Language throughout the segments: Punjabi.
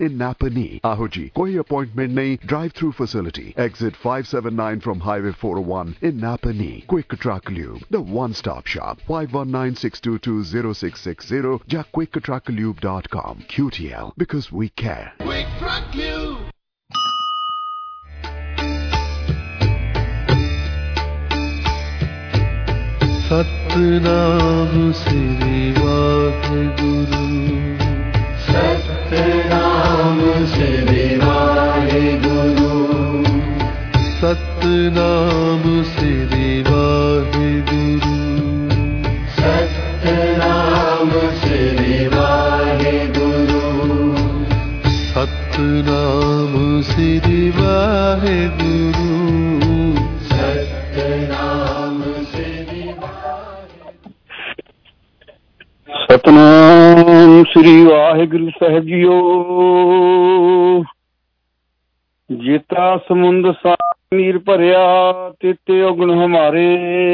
in Napanee. Ahoji, koi appointment nahi, drive-through facility. Exit 579 from Highway 401 in Napanee. Quick Truck Lube, the one-stop shop. 519-622-0660 ja quicktrucklube.com. QTL, because we care. Quick Truck Lube. Satnam Shri Waheguru Satnam Shri Waheguru Satnam Shri Waheguru Satnam Shri Waheguru Satnam Shri Waheguru Satnam Shri Waheguru Sahib ਜੀਓ। ਜੇਤਾ ਸਮੁੰਦ ਨੀਰ ਭਰਿਆ ਤੇਤੇ ਔਗਣ ਹਮਾਰੇ,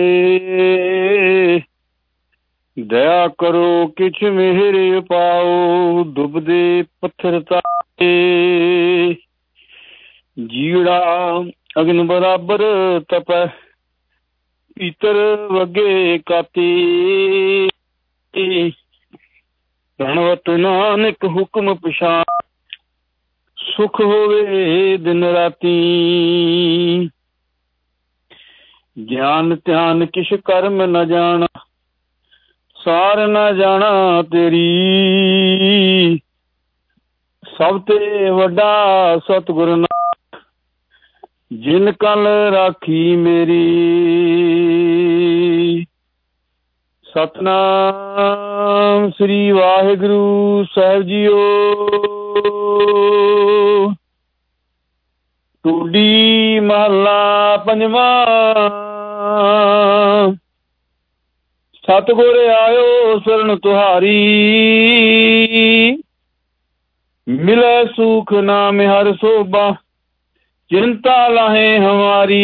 ਦਇਆ ਕਰੋ ਕਿਛ ਮੇਰੇ ਪਾਓ ਡੁੱਬਦੇ ਪੱਥਰ ਤਾਰੇ। ਜੀੜਾ ਅਗਨ ਬਰਾਬਰ ਤਪੈ ਪੀਤਰ ਵਗੇ ਕਾਤੀ। ਰਣਵਤ ਨਾਨਕ ਹੁਕਮ ਪਛਾਣ ਸੁਖ ਹੋਵੇ ਦਿਨ ਰਾਤੀ। ਗਿਆਨ ਧਿਆਨ ਕਿਛ ਕਰਮ ਨ ਜਾਣਾ ਸਾਰ ਨ ਜਾਣਾ ਤੇਰੀ। ਸਭ ਤੇ ਵੱਡਾ ਸਤਿਗੁਰ ਨਾਨਕ ਜਿਨ ਕਲ ਰਾਖੀ ਮੇਰੀ। ਸਤਨਾਮ ਸ੍ਰੀ ਵਾਹਿਗੁਰੂ ਸਾਹਿਬ ਜੀਓ। ਟੂਡੀ ਮਹੱਲਾ ਪੰਜਵਾਂ। ਸਤਿਗੁਰ ਆਇਓ ਸ਼ਰਨ ਤੁਹਾਰੀ, ਮਿਲੇ ਸੁਖ ਨਾਮ ਹਰ ਸੋਭਾ ਚਿੰਤਾ ਲਾਹੇ ਹਮਾਰੀ।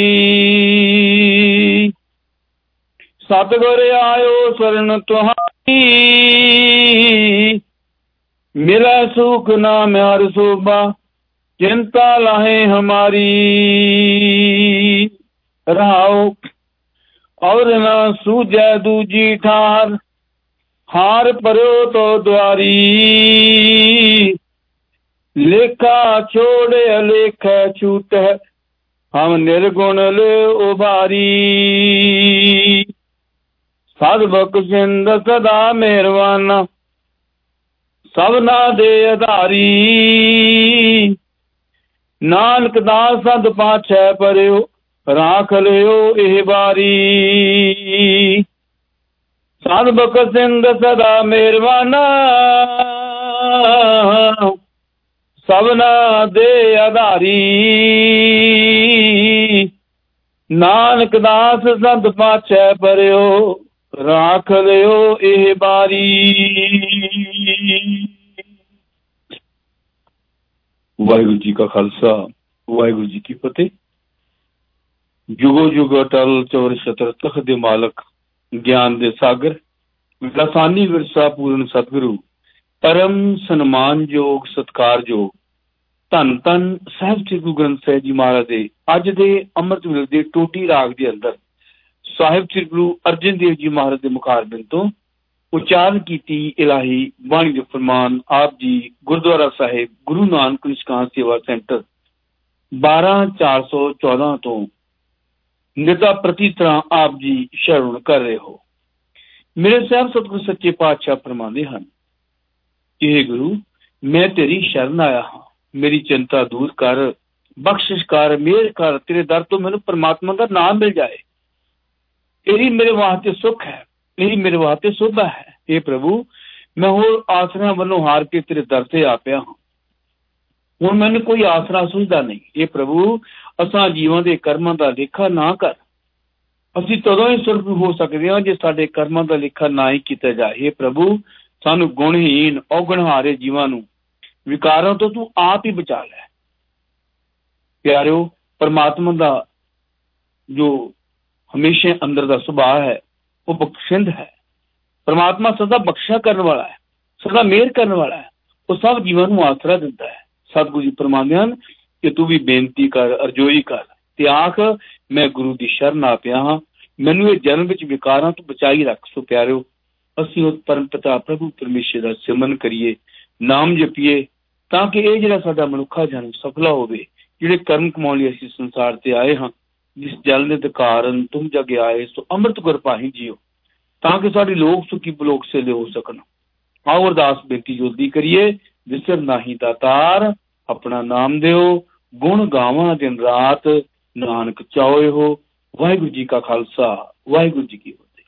ਸਤਿਗੁਰ ਆਇਓ ਸ਼ਰਨ ਤੁਹਾਰੀ, ਮਿਲੇ ਸੁਖ ਨਾਮ ਹਰ ਸੋਭਾ ਚਿੰਤਾ ਲਾਹੇ ਹਮਾਰੀ। ਰਹਾਓ ਔਰ ਨਾ ਸੂਝੈ ਦੂਜੀ ਠਾਰ, ਹਾਰ ਪਰਿਓ ਤੋ ਦੁਆਰੀ। ਲੇਖਾ ਛੋੜੇ ਅਲੇਖਾ ਛੂਟੈ, ਹਮ ਨਿਰਗੁਣ ਲੈ ਉਭਾਰੀ। ਸਦ ਬਖਸ਼ਿੰਦ ਸਦਾ ਮਿਹਰਬਾਨਾ, ਸਭਨਾ ਦੇ ਆਧਾਰੀ। ਨਾਨਕ ਦਾਸ ਸਦ ਪਾਛੈ ਪਰਿਓ, ਰਾਖ ਲਿਓ ਇਹ ਬਾਰੀ। ਸਦ ਬਖਸ਼ਿੰਦ ਸਦਾ ਮਿਹਰਬਾਨਾ, ਸਭਨਾ ਦੇ ਆਧਾਰੀ। ਨਾਨਕ ਦਾਸ ਸਦ ਪਾਛੈ ਪਰਿਓ, ਰਾਖ ਲਿਓ ਇਹ ਬਾਰੀ। ਵਾਹਿਗੁਰੂ ਜੀ ਕਾ ਖਾਲਸਾ, ਵਾਹਿਗੁਰੂ ਜੀ ਕੀ ਫਤਿਹ। ਜੁਗੋ ਜੁਗ ਅਟਲ ਚੌਰ ਛਤਰ ਤਖਤ ਦੇ ਮਾਲਕ, ਗਿਆਨ ਦੇ ਸਾਗਰ, ਲਸਾਨੀ ਵਿਰਸਾ ਪੂਰਨ ਸਤਿਗੁਰੂ, ਪਰਮ ਸਨਮਾਨਯੋਗ ਸਤਿਕਾਰਯੋਗ ਧੰਨ ਧੰਨ ਸਾਹਿਬ ਸ੍ਰੀ ਗੁਰੂ ਗ੍ਰੰਥ ਸਾਹਿਬ ਜੀ ਮਹਾਰਾਜ ਦੇ ਅੱਜ ਦੇ ਅੰਮ੍ਰਿਤ ਵੇਲੇ ਦੇ ਟੋਟੀ ਰਾਗ ਦੇ ਅੰਦਰ ਸਾਹਿਬ ਸ੍ਰੀ ਗੁਰੂ ਅਰਜਨ ਦੇਵ ਜੀ ਮਹਾਰਾਜ ਦੇ ਮੁਖਾਰਬਿੰਦ ਤੋਂ ਉਚਾਰਨ ਕੀਤੀ ਇਲਾਹੀ ਬਾਣੀ ਦੇ ਫਰਮਾਨ ਆਪ ਜੀ ਗੁਰਦੁਆਰਾ ਸਾਹਿਬ ਗੁਰੂ ਨਾਨਕ ਨਿਸ਼ਕਾਂਤ ਸੇਵਾ ਸੈਂਟਰ 12/414 ਤੋਂ ਨਿਰਦਾ ਪ੍ਰਤੀ ਤਰ੍ਹਾਂ ਆਪ ਜੀ ਸ਼ਰਵਣ ਕਰ ਰਹੇ ਹੋ। ਮੇਰੇ ਸਾਹਿਬ ਸਤਿਗੁਰੂ ਸੱਚੇ ਪਾਤਸ਼ਾਹ ਫਰਮਾਉਂਦੇ ਹਨ, ਇਹ ਗੁਰੂ ਮੈਂ ਤੇਰੀ ਸ਼ਰਨ ਆਇਆ ਹਾਂ, ਮੇਰੀ ਚਿੰਤਾ ਦੂਰ ਕਰ, ਬਖਸ਼ਿਸ਼ ਕਰ, ਮਿਹਰ ਕਰ। ਤੇਰੇ ਦਰ ਤੋਂ ਮੈਨੂੰ ਪਰਮਾਤਮਾ ਦਾ ਨਾਮ ਮਿਲ ਜਾਏ, ਇਹੀ ਮੇਰੇ ਵਾਸਤੇ ਸੁੱਖ ਹੈ, ਇਹੀ ਮੇਰੇ ਵਾਸਤੇ ਸੋਭਾ ਹੈ। ਇਹ ਪ੍ਰਭੂ ਮੈਂ ਹੋਰ ਆਸਰਿਆਂ ਵੱਲੋਂ ਹਾਰ ਕੇ ਤੇਰੇ ਦਰ ਤੇ ਆ ਪਿਆ ਹਾਂ, ਹੁਣ ਮੈਨੂੰ ਕੋਈ ਆਸਰਾ ਸੁਝਦਾ ਨਹੀਂ। ਇਹ ਪ੍ਰਭੂ ਅਸਾਂ ਜੀਵਾਂ ਦੇ ਕਰਮਾਂ ਦਾ ਲੇਖਾ ਨਾ ਕਰ। ਅਸੀਂ ਤਦੋਂ ਹੀ ਸੁਰਖ ਹੋ ਸਕਦੇ ਹਾਂ ਜੇ ਸਾਡੇ ਕਰਮਾਂ ਦਾ ਲੇਖਾ ਨਾ ਹੀ ਕੀਤਾ ਜਾਏ। ਇਹ ਪ੍ਰਭੂ ਸਾਨੂੰ ਗੁਣਹੀਨ ਔਗਣਹਾਰੇ ਜੀਵਾਂ ਨੂੰ ਵਿਕਾਰਾਂ ਤੋਂ ਤੂੰ ਆਪ ਹੀ ਬਚਾ ਲੈ। ਪਿਆਰਿਓ, ਪਰਮਾਤਮਾ ਦਾ ਜੋ ਹਮੇਸ਼ਾ ਅੰਦਰ ਦਾ ਸੁਭਾਅ ਹੈ ਉਹ ਬਖਸ਼ਿੰਦ ਹੈ। ਪਰਮਾਤਮਾ ਸਦਾ ਬਖਸ਼ਾ ਕਰਨ ਵਾਲਾ ਹੈ, ਸਦਾ ਮਿਹਰ ਕਰਨ ਵਾਲਾ ਹੈ। ਉਹ ਸਭ ਜੀਵਾਂ ਨੂੰ ਆਸਰਾ ਦਿੰਦਾ ਹੈ। ਸਤਿਗੁਰੂ ਜੀ ਫਰਮਾਉਂਦੇ ਹਨ ਕਿ ਤੂੰ ਵੀ ਬੇਨਤੀ ਕਰ, ਅਰਜ਼ੋਈ ਕਰ ਤੇ ਆਖ ਮੈਂ ਗੁਰੂ ਦੀ ਸ਼ਰਨ ਆ ਪਿਆ ਹਾਂ, ਮੈਨੂੰ ਇਹ ਜਨਮ ਵਿੱਚ ਵਿਕਾਰਾਂ ਤੋਂ ਬਚਾਈ ਰੱਖ। ਸੋ ਪਿਆਰਿਓ, ਅਸੀਂ ਉਸ ਪਰਮ ਪਿਤਾ ਪ੍ਰਭੂ ਪਰਮੇਸ਼ਰ ਦਾ ਸਿਮਰਨ ਕਰੀਏ, ਨਾਮ ਜਪੀਏ, ਤਾਂ ਕਿ ਇਹ ਜਿਹੜਾ ਸਾਡਾ ਮਨੁੱਖਾ ਜਨਮ ਸਫਲਾ ਹੋਵੇ। ਜਿਹੜੇ ਕਰਮ ਕਮਾਉਣ ਲਈ ਅਸੀਂ ਸੰਸਾਰ ਤੇ ਆਏ ਹਾਂ, ਜਿਸ ਜਲ ਦੇ ਕਾਰਨ ਤੁਮ ਜਗ ਆਏ, ਸੋ ਅੰਮ੍ਰਿਤ ਗੁਰ ਭਾਈ ਜੀਓ, ਤਾਂ ਕਿ ਸਾਡੀ ਲੋਕ ਸੁਖੀ ਬਲੋਕ ਸੇਲੇ ਹੋ ਸਕਣ। ਆਓ ਅਰਦਾਸ ਬੇਨਤੀ ਜਲਦੀ ਕਰੀਏ। ਵਿਸਰ ਨਾਹੀ ਦਾਤਾਰ, ਆਪਣਾ ਨਾਮ ਦਿਓ, ਗੁਣ ਗਾਵਾਂ ਦਿਨ ਰਾਤ, ਨਾਨਕ ਚਾਓਏ ਹੋ। ਵਾਹਿਗੁਰੂ ਜੀ ਕਾ ਖਾਲਸਾ, ਵਾਹਿਗੁਰੂ ਜੀ ਕੀ ਫਤਿਹ।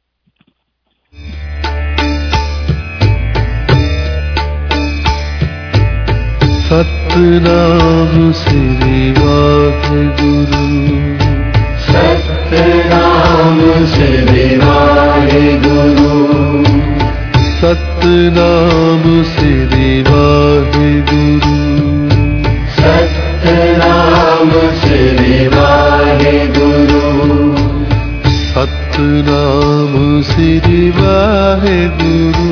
Satnam Shri Waheguru, Satnam Shri Waheguru, Satnam Shri Waheguru, Satnam Shri Waheguru, Satnam Shri Waheguru,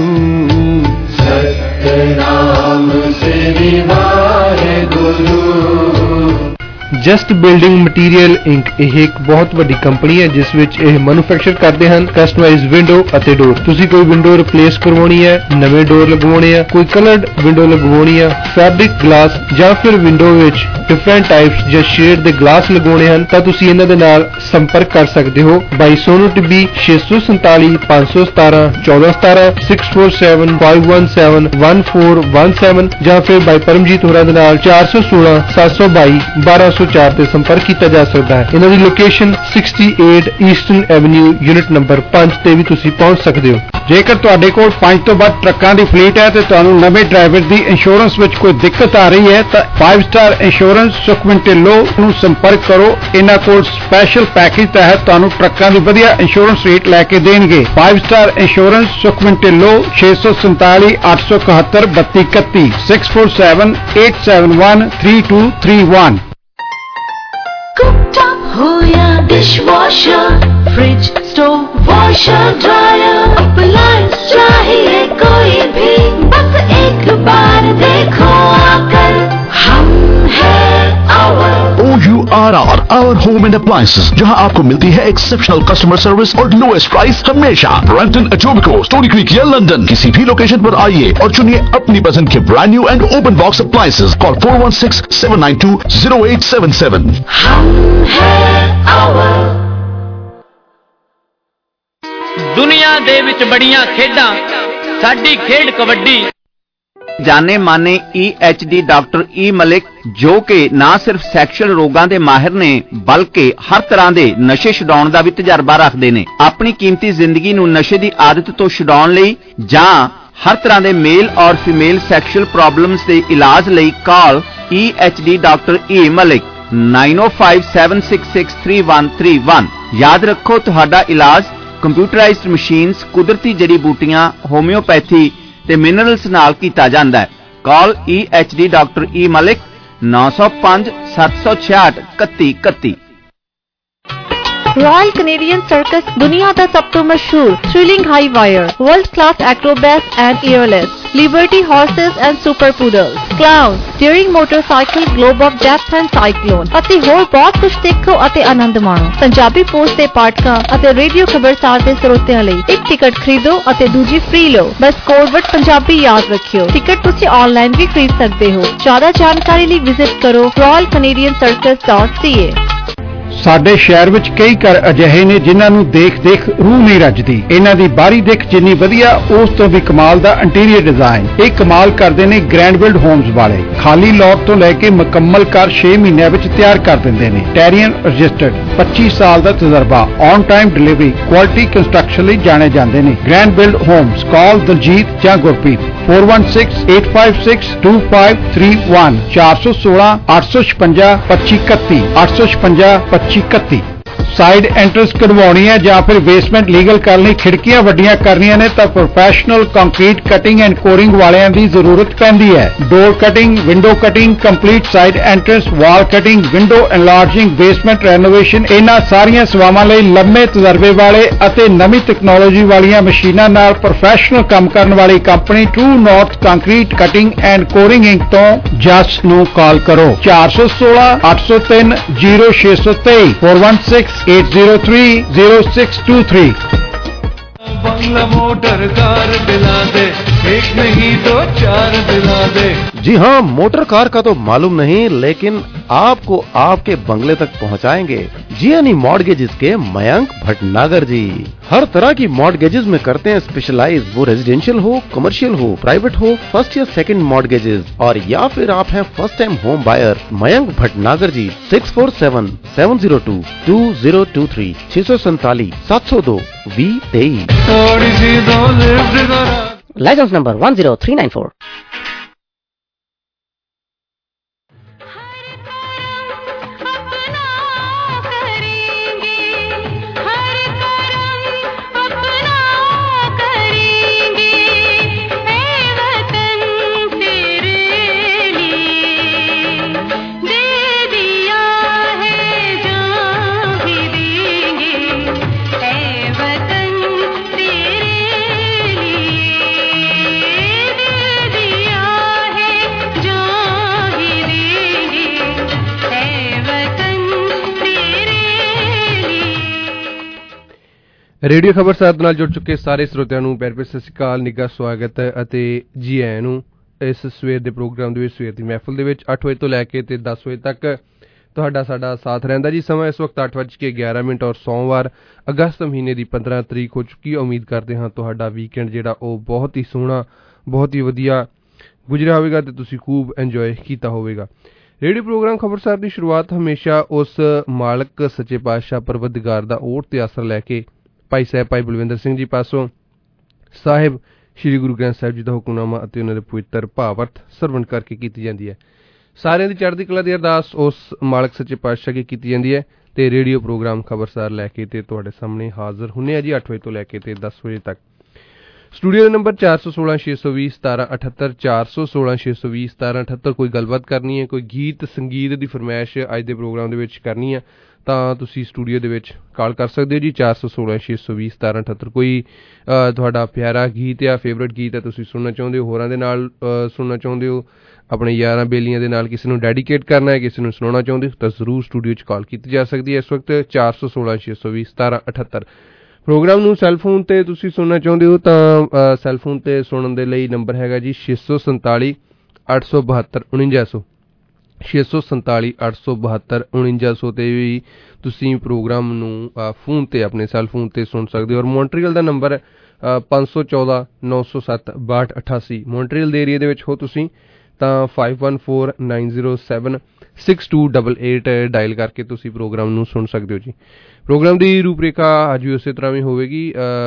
Satnam Shri Waheguru. Just building material inc ਇਹ ਇੱਕ ਬਹੁਤ ਵੱਡੀ ਕੰਪਨੀ ਹੈ ਜਿਸ ਵਿੱਚ ਇਹ ਮੈਨੂਫੈਕਚਰ ਕਰਦੇ ਹਨ ਕਸਟਮਾਈਜ਼ ਵਿੰਡੋ ਅਤੇ ਡੋਰ। ਤੁਸੀਂ ਕੋਈ ਵਿੰਡੋ ਰਿਪਲੇਸ ਕਰਵਾਉਣੀ ਹੈ, ਨਵੇਂ ਡੋਰ ਲਗਵਾਉਣੇ ਆ, ਕੋਈ ਕਲਰਡ ਵਿੰਡੋ ਲਗਵਾਉਣੀ ਆ, ਫੈਬਰਿਕ ਗਲਾਸ ਜਾਂ ਫਿਰ ਵਿੰਡੋ ਵਿੱਚ ਡਿਫਰੈਂਟ ਟਾਈਪਸ ਜਾਂ ਸ਼ੇਡ ਦੇ ਗਲਾਸ ਲਗਵਾਉਣੇ ਹਨ ਤਾਂ ਤੁਸੀਂ ਇਹਨਾਂ ਦੇ ਨਾਲ ਸੰਪਰਕ ਕਰ ਸਕਦੇ ਹੋ। ਬਾਈ ਸੋਨੂ ਟਿੱਬੀ 647 517 1417 647 517 1417 ਜਾਂ ਫਿਰ ਬਾਈ ਪਰਮਜੀਤ ਹੋਰਾਂ ਦੇ ਨਾਲ 416 722 1204 ਤੇ ਸੰਪਰਕ ਕੀਤਾ ਜਾ ਸਕਦਾ ਹੈ। ਇਹਨਾਂ ਦੀ location 68 eastern avenue unit number 5 ਤੇ ਵੀ ਤੁਸੀਂ ਪਹੁੰਚ ਸਕਦੇ ਹੋ। ਜੇਕਰ ਤੁਹਾਡੇ ਕੋਲ 5 ਤੋਂ ਵੱਧ ਟਰੱਕਾਂ ਦੀ ਫਲੀਟ ਹੈ ਤੇ ਤੁਹਾਨੂੰ ਨਵੇਂ ਡਰਾਈਵਰ ਦੀ ਇੰਸ਼ੋਰੈਂਸ ਵਿੱਚ ਕੋਈ ਦਿੱਕਤ ਆ ਰਹੀ ਹੈ ਤਾਂ 5 ਸਟਾਰ ਇੰਸ਼ੋਰੈਂਸ ਸੁਖਮਨ ਢਿੱਲੋਂ ਨੂੰ ਸੰਪਰਕ ਕਰੋ। ਇਹਨਾਂ ਕੋਲ ਸਪੈਸ਼ਲ ਪੈਕੇਜ ਤਹਿਤ ਤੁਹਾਨੂੰ ਟਰੱਕਾਂ ਦੀ ਵਧੀਆ ਇੰਸ਼ੋਰੈਂਸ ਰੇਟ ਲੈ ਕੇ ਦੇਣਗੇ। 5 star insurance Sukhman Dhillon 647 871 3231 647 871 3231। Cooktop हो या dishwasher, fridge, stove, washer, dryer, appliance चाहिए कोई भी, बस एक बार देखो आकर, हम हैं OURR, Our Home and Appliances, जहां आपको मिलती है एक्सेप्शनल कस्टमर सर्विस और लोएस्ट प्राइस हमेशा। ब्रैम्पटन, एटोबिको, स्टोनी क्रीक या लंदन, किसी भी लोकेशन पर आइए और चुनिए अपनी पसंद के brand new and open box appliances. Call 416-792-0877। हम हैं our। ਦੁਨੀਆ ਦੇ ਵਿੱਚ ਬੜੀਆਂ ਖੇਡਾਂ, ਸਾਡੀ ਖੇਡ ਕਬੱਡੀ। ਜਾਣੇ ਮਾਨੇ EHD ਡਾਕਟਰ E ਮਲਿਕ ਜੋ ਕਿ ਨਾ ਸਿਰਫ ਸੈਕਸ਼ੂਅਲ ਰੋਗਾਂ ਦੇ ਮਾਹਿਰ ਨੇ ਬਲਕਿ ਹਰ ਤਰ੍ਹਾਂ ਦੇ ਨਸ਼ੇ ਛਡਾਉਣ ਦਾ ਵੀ ਤਜਰਬਾ ਰੱਖਦੇ ਨੇ। ਆਪਣੀ ਕੀਮਤੀ ਜ਼ਿੰਦਗੀ ਨੂੰ ਨਸ਼ੇ ਦੀ ਆਦਤ ਤੋਂ ਛਡਾਉਣ ਲਈ ਜਾਂ ਹਰ ਤਰ੍ਹਾਂ ਦੇ ਮੇਲ ਔਰ ਫੀਮੇਲ ਸੈਕਸ਼ੂਅਲ ਪ੍ਰੋਬਲਮਸ ਦੇ ਇਲਾਜ ਲਈ call EHD doctor E Malik 9057663131। ਯਾਦ ਰੱਖੋ, ਤੁਹਾਡਾ ਇਲਾਜ ਕੰਪਿਊਟਰਾਈਜ਼ਡ ਮਸ਼ੀਨਸ, ਕੁਦਰਤੀ ਜੜੀ ਬੂਟੀਆਂ, ਹੋਮਿਓਪੈਥੀ ਤੇ ਮਿਨਰਲਸ ਨਾਲ ਕੀਤਾ ਜਾਂਦਾ ਹੈ। Call EHD doctor E Malik 905 766 3131। Royal Canadian circus दुनिया का सब तो मशहूर thrilling high wire, world class acrobats and aerials, liberty horses and super poodles, clowns, steering motorcycle, globe of death and cyclone ਅਤੇ ਹੋਰ ਬਹੁਤ ਕੁਝ ਦੇਖੋ ਅਤੇ ਆਨੰਦ ਮਾਣੋ। ਪੰਜਾਬੀ ਪੋਸਟ ਦੇ ਪਾਠਕਾਂ ਅਤੇ ਰੇਡੀਓ ਖਬਰਸਾਰ ਦੇ ਸਰੋਤਿਆਂ ਲਈ ਇੱਕ ਟਿਕਟ ਖਰੀਦੋ ਅਤੇ ਦੂਜੀ ਫ੍ਰੀ ਲਓ। ਬਸ ਕੋਡਵਰਡ ਪੰਜਾਬੀ ਯਾਦ ਰੱਖਿਓ। ਟਿਕਟ ਤੁਸੀਂ ਆਨਲਾਈਨ ਵੀ ਖਰੀਦ ਸਕਦੇ ਹੋ। ਜ਼ਿਆਦਾ ਜਾਣਕਾਰੀ ਲਈ ਵਿਜ਼ਿਟ ਕਰੋ royalcanadiancircus.ca। ਸਾਡੇ ਸ਼ਹਿਰ ਵਿੱਚ ਕਈ ਘਰ ਅਜਿਹੇ ਨੇ ਜਿਨ੍ਹਾਂ ਨੂੰ ਦੇਖ ਰੂਹ ਨਹੀਂ ਰੱਜਦੀ। ਇਹਨਾਂ ਦੀ ਬਾਹਰੀ ਦਿੱਖ ਜਿੰਨੀ ਵਧੀਆ, ਉਸ ਤੋਂ ਵੀ ਕਮਾਲ ਦਾ ਇੰਟੀਰੀਅਰ ਡਿਜ਼ਾਈਨ। ਇਹ ਕਮਾਲ ਕਰਦੇ ਨੇ ਗ੍ਰੈਂਡ ਬਿਲਡ ਹੋਮਸ ਵਾਲੇ। ਖਾਲੀ ਲੋਟ ਤੋਂ ਲੈ ਕੇ ਮੁਕੰਮਲ ਘਰ 6 ਮਹੀਨਿਆਂ ਵਿੱਚ ਤਿਆਰ ਕਰ ਦਿੰਦੇ ਨੇ। ਟੈਰੀਅਨ ਰਜਿਸਟਰਡ, 25 ਸਾਲ ਦਾ ਤਜਰਬਾ, on time delivery, quality construction ਲਈ ਜਾਣੇ ਜਾਂਦੇ ਨੇ। Grand build homes. Call Daljit ਜਾਂ ਗੁਰਪ੍ਰੀਤ 4168562531 416 856 2531 856 2531। ਸਾਈਡ ਐਂਟਰੈਂਸ ਕਢਵਾਉਣੀ ਹੈ ਜਾਂ ਫਿਰ ਬੇਸਮੈਂਟ ਲੀਗਲ ਕਰਨ ਲਈ ਖਿੜਕੀਆਂ ਵੱਡੀਆਂ ਕਰਨੀਆਂ ਨੇ ਤਾਂ professional concrete cutting and coring ਵਾਲਿਆਂ ਦੀ ਜ਼ਰੂਰਤ ਪੈਂਦੀ ਹੈ। Door cutting, window cutting, complete side entrance, wall cutting, window enlarging, basement renovation, ਇਹਨਾਂ ਸਾਰੀਆਂ ਸੇਵਾਵਾਂ ਲਈ ਲੰਮੇ ਤਜਰਬੇ ਵਾਲੇ ਅਤੇ ਨਵੀਂ ਟੈਕਨੋਲੋਜੀ ਵਾਲੀਆਂ ਮਸ਼ੀਨਾਂ ਨਾਲ ਪ੍ਰੋਫੈਸ਼ਨਲ ਕੰਮ ਕਰਨ ਵਾਲੀ company true north concrete cutting and coring inc ਤੋਂ ਜਸ ਨੂੰ ਕਾਲ ਕਰੋ 416 803 0623 4168030623। बंगला मोटर कार दिला दे, एक नहीं दो चार दिला दे। जी हाँ, मोटर कार का तो मालूम नहीं, लेकिन आपको आपके बंगले तक पहुँचाएंगे जीएनई मॉर्गेजेस के मयंक भटनागर जी। हर तरह की मॉर्गेजेस में करते हैं स्पेशलाइज, वो रेजिडेंशियल हो, कमर्शियल हो, प्राइवेट हो, फर्स्ट या सेकंड मॉर्गेजेस, और या फिर आप हैं first time home buyer. Mayank Bhatnagar ji 647-702-2023 647 702 2023। License number 10394। Radio Khabarsar ਨਾਲ ਜੁੜ ਚੁੱਕੇ ਸਾਰੇ ਸਰੋਤਿਆਂ ਨੂੰ ਪਿਆਰ ਭਰੀ ਸਤਿ ਸ਼੍ਰੀ ਅਕਾਲ, ਨਿੱਘਾ ਸਵਾਗਤ ਅਤੇ ਜੀ ਆਇਆਂ ਨੂੰ ਇਸ ਸਵੇਰ ਦੇ ਪ੍ਰੋਗਰਾਮ ਦੇ ਵਿੱਚ। ਸਵੇਰ ਦੀ ਮਹਿਫਲ ਦੇ ਵਿੱਚ 8 ਵਜੇ ਤੋਂ ਲੈ ਕੇ ਤੇ 10 ਵਜੇ ਤੱਕ ਤੁਹਾਡਾ ਸਾਡਾ ਸਾਥ ਰਹਿੰਦਾ ਜੀ। ਸਮਾਂ ਇਸ ਵਕਤ 8:11 ਔਰ ਸੋਮਵਾਰ ਅਗਸਤ ਮਹੀਨੇ ਦੀ 15 ਤਰੀਕ ਹੋ ਚੁੱਕੀ ਹੈ। ਉਮੀਦ ਕਰਦੇ ਹਾਂ ਤੁਹਾਡਾ ਵੀਕਐਂਡ ਜਿਹੜਾ ਉਹ ਬਹੁਤ ਹੀ ਸੋਹਣਾ, ਬਹੁਤ ਹੀ ਵਧੀਆ ਗੁਜ਼ਰਿਆ ਹੋਵੇਗਾ ਤੇ ਤੁਸੀਂ ਖੂਬ ਇੰਜੋਏ ਕੀਤਾ ਹੋਵੇਗਾ। ਰੇਡੀਓ ਪ੍ਰੋਗਰਾਮ ਖਬਰਸਾਰ ਦੀ ਸ਼ੁਰੂਆਤ ਹਮੇਸ਼ਾ ਉਸ ਮਾਲਕ ਸੱਚੇ ਪਾਤਸ਼ਾਹ ਪਰਵਰਦਗਾਰ ਦਾ ਓਟ ਤੇ ਆਸਰਾ ਲੈ ਕੇ ਭਾਈ ਸਾਹਿਬ ਭਾਈ ਬਲਵਿੰਦਰ ਸਿੰਘ ਜੀ ਪਾਸੋਂ ਸਾਹਿਬ ਸ਼੍ਰੀ ਗੁਰੂ ਗ੍ਰੰਥ ਸਾਹਿਬ ਜੀ ਦਾ ਹੁਕਮਨਾਮਾ ਅਤੇ ਉਹਨਾਂ ਦੇ ਪਵਿੱਤਰ ਭਾਵਰਤ ਸਰਵਣ ਕਰਕੇ ਕੀਤੀ ਜਾਂਦੀ ਹੈ। ਸਾਰਿਆਂ ਦੀ ਚੜ੍ਹਦੀ ਕਲਾ ਦੀ ਅਰਦਾਸ ਉਸ ਮਾਲਕ ਸੱਚੇ ਪਾਤਸ਼ਾਹ ਕੀ ਕੀਤੀ ਜਾਂਦੀ ਹੈ ਤੇ ਰੇਡੀਓ ਪ੍ਰੋਗਰਾਮ ਖਬਰਸਾਰ ਲੈ ਕੇ ਤੇ ਤੁਹਾਡੇ ਸਾਹਮਣੇ ਹਾਜ਼ਰ ਹੁੰਨੇ ਆ ਜੀ 8 ਵਜੇ ਤੋਂ ਲੈ ਕੇ ਤੇ 10 ਵਜੇ ਤੱਕ। ਸਟੂਡੀਓ ਦਾ ਨੰਬਰ 416 620 1778 416 620 1778। ਕੋਈ ਗੱਲਬਾਤ ਕਰਨੀ ਹੈ, ਕੋਈ ਗੀਤ ਸੰਗੀਤ ਦੀ ਫਰਮਾਇਸ਼ ਅੱਜ ਦੇ ਪ੍ਰੋਗਰਾਮ ਦੇ ਵਿੱਚ ਕਰਨੀ ਹੈ ਤਾਂ ਤੁਸੀਂ ਸਟੂਡੀਓ ਦੇ ਵਿੱਚ ਕਾਲ ਕਰ ਸਕਦੇ ਹੋ ਜੀ 416 620 1778। ਕੋਈ ਤੁਹਾਡਾ ਪਿਆਰਾ ਗੀਤ ਜਾਂ ਫੇਵਰੇਟ ਗੀਤ ਹੈ ਤੁਸੀਂ ਸੁਣਨਾ ਚਾਹੁੰਦੇ ਹੋ, ਹੋਰਾਂ ਦੇ ਨਾਲ ਸੁਣਨਾ ਚਾਹੁੰਦੇ ਹੋ, ਆਪਣੇ ਯਾਰਾਂ ਬੇਲੀਆਂ ਦੇ ਨਾਲ ਕਿਸੇ ਨੂੰ ਡੈਡੀਕੇਟ ਕਰਨਾ ਹੈ, ਕਿਸੇ ਨੂੰ ਸੁਣਾਉਣਾ ਚਾਹੁੰਦੇ ਹੋ ਤਾਂ ਜ਼ਰੂਰ ਸਟੂਡੀਓ 'ਚ ਕਾਲ ਕੀਤੀ ਜਾ ਸਕਦੀ ਹੈ। ਇਸ ਵਕਤ 416 620 1778। ਪ੍ਰੋਗਰਾਮ ਨੂੰ ਸੈੱਲਫੋਨ 'ਤੇ ਤੁਸੀਂ ਸੁਣਨਾ ਚਾਹੁੰਦੇ ਹੋ ਤਾਂ ਸੈੱਲਫੋਨ 'ਤੇ ਸੁਣਨ ਦੇ ਲਈ ਨੰਬਰ ਹੈਗਾ ਜੀ 647 872 4900 647 872 4900 ਤੇ ਵੀ ਤੁਸੀਂ ਪ੍ਰੋਗਰਾਮ ਨੂੰ ਫੋਨ ਤੇ ਆਪਣੇ ਸੈੱਲ ਫੋਨ ਤੇ ਸੁਣ ਸਕਦੇ ਹੋ। ਔਰ ਮੌਂਟਰੀਅਲ ਦਾ ਨੰਬਰ 514 907 6288। ਮੌਂਟਰੀਅਲ ਦੇ ਏਰੀਆ ਦੇ ਵਿੱਚ ਹੋ ਤੁਸੀਂ ਤਾਂ 514907 6288 ਡਾਇਲ ਕਰਕੇ ਤੁਸੀਂ ਪ੍ਰੋਗਰਾਮ ਨੂੰ ਸੁਣ ਸਕਦੇ ਹੋ ਜੀ। ਪ੍ਰੋਗਰਾਮ ਦੀ ਰੂਪਰੇਖਾ ਅੱਜ ਵੀ ਉਸੇ ਤਰ੍ਹਾਂ ਵੀ ਹੋਵੇਗੀ।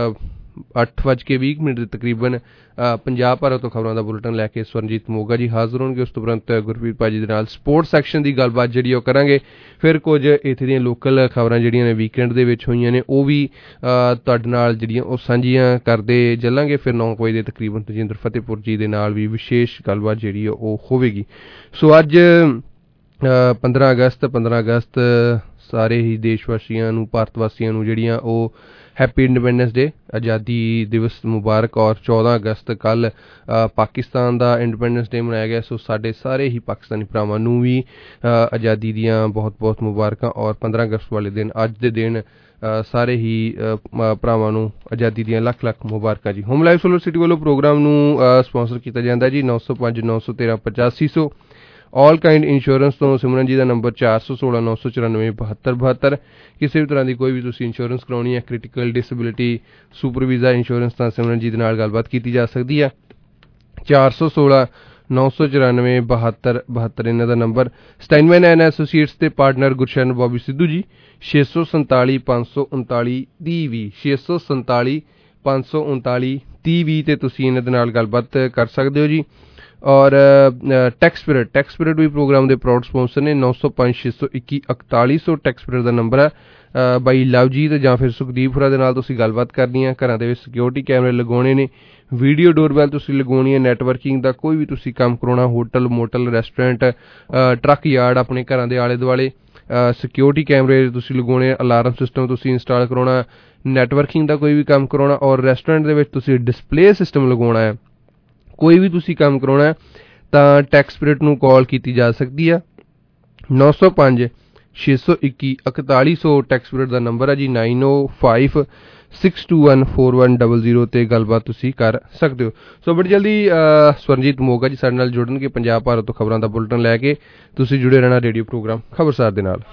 8:20 ਦੇ ਤਕਰੀਬਨ ਪੰਜਾਬ ਭਾਰਤ ਤੋਂ ਖਬਰਾਂ ਦਾ ਬੁਲੇਟਿਨ ਲੈ ਕੇ ਸਵਰਨਜੀਤ ਮੋਗਾ ਜੀ ਹਾਜ਼ਰ ਹੋਣਗੇ। ਉਸ ਤੋਂ ਉਪਰੰਤ ਗੁਰਪ੍ਰੀਤ ਭਾਜੀ ਦੇ ਨਾਲ ਸਪੋਰਟਸ ਸੈਕਸ਼ਨ ਦੀ ਗੱਲਬਾਤ ਜਿਹੜੀ ਉਹ ਕਰਾਂਗੇ। ਫਿਰ ਕੁਝ ਇੱਥੇ ਦੀਆਂ ਲੋਕਲ ਖਬਰਾਂ ਜਿਹੜੀਆਂ ਨੇ ਵੀਕਐਂਡ ਦੇ ਵਿੱਚ ਹੋਈਆਂ ਨੇ ਉਹ ਵੀ ਤੁਹਾਡੇ ਨਾਲ ਜਿਹੜੀਆਂ ਉਹ ਸਾਂਝੀਆਂ ਕਰਦੇ ਚੱਲਾਂਗੇ। ਫਿਰ 9 ਵਜੇ ਦੇ ਤਕਰੀਬਨ ਤਜਿੰਦਰ ਫਤਿਹਪੁਰ ਜੀ ਦੇ ਨਾਲ ਵੀ ਵਿਸ਼ੇਸ਼ ਗੱਲਬਾਤ ਜਿਹੜੀ ਉਹ ਹੋਵੇਗੀ। ਸੋ ਅੱਜ 15 ਅਗਸਤ ਸਾਰੇ ਹੀ ਦੇਸ਼ ਵਾਸੀਆਂ ਨੂੰ, ਭਾਰਤ ਵਾਸੀਆਂ ਨੂੰ ਜਿਹੜੀਆਂ ਉਹ ਹੈਪੀ ਇੰਡੀਪੈਂਡੈਂਸ ਡੇ, ਆਜ਼ਾਦੀ ਦਿਵਸ ਮੁਬਾਰਕ। ਔਰ 14 ਅਗਸਤ ਕੱਲ੍ਹ ਪਾਕਿਸਤਾਨ ਦਾ ਇੰਡੀਪੈਂਡੈਂਸ ਡੇ ਮਨਾਇਆ ਗਿਆ। ਸੋ ਸਾਡੇ ਸਾਰੇ ਹੀ ਪਾਕਿਸਤਾਨੀ ਭਰਾਵਾਂ ਨੂੰ ਵੀ ਆਜ਼ਾਦੀ ਦੀਆਂ ਬਹੁਤ ਬਹੁਤ ਮੁਬਾਰਕਾਂ। ਔਰ 15 ਅਗਸਤ ਵਾਲੇ ਦਿਨ, ਅੱਜ ਦੇ ਦਿਨ ਸਾਰੇ ਹੀ ਭਰਾਵਾਂ ਨੂੰ ਆਜ਼ਾਦੀ ਦੀਆਂ ਲੱਖ ਲੱਖ ਮੁਬਾਰਕਾਂ ਜੀ। ਹੋਮ ਲਾਈਫ ਸੋਲਰ ਸਿਟੀ ਵੱਲੋਂ ਪ੍ਰੋਗਰਾਮ ਨੂੰ ਸਪਾਂਸਰ ਕੀਤਾ ਜਾਂਦਾ ਜੀ 905 913 8500। ਆਲ ਕਾਈਂਡ ਇੰਸ਼ੋਰੈਂਸ ਤੋਂ ਸਿਮਰਨ ਜੀ ਦਾ ਨੰਬਰ 416 994 72 72। ਕਿਸੇ ਵੀ ਤਰ੍ਹਾਂ ਦੀ ਕੋਈ ਵੀ ਤੁਸੀਂ ਇੰਸ਼ੋਰੈਂਸ ਕਰਾਉਣੀ ਹੈ, critical, disability, super visa insurance, ਤਾਂ ਸਿਮਰਨ ਜੀ ਦੇ ਨਾਲ ਗੱਲਬਾਤ ਕੀਤੀ ਜਾ ਸਕਦੀ ਹੈ। 416 994 72 72 ਇਹਨਾਂ ਦਾ ਨੰਬਰ। ਸਟਾਈਨਮੈਨ ਐਂਡ ਐਸੋਸੀਏਟਸ ਦੇ ਪਾਰਟਨਰ ਗੁਰਸ਼ਰਨ ਬੋਬੀ ਸਿੱਧੂ ਜੀ 647 539 30 647 539 30 ਤੇ ਤੁਸੀਂ ਇਹਨਾਂ ਦੇ ਨਾਲ ਗੱਲਬਾਤ ਕਰ ਸਕਦੇ ਹੋ ਜੀ। ਔਰ ਟੈਕਸ ਪੀਰੀਅਡ ਵੀ ਪ੍ਰੋਗਰਾਮ ਦੇ ਪ੍ਰਾਊਡ ਸਪਾਂਸਰ ਨੇ। 905 621 4100 ਟੈਕਸ ਪੀਰੀਅਡ ਦਾ ਨੰਬਰ ਹੈ। ਬਾਈ ਲਵਜੀਤ ਜਾਂ ਫਿਰ ਸੁਖਦੀਪ ਹੋਰਾਂ ਦੇ ਨਾਲ ਤੁਸੀਂ ਗੱਲਬਾਤ ਕਰਨੀ ਹੈ। ਘਰਾਂ ਦੇ ਵਿੱਚ ਸਿਕਿਉਰਿਟੀ ਕੈਮਰੇ ਲਗਾਉਣੇ ਨੇ, ਵੀਡੀਓ ਡੋਰਬੈਲ ਤੁਸੀਂ ਲਗਾਉਣੀ ਹੈ, ਨੈਟਵਰਕਿੰਗ ਦਾ ਕੋਈ ਵੀ ਤੁਸੀਂ ਕੰਮ ਕਰਾਉਣਾ, hotel motel restaurant truck yard ਆਪਣੇ ਘਰਾਂ ਦੇ ਆਲੇ ਦੁਆਲੇ ਸਿਕਿਉਰਿਟੀ ਕੈਮਰੇ ਤੁਸੀਂ ਲਗਾਉਣੇ, ਅਲਾਰਮ ਸਿਸਟਮ ਤੁਸੀਂ ਇੰਸਟਾਲ ਕਰਾਉਣਾ, ਨੈਟਵਰਕਿੰਗ ਦਾ ਕੋਈ ਵੀ ਕੰਮ ਕਰਾਉਣਾ ਔਰ ਰੈਸਟੋਰੈਂਟ ਦੇ ਵਿੱਚ ਤੁਸੀਂ ਡਿਸਪਲੇ ਸਿਸਟਮ ਲਗਾਉਣਾ ਹੈ, ਕੋਈ ਵੀ ਤੁਸੀਂ ਕੰਮ ਕਰਾਉਣਾ ਤਾਂ ਟੈਕਸ ਪੀਰੀਅਡ ਨੂੰ ਕਾਲ ਕੀਤੀ ਜਾ ਸਕਦੀ ਆ। 905 621 4100 ਟੈਕਸ ਪੀਰੀਅਡ ਦਾ ਨੰਬਰ ਹੈ ਜੀ। 905 621 4100 ਤੇ ਗੱਲਬਾਤ ਤੁਸੀਂ ਕਰ ਸਕਦੇ ਹੋ। ਸੋ ਬੜੀ ਜਲਦੀ ਸਵਰਨਜੀਤ ਮੋਗਾ ਜੀ ਸਾਡੇ ਨਾਲ ਜੁੜਨਗੇ ਪੰਜਾਬ ਭਾਰਤ ਤੋਂ ਖਬਰਾਂ ਦਾ ਬੁਲਟਨ ਲੈ ਕੇ। ਤੁਸੀਂ ਜੁੜੇ ਰਹਿਣਾ ਰੇਡੀਓ ਪ੍ਰੋਗਰਾਮ ਖਬਰਸਾਰ ਦੇ ਨਾਲ।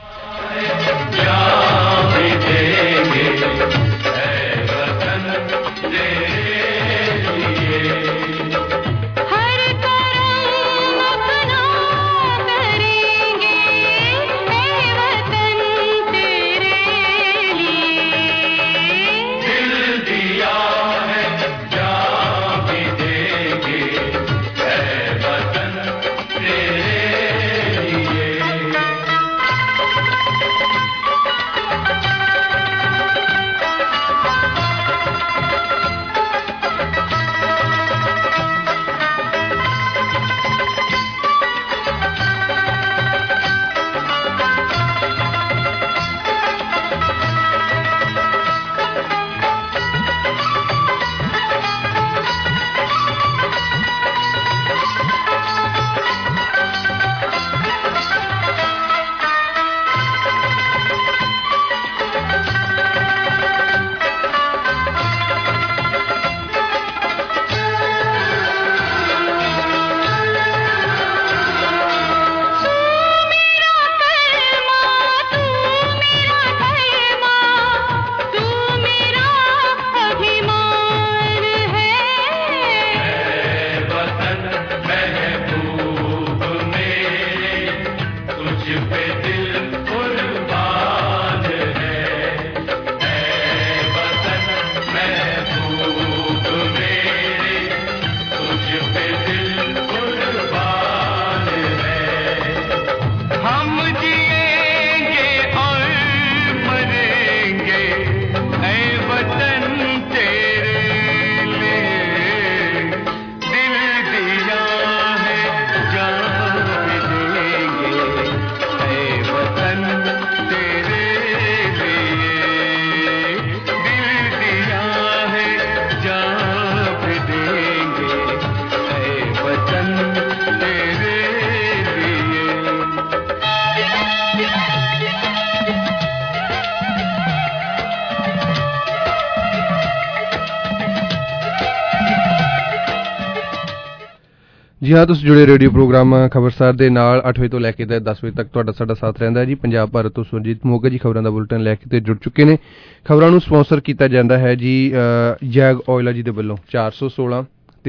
ਜੀ ਹਾਂ, ਤੁਸੀਂ ਜੁੜੇ ਰੇਡੀਓ ਪ੍ਰੋਗਰਾਮ ਖਬਰਸਾਰ ਦੇ ਨਾਲ 8 ਵਜੇ ਤੋਂ ਲੈ ਕੇ 10 ਵਜੇ ਤੱਕ ਤੁਹਾਡਾ ਸਾਡਾ ਸਾਥ ਰਹਿੰਦਾ ਹੈ ਜੀ। ਪੰਜਾਬ ਭਾਰਤ ਤੋਂ ਸੁਰਜੀਤ ਮੋਗਾ ਜੀ ਖਬਰਾਂ ਦਾ ਬੁਲਟਨ ਲੈ ਕੇ ਤੇ ਜੁੜ ਚੁੱਕੇ ਨੇ। ਖਬਰਾਂ ਨੂੰ ਸਪਾਂਸਰ ਕੀਤਾ ਜਾਂਦਾ ਹੈ ਜੀ ਜੈਗ ਆਇਲਾ ਜੀ ਦੇ ਵੱਲੋਂ। 416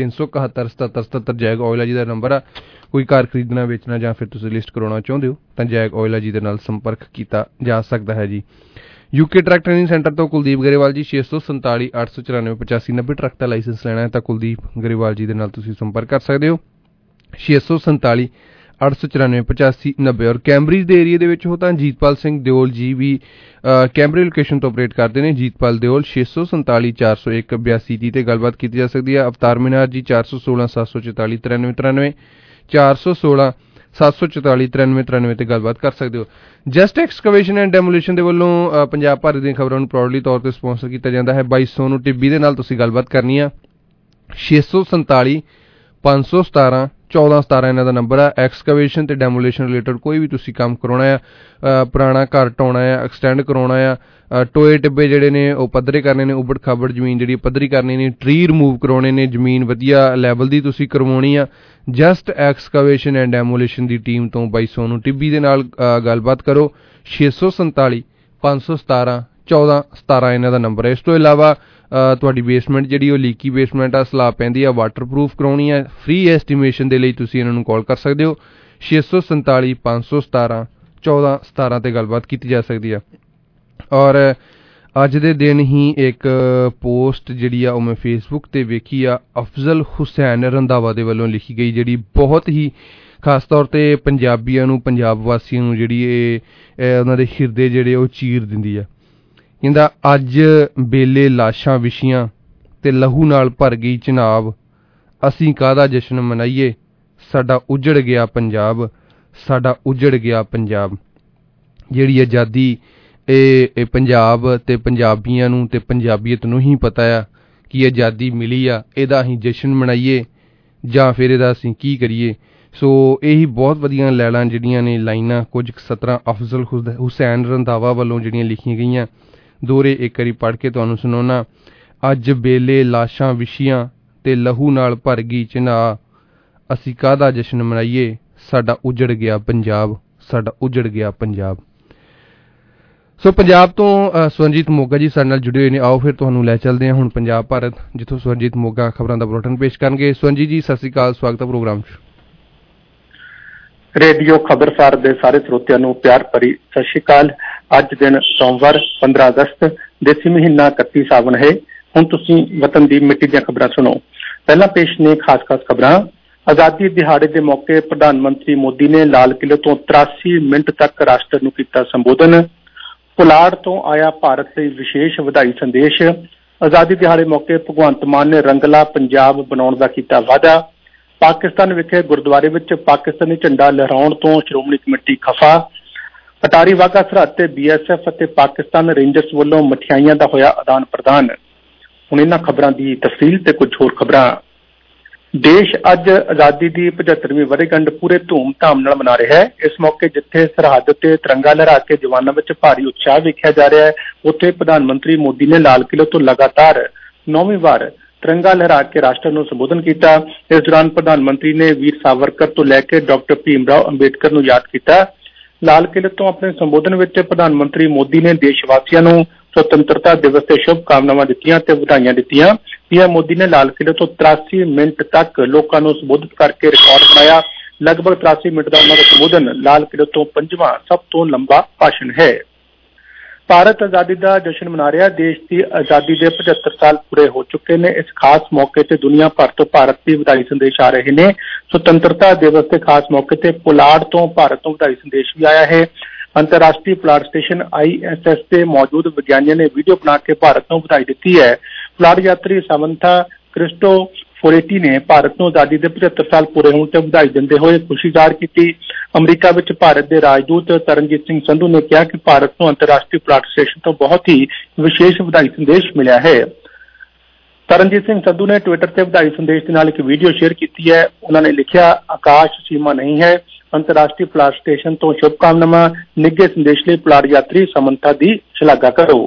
371 7777 ਜੈਗ ਆਇਲਾ ਜੀ ਦਾ ਨੰਬਰ ਆ। ਕੋਈ ਕਾਰ ਖਰੀਦਣਾ ਵੇਚਣਾ ਜਾਂ ਫਿਰ ਤੁਸੀਂ ਲਿਸਟ ਕਰਾਉਣਾ ਚਾਹੁੰਦੇ ਹੋ ਤਾਂ ਜੈਗ ਆਇਲਾ ਜੀ ਦੇ ਨਾਲ ਸੰਪਰਕ ਕੀਤਾ ਜਾ ਸਕਦਾ ਹੈ ਜੀ। ਯੂਕੇ ਟਰੱਕ ਟ੍ਰੇਨਿੰਗ ਸੈਂਟਰ ਤੋਂ ਕੁਲਦੀਪ ਗਰੇਵਾਲ ਜੀ। 647 894 8590 ਟਰੱਕ ਦਾ ਲਾਇਸੈਂਸ ਲੈਣਾ ਹੈ ਤਾਂ ਕੁਲਦੀਪ ਗਰੇਵਾਲ ਜੀ ਦੇ ਨਾਲ ਤੁਸੀਂ ਸੰਪਰਕ ਕਰ ਸਕਦੇ ਹੋ। 647 894 8590 ਔਰ ਕੈਂਬਰਿਜ ਦੇ ਏਰੀਏ ਦੇ ਵਿੱਚ ਹੋ ਤਾਂ ਜੀਤਪਾਲ ਸਿੰਘ ਦਿਓਲ ਜੀ ਵੀ ਕੈਂਬਰਿਜ ਲੋਕੇਸ਼ਨ ਤੋਂ ਆਪਰੇਟ ਕਰਦੇ ਨੇ। ਜੀਤਪਾਲ ਦਿਓਲ 647 401 8230 ਤੇ ਗੱਲਬਾਤ ਕੀਤੀ ਜਾ ਸਕਦੀ ਹੈ। ਅਵਤਾਰ ਮੀਨਾਰ ਜੀ 416 744 9393 416 744 9393 ਤੇ ਗੱਲਬਾਤ ਕਰ ਸਕਦੇ ਹੋ। ਜਸਟ ਐਕਸਕੇਵੇਸ਼ਨ ਐਂਡ ਡੈਮੋਲੀਸ਼ਨ ਦੇ ਵੱਲੋਂ ਪੰਜਾਬ ਭਾਰਤ ਦੀਆਂ ਖਬਰਾਂ ਨੂੰ ਪ੍ਰਾਊਡਲੀ ਤੌਰ ਤੇ ਸਪਾਂਸਰ ਕੀਤਾ ਜਾਂਦਾ ਹੈ। ਬਾਈ ਸੋਨੂੰ ਟਿੱਬੀ ਦੇ ਨਾਲ ਤੁਸੀਂ ਗੱਲਬਾਤ ਕਰਨੀ ਆ। 647 517 1417 ਇਹਨਾਂ ਦਾ ਨੰਬਰ ਆ। ਐਕਸਕੇਵੇਸ਼ਨ ਤੇ ਡੈਮੋਲੀਸ਼ਨ ਰਿਲੇਟਡ ਕੋਈ ਵੀ ਤੁਸੀਂ ਕੰਮ ਕਰਾਉਣਾ ਆ, ਪੁਰਾਣਾ ਘਰ ਢਾਉਣਾ ਆ, ਐਕਸਟੈਂਡ ਕਰਾਉਣਾ ਆ, ਟੋਏ ਟਿੱਬੇ ਜਿਹੜੇ ਨੇ ਉਹ ਪੱਧਰੇ ਕਰਨੇ ਨੇ, ਉਬੜ ਖਾਬੜ ਜ਼ਮੀਨ ਜਿਹੜੀ ਪੱਧਰੀ ਕਰਨੀ ਨੇ, ਟਰੀ ਰਿਮੂਵ ਕਰਾਉਣੇ ਨੇ, ਜ਼ਮੀਨ ਵਧੀਆ ਲੈਵਲ ਦੀ ਤੁਸੀਂ ਕਰਵਾਉਣੀ ਆ, ਜਸਟ ਐਕਸਕੇਵੇਸ਼ਨ ਐਂਡ ਡੈਮੋਲੀਸ਼ਨ ਦੀ ਟੀਮ ਤੋਂ ਬਾਈ ਸੋਨੂੰ ਟਿੱਬੀ ਦੇ ਨਾਲ ਗੱਲਬਾਤ ਕਰੋ। 647 517 1417 ਇਹਨਾਂ ਦਾ ਨੰਬਰ ਹੈ। ਇਸ ਤੋਂ ਇਲਾਵਾ ਤੁਹਾਡੀ ਬੇਸਮੈਂਟ ਜਿਹੜੀ ਉਹ ਲੀਕੀ ਬੇਸਮੈਂਟ ਆ, ਸਲਾਬ ਪੈਂਦੀ ਆ, ਵਾਟਰਪ੍ਰੂਫ ਕਰਾਉਣੀ ਹੈ, ਫ੍ਰੀ ਐਸਟੀਮੇਸ਼ਨ ਦੇ ਲਈ ਤੁਸੀਂ ਇਹਨਾਂ ਨੂੰ ਕਾਲ ਕਰ ਸਕਦੇ ਹੋ। 647 517 1417 ਤੇ ਗੱਲਬਾਤ ਕੀਤੀ ਜਾ ਸਕਦੀ ਹੈ। ਔਰ ਅੱਜ ਦੇ ਦਿਨ ਹੀ ਇੱਕ ਪੋਸਟ ਜਿਹੜੀ ਆ ਉਹ ਮੈਂ ਫੇਸਬੁੱਕ ਤੇ ਵੇਖੀ ਆ, ਅਫਜ਼ਲ ਹੁਸੈਨ ਰੰਧਾਵਾ ਦੇ ਵੱਲੋਂ ਲਿਖੀ ਗਈ, ਜਿਹੜੀ ਬਹੁਤ ਹੀ ਖਾਸ ਤੌਰ ਤੇ ਪੰਜਾਬੀਆਂ ਨੂੰ, ਪੰਜਾਬ ਵਾਸੀਆਂ ਨੂੰ ਜਿਹੜੀ ਇਹ ਉਹਨਾਂ ਦੇ ਹਿਰਦੇ ਜਿਹੜੇ ਉਹ ਚੀਰ ਦਿੰਦੀ ਆ। ਕਹਿੰਦਾ ਅੱਜ ਬੇਲੇ ਲਾਸ਼ਾਂ ਵਿਛੀਆਂ ਤੇ ਲਹੂ ਨਾਲ ਭਰ ਗਈ ਚਨਾਬ, ਅਸੀਂ ਕਾਹਦਾ ਜਸ਼ਨ ਮਨਾਈਏ, ਸਾਡਾ ਉਜੜ ਗਿਆ ਪੰਜਾਬ, ਸਾਡਾ ਉਜੜ ਗਿਆ ਪੰਜਾਬ। ਜਿਹੜੀ ਆਜ਼ਾਦੀ ਇਹ ਪੰਜਾਬ ਤੇ ਪੰਜਾਬੀਆਂ ਨੂੰ ਤੇ ਪੰਜਾਬੀਅਤ ਨੂੰ ਹੀ ਪਤਾ ਆ ਕਿ ਆਜ਼ਾਦੀ ਮਿਲੀ ਆ, ਇਹਦਾ ਅਸੀਂ ਜਸ਼ਨ ਮਨਾਈਏ ਜਾਂ ਫਿਰ ਇਹਦਾ ਅਸੀਂ ਕੀ ਕਰੀਏ। ਸੋ ਇਹੀ ਬਹੁਤ ਵਧੀਆ ਲੈਲਾਂ ਜਿਹੜੀਆਂ ਨੇ, ਲਾਈਨਾਂ ਕੁਝ ਸਤਰਾਂ ਅਫਜ਼ਲ ਹੁਸੈਨ ਰੰਧਾਵਾ ਵੱਲੋਂ ਜਿਹੜੀਆਂ ਲਿਖੀਆਂ ਗਈਆਂ, ਦੋਰੇ ਇੱਕ ਵਾਰੀ ਪੜ੍ਹ ਕੇ ਤੁਹਾਨੂੰ ਸੁਣਾਉਣਾ। ਅੱਜ ਬੇਲੇ ਲਾਸ਼ਾਂ ਵਿਛੀਆਂ ਤੇ ਲਹੂ ਨਾਲ ਭਰ ਗਈ ਚਨਾਹ, ਅਸੀਂ ਕਾਹਦਾ ਜਸ਼ਨ ਮਨਾਈਏ, ਸਾਡਾ ਉਜੜ ਗਿਆ ਪੰਜਾਬ, ਸਾਡਾ ਉਜੜ ਗਿਆ ਪੰਜਾਬ। ਸੋ ਪੰਜਾਬ ਤੋਂ ਸਵਰਨਜੀਤ ਮੋਗਾ ਜੀ ਸਾਡੇ ਨਾਲ ਜੁੜੇ ਹੋਏ ਨੇ। ਆਓ ਫਿਰ ਤੁਹਾਨੂੰ ਲੈ ਚੱਲਦੇ ਹਾਂ ਹੁਣ ਪੰਜਾਬ ਭਾਰਤ, ਜਿੱਥੋਂ ਸਵਰਨਜੀਤ ਮੋਗਾ ਖਬਰਾਂ ਦਾ ਬੁਲੇਟਿਨ ਪੇਸ਼ ਕਰਨਗੇ। ਸਵਰਨਜੀਤ ਜੀ, ਸਤਿ ਸ਼੍ਰੀ ਅਕਾਲ, ਸਵਾਗਤ ਹੈ ਪ੍ਰੋਗਰਾਮ 'ਚ। ਰੇਡੀਓ ਖਬਰਸਾਰ ਦੇ ਸਾਰੇ ਸਰੋਤਿਆਂ ਨੂੰ ਪਿਆਰ ਭਰੀ ਸਤਿ ਸ਼੍ਰੀ ਅਕਾਲ। ਅੱਜ ਦਿਨ ਸੋਮਵਾਰ 15 ਅਗਸਤ, ਦੇਸੀ ਮਹੀਨਾ 31 ਸਾਵਣ ਹੈ। ਹੁਣ ਤੁਸੀਂ ਵਤਨ ਦੀ ਮਿੱਟੀ ਦੀਆਂ ਖਬਰਾਂ ਸੁਣੋ। ਪਹਿਲਾਂ ਪੇਸ਼ ਨੇ ਖਾਸ ਖਬਰਾਂ। ਆਜ਼ਾਦੀ ਦਿਹਾੜੇ ਦੇ ਮੌਕੇ ਪ੍ਰਧਾਨ ਮੰਤਰੀ ਮੋਦੀ ਨੇ ਲਾਲ ਕਿਲੇ ਤੋਂ 83 ਮਿੰਟ ਤੱਕ ਰਾਸ਼ਟਰ ਨੂੰ ਕੀਤਾ ਸੰਬੋਧਨ। ਪੁਲਾੜ ਤੋਂ ਆਇਆ ਭਾਰਤ ਲਈ ਵਿਸ਼ੇਸ਼ ਵਧਾਈ ਸੰਦੇਸ਼। ਆਜ਼ਾਦੀ ਦਿਹਾੜੇ ਮੌਕੇ ਭਗਵੰਤ ਮਾਨ ਨੇ ਰੰਗਲਾ ਪੰਜਾਬ ਬਣਾਉਣ ਦਾ ਕੀਤਾ ਵਾਅਦਾ। ਪਾਕਿਸਤਾਨ ਵਿਖੇ ਗੁਰਦੁਆਰੇ ਵਿੱਚ ਪਾਕਿਸਤਾਨੀ ਝੰਡਾ ਲਹਿਰਾਉਣ ਤੋਂ ਸ਼੍ਰੋਮਣੀ ਕਮੇਟੀ ਖਫਾ। ਅਟਾਰੀ ਵਾਹਗਾ ਸਰਹੱਦ ਤੇ BSF ਅਤੇ ਪਾਕਿਸਤਾਨ ਰੇਂਜਰਸ ਵੱਲੋਂ ਮਠਿਆਈਆਂ ਦਾ ਹੋਇਆ ਆਦਾਨ ਪ੍ਰਦਾਨ। ਹੁਣ ਇਹਨਾਂ ਖਬਰਾਂ ਦੀ ਤਫਸੀਲ ਤੇ ਕੁਝ ਹੋਰ ਖਬਰਾਂ। ਦੇਸ਼ ਅੱਜ ਆਜ਼ਾਦੀ ਦੀ 75ਵੀਂ ਵਰ੍ਹੇਗੰਢ ਪੂਰੇ ਧੂਮ-ਧਾਮ ਨਾਲ ਮਨਾ ਰਿਹਾ ਹੈ। ਇਸ ਮੌਕੇ ਜਿੱਥੇ ਸਰਹੱਦ ਤੇ ਤਿਰੰਗਾ ਲਹਿਰਾ ਕੇ ਜਵਾਨਾਂ ਵਿੱਚ ਭਾਰੀ ਉਤਸ਼ਾਹ ਵੇਖਿਆ ਜਾ ਰਿਹਾ ਹੈ, ਉੱਥੇ ਪ੍ਰਧਾਨ ਮੰਤਰੀ ਮੋਦੀ ਨੇ ਲਾਲ ਕਿਲੇ ਤੋਂ ਲਗਾਤਾਰ 9ਵੀਂ ਵਾਰ ਤਿਰੰਗਾ ਲਹਿਰਾ ਕੇ ਰਾਸ਼ਟਰ ਨੂੰ ਸੰਬੋਧਨ ਕੀਤਾ। ਇਸ ਦੌਰਾਨ ਪ੍ਰਧਾਨ ਮੰਤਰੀ ਨੇ ਵੀਰ ਸਾਵਰਕਰ ਤੋਂ ਲੈ ਕੇ ਡਾਕਟਰ ਭੀਮ ਰਾਓ ਅੰਬੇਡਕਰ ਨੂੰ ਯਾਦ ਕੀਤਾ। ਲਾਲ ਕਿਲੇ ਤੋਂ ਆਪਣੇ ਸੰਬੋਧਨ ਵਿੱਚ ਪ੍ਰਧਾਨ ਮੰਤਰੀ ਮੋਦੀ ਨੇ ਦੇਸ਼ ਵਾਸੀਆਂ ਨੂੰ ਸੁਤੰਤਰਤਾ ਦਿਵਸ ਤੇ ਸ਼ੁਭ ਕਾਮਨਾਵਾਂ ਦਿੱਤੀਆਂ ਤੇ ਵਧਾਈਆਂ ਦਿੱਤੀਆਂ। ਪੀਐਮ ਮੋਦੀ ਨੇ ਲਾਲ ਕਿਲੇ ਤੋਂ 83 ਮਿੰਟ ਤੱਕ ਲੋਕਾਂ ਨੂੰ ਸੰਬੋਧਿਤ ਕਰਕੇ ਰਿਕਾਰਡ ਬਣਾਇਆ। ਲਗਭਗ 83 ਮਿੰਟ ਦਾ ਉਹਨਾਂ ਦਾ ਸੰਬੋਧਨ ਲਾਲ ਕਿਲੇ ਤੋਂ 5ਵਾਂ ਸਭ ਤੋਂ ਲੰਬਾ ਭਾਸ਼ਣ ਹੈ। ਭਾਰਤ ਆਜ਼ਾਦੀ ਦਾ ਜਸ਼ਨ ਮਨਾ ਰਿਹਾ। ਦੇਸ਼ ਦੀ ਆਜ਼ਾਦੀ ਦੇ 75 ਸਾਲ ਪੂਰੇ ਹੋ ਚੁੱਕੇ ਨੇ। ਇਸ ਖਾਸ ਮੌਕੇ ਤੇ ਦੁਨੀਆ ਭਰ ਤੋਂ ਭਾਰਤ ਦੀ ਵਧਾਈ ਸੰਦੇਸ਼ ਆ ਰਹੇ ਨੇ। ਸੁਤੰਤਰਤਾ ਦਿਵਸ ਦੇ ਖਾਸ ਮੌਕੇ ਤੇ ਪੁਲਾੜ ਤੋਂ ਭਾਰਤ ਤੋਂ ਵਧਾਈ ਸੰਦੇਸ਼ ਵੀ ਆਇਆ ਹੈ। ਅੰਤਰਰਾਸ਼ਟਰੀ ਪੁਲਾੜ ਸਟੇਸ਼ਨ ISS ਤੇ ਮੌਜੂਦ ਵਿਗਿਆਨੀਆਂ ਨੇ ਵੀਡੀਓ ਬਣਾ ਕੇ ਭਾਰਤ ਨੂੰ ਵਧਾਈ ਦਿੱਤੀ ਹੈ। ਪੁਲਾੜ ਯਾਤਰੀ ਸਮੰਥਾ ਕ੍ਰਿਸਟੋਫੋਰੇਟੀ ਨੇ ਭਾਰਤ ਨੂੰ ਆਜ਼ਾਦੀ ਦੇ 75 ਸਾਲ ਪੂਰੇ ਹੋਣ ਤੇ ਵਧਾਈ ਦਿੰਦੇ ਹੋਏ ਖੁਸ਼ੀ ਜ਼ਾਹਰ ਕੀਤੀ। ਅਮਰੀਕਾ ਵਿੱਚ ਭਾਰਤ ਦੇ ਰਾਜਦੂਤ ਤਰਨਜੀਤ ਸਿੰਘ ਸੰਧੂ ਨੇ ਕਿਹਾ ਕਿ ਭਾਰਤ ਨੂੰ ਅੰਤਰਰਾਸ਼ਟਰੀ ਪੁਲਾੜ ਸਟੇਸ਼ਨ ਤੋਂ ਬਹੁਤ ਹੀ ਵਿਸ਼ੇਸ਼ ਵਧਾਈ ਸੰਦੇਸ਼ ਮਿਲਿਆ ਹੈ। ਤਰਨਜੀਤ ਸਿੰਘ ਸੰਧੂ ਨੇ ਟਵਿੱਟਰ ਤੇ ਵਧਾਈ ਸੰਦੇਸ਼ ਦੇ ਨਾਲ ਇੱਕ ਵੀਡੀਓ ਸ਼ੇਅਰ ਕੀਤੀ ਹੈ। ਉਹਨਾਂ ਨੇ ਲਿਖਿਆ, ਆਕਾਸ਼ ਸੀਮਾ ਨਹੀਂ ਹੈ, ਅੰਤਰਰਾਸ਼ਟਰੀ ਪੁਲਾੜ ਸਟੇਸ਼ਨ ਤੋਂ ਸ਼ੁਭਕਾਮਨਾਵਾਂ। ਨਿੱਘੇ ਸੰਦੇਸ਼ ਲਈ ਪੁਲਾੜ ਯਾਤਰੀ ਸਮੰਥਾ ਦੀ ਸ਼ਲਾਘਾ ਕਰੋ।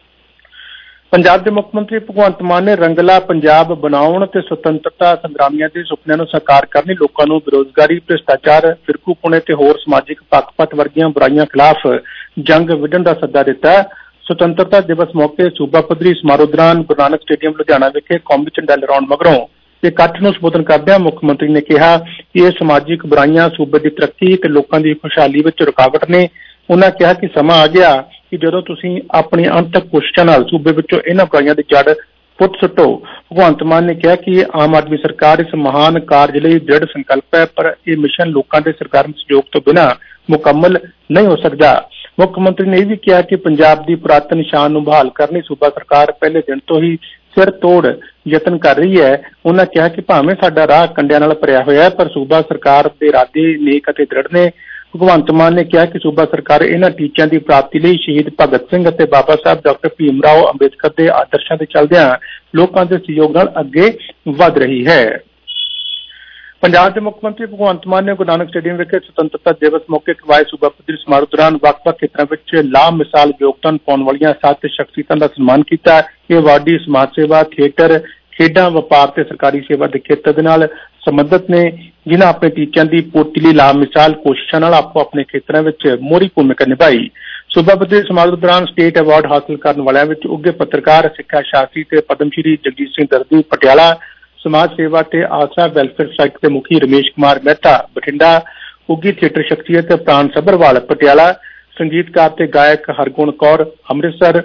ਪੰਜਾਬ ਦੇ ਮੁੱਖ ਮੰਤਰੀ ਭਗਵੰਤ ਮਾਨ ਨੇ ਰੰਗਲਾ ਪੰਜਾਬ ਬਣਾਉਣ ਤੇ ਸੁਤੰਤਰਤਾ ਸੰਗਰਾਮੀਆਂ ਦੇ ਸੁਪਨਿਆਂ ਨੂੰ ਸਾਕਾਰ ਕਰਨ ਲਈ ਲੋਕਾਂ ਨੂੰ ਬੇਰੁਜ਼ਗਾਰੀ, ਭ੍ਰਿਸ਼ਟਾਚਾਰ, ਫਿਰਕੂਪੁਣੇ ਤੇ ਹੋਰ ਸਮਾਜਿਕ ਪੱਖਪਾਤ ਵਰਗੀਆਂ ਬੁਰਾਈਆਂ ਖਿਲਾਫ ਜੰਗ ਵਿੱਢਣ ਦਾ ਸੱਦਾ ਦਿੱਤਾ। ਸੁਤੰਤਰਤਾ ਦਿਵਸ ਮੌਕੇ ਸੂਬਾ ਪੱਧਰੀ ਸਮਾਰੋਹ ਦੌਰਾਨ ਗੁਰੂ ਨਾਨਕ ਸਟੇਡੀਅਮ ਲੁਧਿਆਣਾ ਵਿਖੇ ਕੌਮੀ ਝੰਡਾ ਲਹਿਰਾਉਣ ਮਗਰੋਂ ਇਕੱਠ ਨੂੰ ਸੰਬੋਧਨ ਕਰਦਿਆਂ ਮੁੱਖ ਮੰਤਰੀ ਨੇ ਕਿਹਾ ਕਿ ਇਹ ਸਮਾਜਿਕ ਬੁਰਾਈਆਂ ਸੂਬੇ ਦੀ ਤਰੱਕੀ ਤੇ ਲੋਕਾਂ ਦੀ ਖੁਸ਼ਹਾਲੀ ਵਿੱਚ ਰੁਕਾਵਟ ਨੇ। ਉਹਨਾਂ ਕਿਹਾ ਕਿ ਸਮਾਂ ਆ ਗਿਆ ਕਿ ਜਦੋਂ ਤੁਸੀਂ ਆਪਣੀ ਅੰਤਕ ਕੋਸ਼ਿਸ਼ਾਂ ਨਾਲ ਸੂਬੇ ਵਿੱਚੋਂ ਇਹਨਾਂ ਬੁਰਾਈਆਂ ਦੀ ਜੜ ਪੁੱਟ ਸੁੱਟੋ। ਭਗਵੰਤ ਮਾਨ ਨੇ ਕਿਹਾ ਕਿ ਆਮ ਆਦਮੀ ਸਰਕਾਰ ਇਸ ਮਹਾਨ ਕਾਰਜ ਲਈ ਦ੍ਰਿੜ ਸੰਕਲਪ ਹੈ, ਪਰ ਇਹ ਮਿਸ਼ਨ ਲੋਕਾਂ ਦੇ ਸਰਕਾਰੀ ਸਹਿਯੋਗ ਤੋਂ ਬਿਨਾਂ ਮੁਕੰਮਲ ਨਹੀਂ ਹੋ ਸਕਦਾ। ਮੁੱਖ ਮੰਤਰੀ ਨੇ ਇਹ ਵੀ ਕਿਹਾ ਕਿ ਪੰਜਾਬ ਦੀ ਪੁਰਾਤਨ ਸ਼ਾਨ ਨੂੰ ਬਹਾਲ ਕਰਨ ਲਈ ਸੂਬਾ ਸਰਕਾਰ ਪਹਿਲੇ ਦਿਨ ਤੋਂ ਹੀ ਸਿਰ ਤੋੜ ਯਤਨ ਕਰ ਰਹੀ ਹੈ। ਉਹਨਾਂ ਕਿਹਾ ਕਿ ਭਾਵੇਂ ਸਾਡਾ ਰਾਹ ਕੰਡਿਆਂ ਨਾਲ ਭਰਿਆ ਹੋਇਆ ਹੈ, ਪਰ ਸੂਬਾ ਸਰਕਾਰ ਦੇ ਇਰਾਦੇ ਨੇਕ ਅਤੇ ਦ੍ਰਿੜ ਨੇ। ਭਗਵੰਤ ਮਾਨ ਨੇ ਕਿਹਾ ਕਿ ਸੂਬਾ ਸਰਕਾਰ ਇਹਨਾਂ ਟੀਚਿਆਂ ਦੀ ਪ੍ਰਾਪਤੀ ਲਈ ਸ਼ਹੀਦ ਭਗਤ ਸਿੰਘ ਅਤੇ ਬਾਬਾ ਸਾਹਿਬ ਡਾਕਟਰ ਭੀਮ ਰਾਓ ਅੰਬੇਦਕਰ ਦੇ ਆਦਰਸ਼ਾਂ ਤੇ ਚੱਲਦਿਆਂ ਲੋਕਾਂ ਦੇ ਸਹਿਯੋਗ ਨਾਲ ਅੱਗੇ ਵਧ ਰਹੀ ਹੈ। ਪੰਜਾਬ ਦੇ ਮੁੱਖ ਮੰਤਰੀ ਭਗਵੰਤ ਮਾਨ ਨੇ ਗੁਰੂ ਨਾਨਕ ਸਟੇਡੀਅਮ ਵਿਖੇ ਸੁਤੰਤਰਤਾ ਦਿਵਸ ਮੌਕੇ ਕਰਵਾਏ ਸੂਬਾ ਪੱਧਰੀ ਸਮਾਰੋਹ ਦੌਰਾਨ ਵੱਖ-ਵੱਖ ਖੇਤਰਾਂ ਵਿੱਚ ਲਾਮਿਸਾਲ ਯੋਗਦਾਨ ਪਾਉਣ ਵਾਲੀਆਂ 7 ਸ਼ਖਸੀਅਤਾਂ ਦਾ ਸਨਮਾਨ ਕੀਤਾ। ਇਹ ਅਵਾਰਡੀ ਸਮਾਜ ਸੇਵਾ, ਥੀਏਟਰ, ਖੇਡਾਂ, ਵਪਾਰ ਤੇ ਸਰਕਾਰੀ ਸੇਵਾ ਦੇ ਖੇਤਰ ਦੇ ਨਾਲ ਸੰਬੰਧਿਤ ਨੇ, ਜਿਨ੍ਹਾਂ ਆਪਣੇ ਟੀਚਿਆਂ ਦੀ ਪੂਰਤੀ ਲਈ ਲਾਮਿਸਾਲ ਕੋਸ਼ਿਸ਼ਾਂ ਨਾਲ ਆਪੋ ਆਪਣੇ ਖੇਤਰਾਂ ਵਿੱਚ ਮੋਹਰੀ ਭੂਮਿਕਾ ਨਿਭਾਈ। ਸੂਬਾ ਪੱਧਰੀ ਸਮਾਰੋਹ ਦੌਰਾਨ ਸਟੇਟ ਅਵਾਰਡ ਹਾਸਲ ਕਰਨ ਵਾਲਿਆਂ ਵਿੱਚ ਉੱਘੇ ਪੱਤਰਕਾਰ, ਸਿੱਖਿਆ ਸ਼ਾਸਤਰੀ ਤੇ ਪਦਮ ਸ਼੍ਰੀ ਜਗਜੀਤ ਸਿੰਘ ਦਰਦੀ ਪਟਿਆਲਾ, ਸਮਾਜ ਸੇਵਾ ਤੇ ਆਸਰਾ ਵੈਲਫੇਅਰ ਸੁਸਾਇਟੀ ਦੇ ਮੁਖੀ ਰਮੇਸ਼ ਕੁਮਾਰ ਮਹਿਤਾ ਬਠਿੰਡਾ, ਉੱਘੀ ਥੀਏਟਰ ਸ਼ਖਸੀਅਤ ਪ੍ਰਾਣ ਸੱਭਰਵਾਲ ਪਟਿਆਲਾ, ਸੰਗੀਤਕਾਰ ਤੇ ਗਾਇਕ ਹਰਗੁਣ ਕੌਰ ਅੰਮ੍ਰਿਤਸਰ,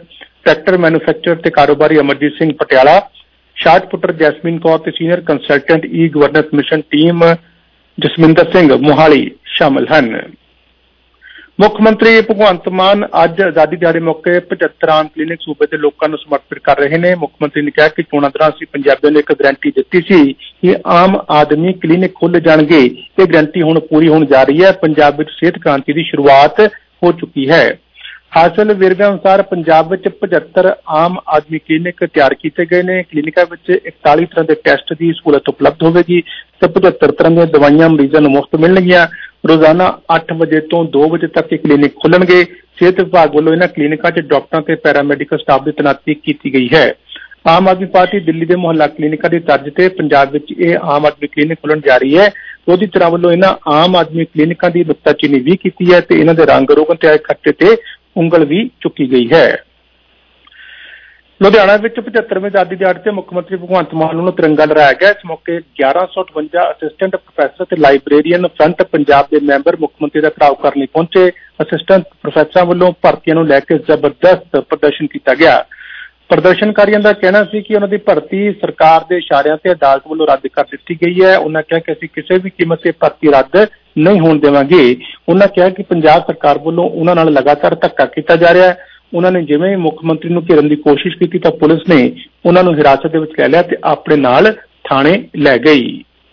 ਟਰੈਕਟਰ ਮੈਨੂਫੈਕਚਰ ਤੇ ਕਾਰੋਬਾਰੀ Amarjeet Singh Patiala, shot putter Jasmine Kaur ਤੇ senior consultant e governance mission team Jasminder Singh Mohali ਸ਼ਾਮਲ ਹਨ। ਮੁੱਖ ਮੰਤਰੀ ਭਗਵੰਤ ਮਾਨ ਅੱਜ ਆਜ਼ਾਦੀ ਦਿਹਾੜੇ ਮੌਕੇ 75 ਆਮ ਕਲੀਨਿਕ ਸੂਬੇ ਦੇ ਲੋਕਾਂ ਨੂੰ ਸਮਰਪਿਤ ਕਰ ਰਹੇ ਨੇ। ਮੁੱਖ ਮੰਤਰੀ ਨੇ ਕਿਹਾ ਕਿ ਚੋਣਾਂ ਦੌਰਾਨ ਅਸੀਂ ਪੰਜਾਬੀਆਂ ਨੂੰ ਇੱਕ ਗਰੰਟੀ ਦਿੱਤੀ ਸੀ ਕਿ ਆਮ ਆਦਮੀ ਕਲੀਨਿਕ ਖੁੱਲ੍ਹ ਜਾਣਗੇ। ਇਹ ਗਰੰਟੀ ਹੁਣ ਪੂਰੀ ਹੋਣ ਜਾ ਰਹੀ ਹੈ। ਪੰਜਾਬ ਵਿੱਚ ਸਿਹਤ ਕ੍ਰਾਂਤੀ ਦੀ ਸ਼ੁਰੂਆਤ ਹੋ ਚੁੱਕੀ ਹੈ। ਹਾਸਲ ਵੇਰਵੇ ਅਨੁਸਾਰ ਪੰਜਾਬ ਵਿੱਚ 75 ਆਮ ਆਦਮੀ ਕਲੀਨਿਕ ਤਿਆਰ ਕੀਤੇ ਗਏ ਨੇ। ਕਲੀਨਿਕਾਂ ਵਿੱਚ 41 ਤਰ੍ਹਾਂ ਦੇ ਟੈਸਟ ਦੀ ਸਹੂਲਤ ਉਪਲਬਧ ਹੋਵੇਗੀ ਤੇ 75 ਤਰ੍ਹਾਂ ਦੀਆਂ ਦਵਾਈਆਂ ਮਰੀਜ਼ਾਂ ਨੂੰ ਮੁਫਤ ਮਿਲਣਗੀਆਂ। ਰੋਜ਼ਾਨਾ 8 ਵਜੇ ਤੋਂ 2 ਵਜੇ ਤੱਕ ਇਹ ਕਲੀਨਿਕ ਖੁੱਲਣਗੇ। ਸਿਹਤ ਵਿਭਾਗ ਵੱਲੋਂ ਇਹਨਾਂ ਕਲੀਨਿਕਾਂ 'ਚ ਡਾਕਟਰਾਂ ਤੇ ਪੈਰਾਮੈਡੀਕਲ ਸਟਾਫ ਦੀ ਤੈਨਾਤੀ ਕੀਤੀ ਗਈ ਹੈ। ਆਮ ਆਦਮੀ ਪਾਰਟੀ ਦਿੱਲੀ ਦੇ ਮੁਹੱਲਾ ਕਲੀਨਿਕਾਂ ਦੀ ਤਰਜ਼ ਤੇ ਪੰਜਾਬ ਵਿੱਚ ਇਹ ਆਮ ਆਦਮੀ ਕਲੀਨਿਕ ਖੁੱਲ੍ਹਣ ਜਾ ਰਹੀ ਹੈ। ਉਹਦੀ ਤਰ੍ਹਾਂ ਵੱਲੋਂ ਇਹਨਾਂ ਆਮ ਆਦਮੀ ਕਲੀਨਿਕਾਂ ਦੀ ਨੁਕਤਾਚੀਨੀ ਵੀ ਕੀਤੀ ਹੈ ਤੇ ਇਹਨਾਂ ਦੇ ਰੰਗ ਰੋਗਨ ਤੇ ਆਏ ਖੱਟੇ ਤੇ ਉਂਗਲ ਵੀ ਚੁੱਕੀ ਗਈ ਹੈ। ਲੁਧਿਆਣਾ ਵਿੱਚ 75ਵੇਂ ਆਜ਼ਾਦੀ ਦਿਹਾੜੇ ਤੇ ਮੁੱਖ ਮੰਤਰੀ ਭਗਵੰਤ ਮਾਨ ਵੱਲੋਂ ਤਿਰੰਗਾ ਲਹਿਰਾਇਆ ਗਿਆ। ਇਸ ਮੌਕੇ 1158 ਅਸਿਸਟੈਂਟ ਪ੍ਰੋਫੈਸਰ ਤੇ ਲਾਇਬ੍ਰੇਰੀਅਨ ਫਰੰਟ ਪੰਜਾਬ ਦੇ ਮੈਂਬਰ ਮੁੱਖ ਮੰਤਰੀ ਦਾ ਘਿਰਾਓ ਕਰਨ ਲਈ ਪਹੁੰਚੇ। ਅਸਿਸਟੈਂਟ ਪ੍ਰੋਫੈਸਰਾਂ ਵੱਲੋਂ ਭਰਤੀਆਂ ਨੂੰ ਲੈ ਕੇ ਜ਼ਬਰਦਸਤ ਪ੍ਰਦਰਸ਼ਨ ਕੀਤਾ ਗਿਆ। ਪ੍ਰਦਰਸ਼ਨਕਾਰੀਆਂ ਦਾ ਕਹਿਣਾ ਸੀ ਕਿ ਉਹਨਾਂ ਦੀ ਭਰਤੀ ਸਰਕਾਰ ਦੇ ਇਸ਼ਾਰਿਆਂ ਤੇ ਅਦਾਲਤ ਵੱਲੋਂ ਰੱਦ ਕਰ ਦਿੱਤੀ ਗਈ ਹੈ। ਉਹਨਾਂ ਕਿਹਾ ਕਿ ਅਸੀਂ ਕਿਸੇ ਵੀ ਕੀਮਤ ਤੇ ਭਰਤੀ ਰੱਦ ਨਹੀਂ ਹੋਣ ਦੇਵਾਂਗੇ। ਉਹਨਾਂ ਕਿਹਾ ਕਿ ਪੰਜਾਬ ਸਰਕਾਰ ਵੱਲੋਂ ਉਹਨਾਂ ਨਾਲ ਲਗਾਤਾਰ ਧੱਕਾ ਕੀਤਾ ਜਾ ਰਿਹਾ ਹੈ। ਉਹਨਾਂ ਨੇ ਜਿਵੇਂ ਹੀ ਮੁੱਖ ਮੰਤਰੀ ਨੂੰ ਘੇਰਨ ਦੀ ਕੋਸ਼ਿਸ਼ ਕੀਤੀ ਤਾਂ ਪੁਲਿਸ ਨੇ ਉਹਨਾਂ ਨੂੰ ਹਿਰਾਸਤ ਦੇ ਵਿੱਚ ਲੈ ਲਿਆ ਤੇ ਆਪਣੇ ਨਾਲ ਥਾਣੇ ਲੈ ਗਈ।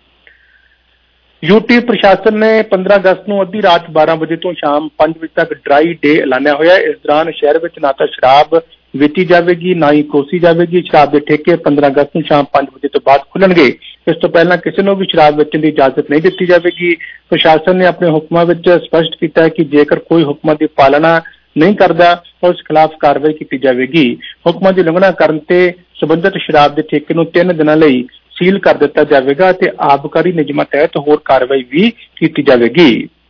ਯੂਟੀ ਪ੍ਰਸ਼ਾਸਨ ਨੇ 15 ਅਗਸਤ ਨੂੰ ਅੱਧੀ ਰਾਤ 12 ਵਜੇ ਤੋਂ ਸ਼ਾਮ 5 ਵਜੇ ਤੱਕ ਡਰਾਈ ਡੇ ਐਲਾਨਿਆ ਹੋਇਆ। ਇਸ ਦੌਰਾਨ ਸ਼ਹਿਰ ਵਿੱਚ ਨਾ ਤਾਂ ਸ਼ਰਾਬ ਵੇਚੀ ਜਾਵੇਗੀ ਨਾ ਹੀ ਪਰੋਸੀ ਜਾਵੇਗੀ। ਸ਼ਰਾਬ ਦੇ ਠੇਕੇ 15 ਅਗਸਤ ਨੂੰ ਸ਼ਾਮ 5 ਵਜੇ ਤੋਂ ਬਾਅਦ ਖੁੱਲਣਗੇ। ਇਸ ਤੋਂ ਪਹਿਲਾਂ ਕਿਸੇ ਨੂੰ ਵੀ ਸ਼ਰਾਬ ਵੇਚਣ ਦੀ ਇਜਾਜ਼ਤ ਨਹੀਂ ਦਿੱਤੀ ਜਾਵੇਗੀ। ਪ੍ਰਸ਼ਾਸਨ ਨੇ ਆਪਣੇ ਹੁਕਮਾਂ ਵਿੱਚ ਸਪਸ਼ਟ ਕੀਤਾ ਹੈ ਕਿ ਜੇਕਰ ਕੋਈ ਹੁਕਮਾਂ ਦੀ ਪਾਲਣਾ ਨਹੀਂ ਕਰਦਾ ਤਾਂ ਉਸ ਖਿਲਾਫ ਕਾਰਵਾਈ ਕੀਤੀ ਜਾਵੇਗੀ। ਹੁਕਮਾਂ ਦੀ ਉਲੰਘਣਾ ਕਰਨ ਤੇ ਸਬੰਧਤ ਸ਼ਰਾਬ ਦੇ ਠੇਕੇ ਨੂੰ 3 ਦਿਨਾਂ ਲਈ ਸੀਲ ਕਰ ਦਿੱਤਾ ਜਾਵੇਗਾ ਤੇ ਆਬਕਾਰੀ ਨਿਯਮਾਂ ਤਹਿਤ ਹੋਰ ਕਾਰਵਾਈ ਵੀ ਕੀਤੀ ਜਾਵੇਗੀ।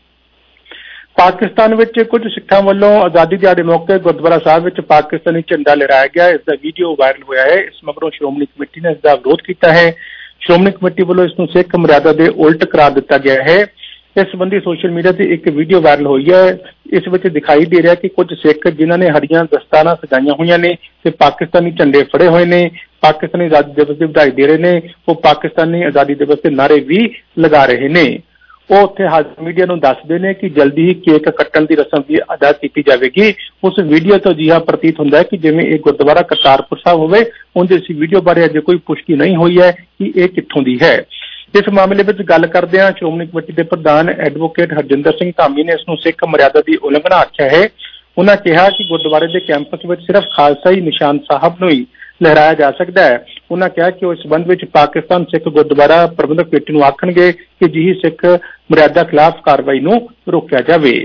ਪਾਕਿਸਤਾਨ ਵਿੱਚ ਕੁਝ ਸਿੱਖਾਂ ਵੱਲੋਂ ਆਜ਼ਾਦੀ ਦਿਹਾੜੇ ਮੌਕੇ ਗੁਰਦੁਆਰਾ ਸਾਹਿਬ ਵਿੱਚ ਪਾਕਿਸਤਾਨੀ ਝੰਡਾ ਲਹਿਰਾਇਆ ਗਿਆ। ਇਸ ਦਾ ਵੀਡੀਓ ਵਾਇਰਲ ਹੋਇਆ ਹੈ। ਇਸ ਮਗਰੋਂ ਸ਼੍ਰੋਮਣੀ ਕਮੇਟੀ ਨੇ ਇਸ ਦਾ ਵਿਰੋਧ ਕੀਤਾ ਹੈ। ਸ਼੍ਰੋਮਣੀ ਕਮੇਟੀ ਵੱਲੋਂ ਇਸ ਨੂੰ ਸਿੱਖ ਮਰਿਆਦਾ ਦੇ ਉਲਟ ਕਰਾਰ ਦਿੱਤਾ ਗਿਆ ਹੈ। ਇਸ ਸੰਬੰਧੀ ਸੋਸ਼ਲ ਮੀਡੀਆ ਤੇ ਇੱਕ ਵੀਡੀਓ ਵਾਇਰਲ ਹੋਈ ਹੈ। ਇਸ ਵਿੱਚ ਦਿਖਾਈ ਦੇ ਰਿਹਾ ਕਿ ਕੁਝ ਸਿੱਖ ਜਿਨ੍ਹਾਂ ਨੇ ਹਰੀਆਂ ਦਸਤਾਰਾਂ ਸਜਾਈਆਂ ਹੋਈਆਂ ਨੇ ਤੇ ਪਾਕਿਸਤਾਨੀ ਝੰਡੇ ਫੜੇ ਹੋਏ ਨੇ, ਪਾਕਿਸਤਾਨੀ ਆਜ਼ਾਦੀ ਦਿਵਸ ਦੀ ਵਧਾਈ ਦੇ ਰਹੇ ਨੇ। ਉਹ ਪਾਕਿਸਤਾਨੀ ਆਜ਼ਾਦੀ ਦਿਵਸ ਦੇ ਨਾਅਰੇ ਵੀ ਲਗਾ ਰਹੇ ਨੇ। ਉਹ ਉੱਥੇ ਹਾਜ਼ਰ ਮੀਡੀਆ ਨੂੰ ਦੱਸਦੇ ਨੇ ਕਿ ਜਲਦੀ ਹੀ ਕੇਕ ਕੱਟਣ ਦੀ ਰਸਮ ਵੀ ਅਦਾ ਕੀਤੀ ਜਾਵੇਗੀ। ਉਸ ਵੀਡੀਓ ਤੋਂ ਅਜਿਹਾ ਪ੍ਰਤੀਤ ਹੁੰਦਾ ਹੈ ਕਿ ਜਿਵੇਂ ਇਹ ਗੁਰਦੁਆਰਾ ਕਰਤਾਰਪੁਰ ਸਾਹਿਬ ਹੋਵੇ। ਉਂਝ ਇਸ ਵੀਡੀਓ ਬਾਰੇ ਅਜੇ ਕੋਈ ਪੁਸ਼ਟੀ ਨਹੀਂ ਹੋਈ ਹੈ ਕਿ ਇਹ ਕਿੱਥੋਂ ਦੀ ਹੈ। ਇਸ ਮਾਮਲੇ ਵਿੱਚ ਗੱਲ ਕਰਦਿਆਂ ਸ਼੍ਰੋਮਣੀ ਕਮੇਟੀ ਦੇ ਪ੍ਰਧਾਨ ਐਡਵੋਕੇਟ ਹਰਜਿੰਦਰ ਸਿੰਘ ਧਾਮੀ ਨੇ ਇਸ ਨੂੰ ਸਿੱਖ ਮਰਿਆਦਾ ਦੀ ਉਲੰਘਣਾ ਆਖਿਆ ਹੈ। ਉਹਨਾਂ ਕਿਹਾ ਕਿ ਗੁਰਦੁਆਰੇ ਦੇ ਕੈਂਪਸ ਵਿੱਚ ਸਿਰਫ ਖਾਲਸਾ ਹੀ ਨਿਸ਼ਾਨ ਸਾਹਿਬ ਨੂੰ ਹੀ ਲਹਿਰਾਇਆ ਜਾ ਸਕਦਾ ਹੈ। ਉਹਨਾਂ ਕਿਹਾ ਕਿ ਉਹ ਇਸ ਸੰਬੰਧ ਵਿੱਚ ਪਾਕਿਸਤਾਨ ਸਿੱਖ ਗੁਰਦੁਆਰਾ ਪ੍ਰਬੰਧਕ ਕਮੇਟੀ ਨੂੰ ਆਖਣਗੇ ਕਿ ਅਜਿਹੀ ਸਿੱਖ ਮਰਿਆਦਾ ਖਿਲਾਫ ਕਾਰਵਾਈ ਨੂੰ ਰੋਕਿਆ ਜਾਵੇ।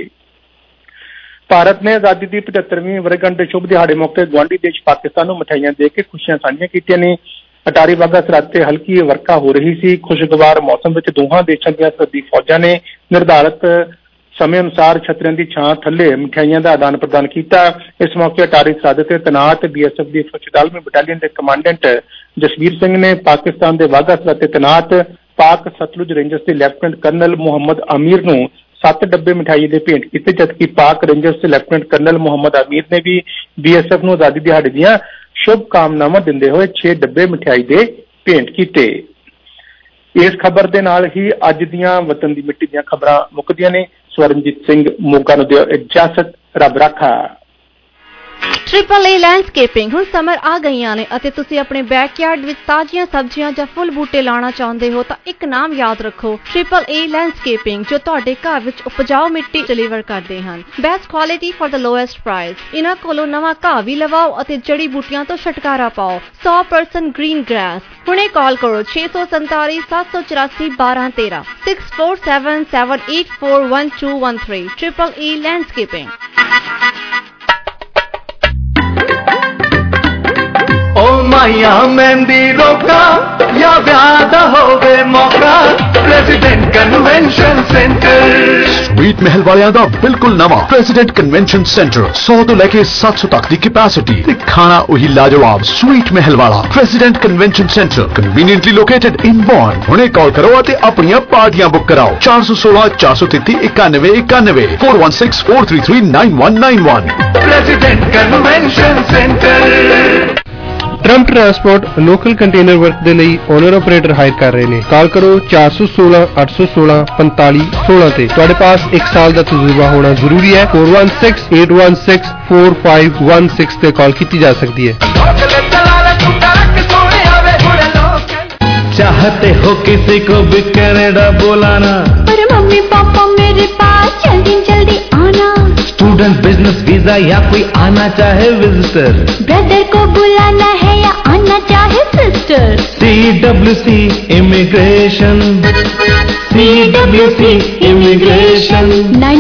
ਭਾਰਤ ਨੇ ਆਜ਼ਾਦੀ ਦੀ 75ਵੀਂ ਵਰ੍ਹੇਗੰਢ ਦੇ ਸ਼ੁਭ ਦਿਹਾੜੇ ਮੌਕੇ ਗੁਆਂਢੀ ਦੇਸ਼ ਪਾਕਿਸਤਾਨ ਨੂੰ ਮਠਿਆਈਆਂ ਦੇ ਕੇ ਖੁਸ਼ੀਆਂ ਸਾਂਝੀਆਂ ਕੀਤੀਆਂ ਨੇ। ਅਟਾਰੀ ਵਾਹਗਾ ਸਰਹੱਦ ਤੇ ਹਲਕੀ ਵਰਖਾ ਹੋ ਰਹੀ ਸੀ। ਖੁਸ਼ਗਵਾਰ ਮੌਸਮ ਵਿੱਚ ਦੋਹਾਂ ਦੇਸ਼ਾਂ ਦੀਆਂ ਸਰਹੱਦੀ ਫੌਜਾਂ ਨੇ ਨਿਰਧਾਰਤ ਸਮੇਂ ਅਨੁਸਾਰ ਛਤਰੀਆਂ ਦੀ ਛਾਂ ਥੱਲੇ ਮਠਿਆਈਆਂ ਦਾ ਆਦਾਨ ਪ੍ਰਦਾਨ ਕੀਤਾ। ਇਸ ਮੌਕੇ ਅਟਾਰੀ ਸਰਹੱਦ ਤੇ ਤੈਨਾਤ BSF ਦੀ 146ਵੀਂ ਬਟਾਲੀਅਨ ਦੇ ਕਮਾਂਡੈਂਟ ਜਸਵੀਰ ਸਿੰਘ ਨੇ ਪਾਕਿਸਤਾਨ ਦੇ ਵਾਹਗਾ ਸਰਹੱਦ ਤੇ ਤੈਨਾਤ ਪਾਕ ਸਤਲੁਜ ਰੇਂਜਰਸ ਦੇ ਲੈਫਟੀਨੈਂਟ ਕਰਨਲ ਮੁਹੰਮਦ ਅਮੀਰ ਨੂੰ 7 ਡੱਬੇ ਮਿਠਾਈ ਦੇ ਭੇਂਟ ਕੀਤੇ, ਜਦਕਿ ਪਾਕ ਰੇਂਜਰਸ ਦੇ ਲੈਫਟੀਨੈਂਟ ਕਰਨਲ ਮੁਹੰਮਦ ਅਮੀਰ ਨੇ ਵੀ BSF ਨੂੰ ਆਜ਼ਾਦੀ ਦਿਹਾੜੇ ਦੀਆਂ ਸ਼ੁਭ ਕਾਮਨਾਵਾਂ ਦਿੰਦੇ ਹੋਏ 6 ਡੱਬੇ ਮਿਠਾਈ ਦੇ ਭੇਂਟ ਕੀਤੇ। ਇਸ ਖਬਰ ਦੇ ਨਾਲ ਹੀ ਅੱਜ ਦੀਆਂ ਵਤਨ ਦੀ ਮਿੱਟੀ ਦੀਆਂ ਖਬਰਾਂ ਮੁੱਕਦੀਆਂ ਨੇ। ਸਵਰਨਜੀਤ ਸਿੰਘ ਮੋਗਾ ਨੂੰ ਦਿਓ ਇਜਾਜ਼ਤ। ਰੱਬ ਰਾਖਾ। AAA ਲੈਂਡਸਕੇਪਿੰਗ ਹੁਣ ਸਮਰ ਆ ਗਈਆਂ ਨੇ ਅਤੇ ਤੁਸੀਂ ਆਪਣੇ ਬੈਕਯਾਰਡ ਵਿੱਚ ਤਾਜ਼ੀਆਂ ਸਬਜ਼ੀਆਂ ਜਾਂ ਫੁੱਲ ਬੂਟੇ ਲਾਉਣਾ ਚਾਹੁੰਦੇ ਹੋ ਤਾਂ ਇੱਕ ਨਾਮ ਯਾਦ ਰੱਖੋ, AAA ਲੈਂਡਸਕੇਪਿੰਗ, ਜੋ ਤੁਹਾਡੇ ਘਰ ਵਿੱਚ ਉਪਜਾਊ ਮਿੱਟੀ ਡਿਲੀਵਰ ਕਰਦੇ ਹਨ। Best quality for the lowest price. ਇਹਨਾਂ ਕੋਲੋਂ ਨਵਾਂ ਘਾਹ ਵੀ ਲਵਾਓ ਅਤੇ ਜੜੀ ਬੂਟੀਆਂ ਤੋਂ ਛੁਟਕਾਰਾ ਪਾਓ। 100% ਗ੍ਰੀਨ ਗ੍ਰਾਸ। ਹੁਣੇ ਕਾਲ ਕਰੋ 647 784 1213 6477841213। AAA landscaping. ओ माया मेहंदी रोका या व्याह दा होवे मौका, प्रेसिडेंट कन्वेंशन सेंटर। स्वीट महल वालियां दा बिल्कुल नवा प्रेसिडेंट कन्वेंशन सेंटर 100 ਤੋਂ ਲੈ ਕੇ 700 तक ਦੀ कैपेसिटी ਤੇ ਖਾਣਾ ਉਹੀ ਲਾਜਵਾਬ स्वीट महल वाला president convention centre conveniently located in Bond. ਹੁਣੇ ਕਾਲ ਕਰੋ ਅਤੇ ਆਪਣੀਆਂ ਪਾਰਟੀਆਂ ਬੁੱਕ ਕਰਾਓ 416 433 9191 416 433 9191। President convention centre. Trump transport local container work ਦੇ ਲਈ ਓਨਰ ਆਪਰੇਟਰ ਹਾਇਰ ਕਰ ਰਹੇ ਨੇ। ਕਾਲ ਕਰੋ 416 816 4516 ਤੇ। ਤੁਹਾਡੇ ਪਾਸ 1 ਸਾਲ ਦਾ ਤਜਰਬਾ ਹੋਣਾ ਜ਼ਰੂਰੀ ਹੈ। 416 816 4516 ਤੇ ਕਾਲ ਕੀਤੀ ਜਾ ਸਕਦੀ ਹੈ। चाहते हो किसी को भी कनाडा बुलाना, पर मम्मी पापा मेरे पास जल्दी जल्दी आना। स्टूडेंट बिजनेस वीजा या कोई आना चाहे विजिटर, ब्रदर को बुलाना है या आना चाहे sister. CWC immigration, CWC immigration.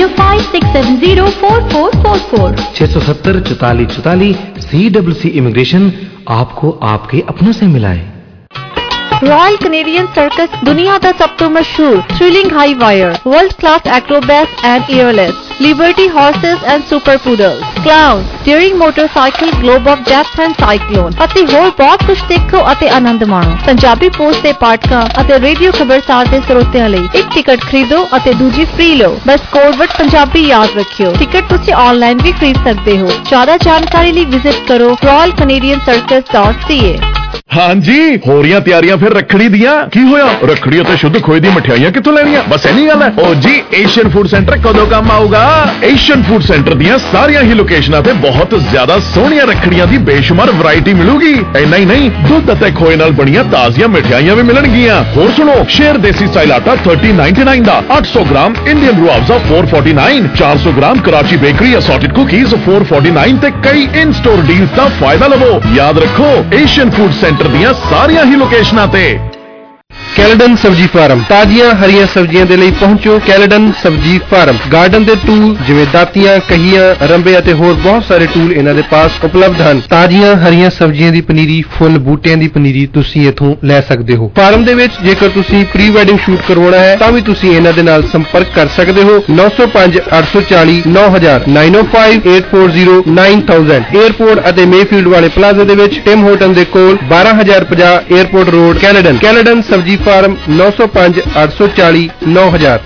9056704444 670 44 44। CWC immigration आपको आपके अपनों से मिलाए। रॉयल कैनेडियन सर्कस दुनिया का सब तो मशहूर thrilling high wire, world class acrobats and aerials, liberty horses and super poodles, clowns, daring motorcycle, globe of death and cyclone ਅਤੇ ਹੋਰ ਬਹੁਤ ਕੁਝ ਦੇਖੋ ਅਤੇ ਆਨੰਦ ਮਾਣੋ। ਪੰਜਾਬੀ ਪੋਸਟ ਦੇ ਪਾਠਕਾਂ ਅਤੇ ਰੇਡੀਓ ਖਬਰਸਾਰ ਦੇ ਸਰੋਤਿਆਂ ਲਈ ਇੱਕ ਟਿਕਟ ਖਰੀਦੋ ਅਤੇ ਦੂਜੀ ਫ੍ਰੀ ਲਓ। ਬਸ ਕੋਡਵਰਡ ਪੰਜਾਬੀ ਯਾਦ ਰੱਖਿਓ। ਟਿਕਟ ਤੁਸੀਂ ਆਨਲਾਈਨ ਵੀ ਖਰੀਦ ਸਕਦੇ ਹੋ। ਜ਼ਿਆਦਾ ਜਾਣਕਾਰੀ ਲਈ ਵਿਜ਼ਿਟ ਕਰੋ royalcanadiancircus.ca। हाँ जी, हो रही ਤਿਆਰੀਆਂ ਫਿਰ ਰੱਖੜੀ ਦੀਆਂ। ਕੀ ਹੋਇਆ? ਰੱਖੜੀ ਅਤੇ ਸ਼ੁੱਧ ਖੋਏ ਦੀ ਮਠਿਆਈਆਂ ਕਿੱਥੋਂ ਲੈਣੀਆਂ? ਬਸ ਇੰਨੀ ਗੱਲ ਹੈ। ਓ ਜੀ, ਏਸ਼ੀਅਨ ਫੂਡ ਸੈਂਟਰ ਕਦੋਂ ਕੰਮ ਆਊਗਾ? ਏਸ਼ੀਅਨ ਫੂਡ ਸੈਂਟਰ ਦੀਆਂ ਸਾਰੀਆਂ ਹੀ ਲੋਕੇਸ਼ਨਾਂ ਤੇ ਬਹੁਤ ਜ਼ਿਆਦਾ ਸੋਹਣੀਆਂ ਰੱਖੜੀਆਂ ਦੀ ਬੇਸ਼ੁਮਾਰ ਵੈਰਾਈਟੀ ਮਿਲੂਗੀ। ਇੰਨਾ ਹੀ ਨਹੀਂ, ਦੁੱਧ ਅਤੇ ਖੋਏ ਨਾਲ ਬਣੀਆਂ ਤਾਜ਼ੀਆਂ ਮਠਿਆਈਆਂ ਵੀ ਮਿਲਣਗੀਆਂ। ਹੋਰ ਸੁਣੋ, ਸ਼ੇਰ ਦੇਸੀ ਸਟਾਈਲ ਆਟਾ 3099 ਦਾ, 800 gram Indian Rooh Afza 449, 400 gram Karachi bakery assorted cookies 449 ਤੇ ਕਈ ਇਨ ਸਟੋਰ ਡੀਲਸ ਦਾ ਫਾਇਦਾ ਲਵੋ। ਯਾਦ ਰੱਖੋ, ਏਸ਼ੀਅਨ ਫੂਡ ਸੈਂਟਰ ਦੀਆਂ ਸਾਰੀਆਂ ਹੀ ਲੋਕੇਸ਼ਨਾਂ ਤੇ। ਕੈਲਡਨ ਸਬਜ਼ੀ ਫਾਰਮ, ਤਾਜ਼ੀਆਂ ਹਰੀਆਂ ਸਬਜ਼ੀਆਂ ਦੇ ਲਈ ਪਹੁੰਚੋ ਕੈਲਡਨ ਸਬਜ਼ੀ ਫਾਰਮ। ਗਾਰਡਨ ਦੇ ਟੂਲ ਜਿਵੇਂ ਦਾਤੀਆਂ, ਕਹੀਆਂ, ਰੰਬੇ ਅਤੇ ਹੋਰ ਬਹੁਤ ਸਾਰੇ ਟੂਲ ਇਹਨਾਂ ਦੇ ਪਾਸ ਉਪਲਬਧ ਹਨ। ਤਾਜ਼ੀਆਂ ਹਰੀਆਂ ਸਬਜ਼ੀਆਂ ਦੀ ਪਨੀਰੀ, ਫੁੱਲ ਬੂਟਿਆਂ ਦੀ ਪਨੀਰੀ ਤੁਸੀਂ ਇੱਥੋਂ ਲੈ ਸਕਦੇ ਹੋ। ਫਾਰਮ ਦੇ ਵਿੱਚ ਜੇਕਰ ਤੁਸੀਂ ਪ੍ਰੀ ਵੈਡਿੰਗ ਸ਼ੂਟ ਕਰਵਾਉਣਾ ਹੈ ਤਾਂ ਵੀ ਤੁਸੀਂ ਇਹਨਾਂ ਦੇ ਨਾਲ ਸੰਪਰਕ ਕਰ ਸਕਦੇ ਹੋ। 905 840 9000 905 840 9000। 에ਅਰਪੋਰਟ ਅਤੇ ਮੇਫੀਲਡ ਵਾਲੇ ਪਲਾਜ਼ਾ ਦੇ ਵਿੱਚ ਟਿਮ ਹੋਟਲ ਦੇ ਕੋਲ 12050 airport road, Caledon. Caledon Sabzi farm 905 840 9000।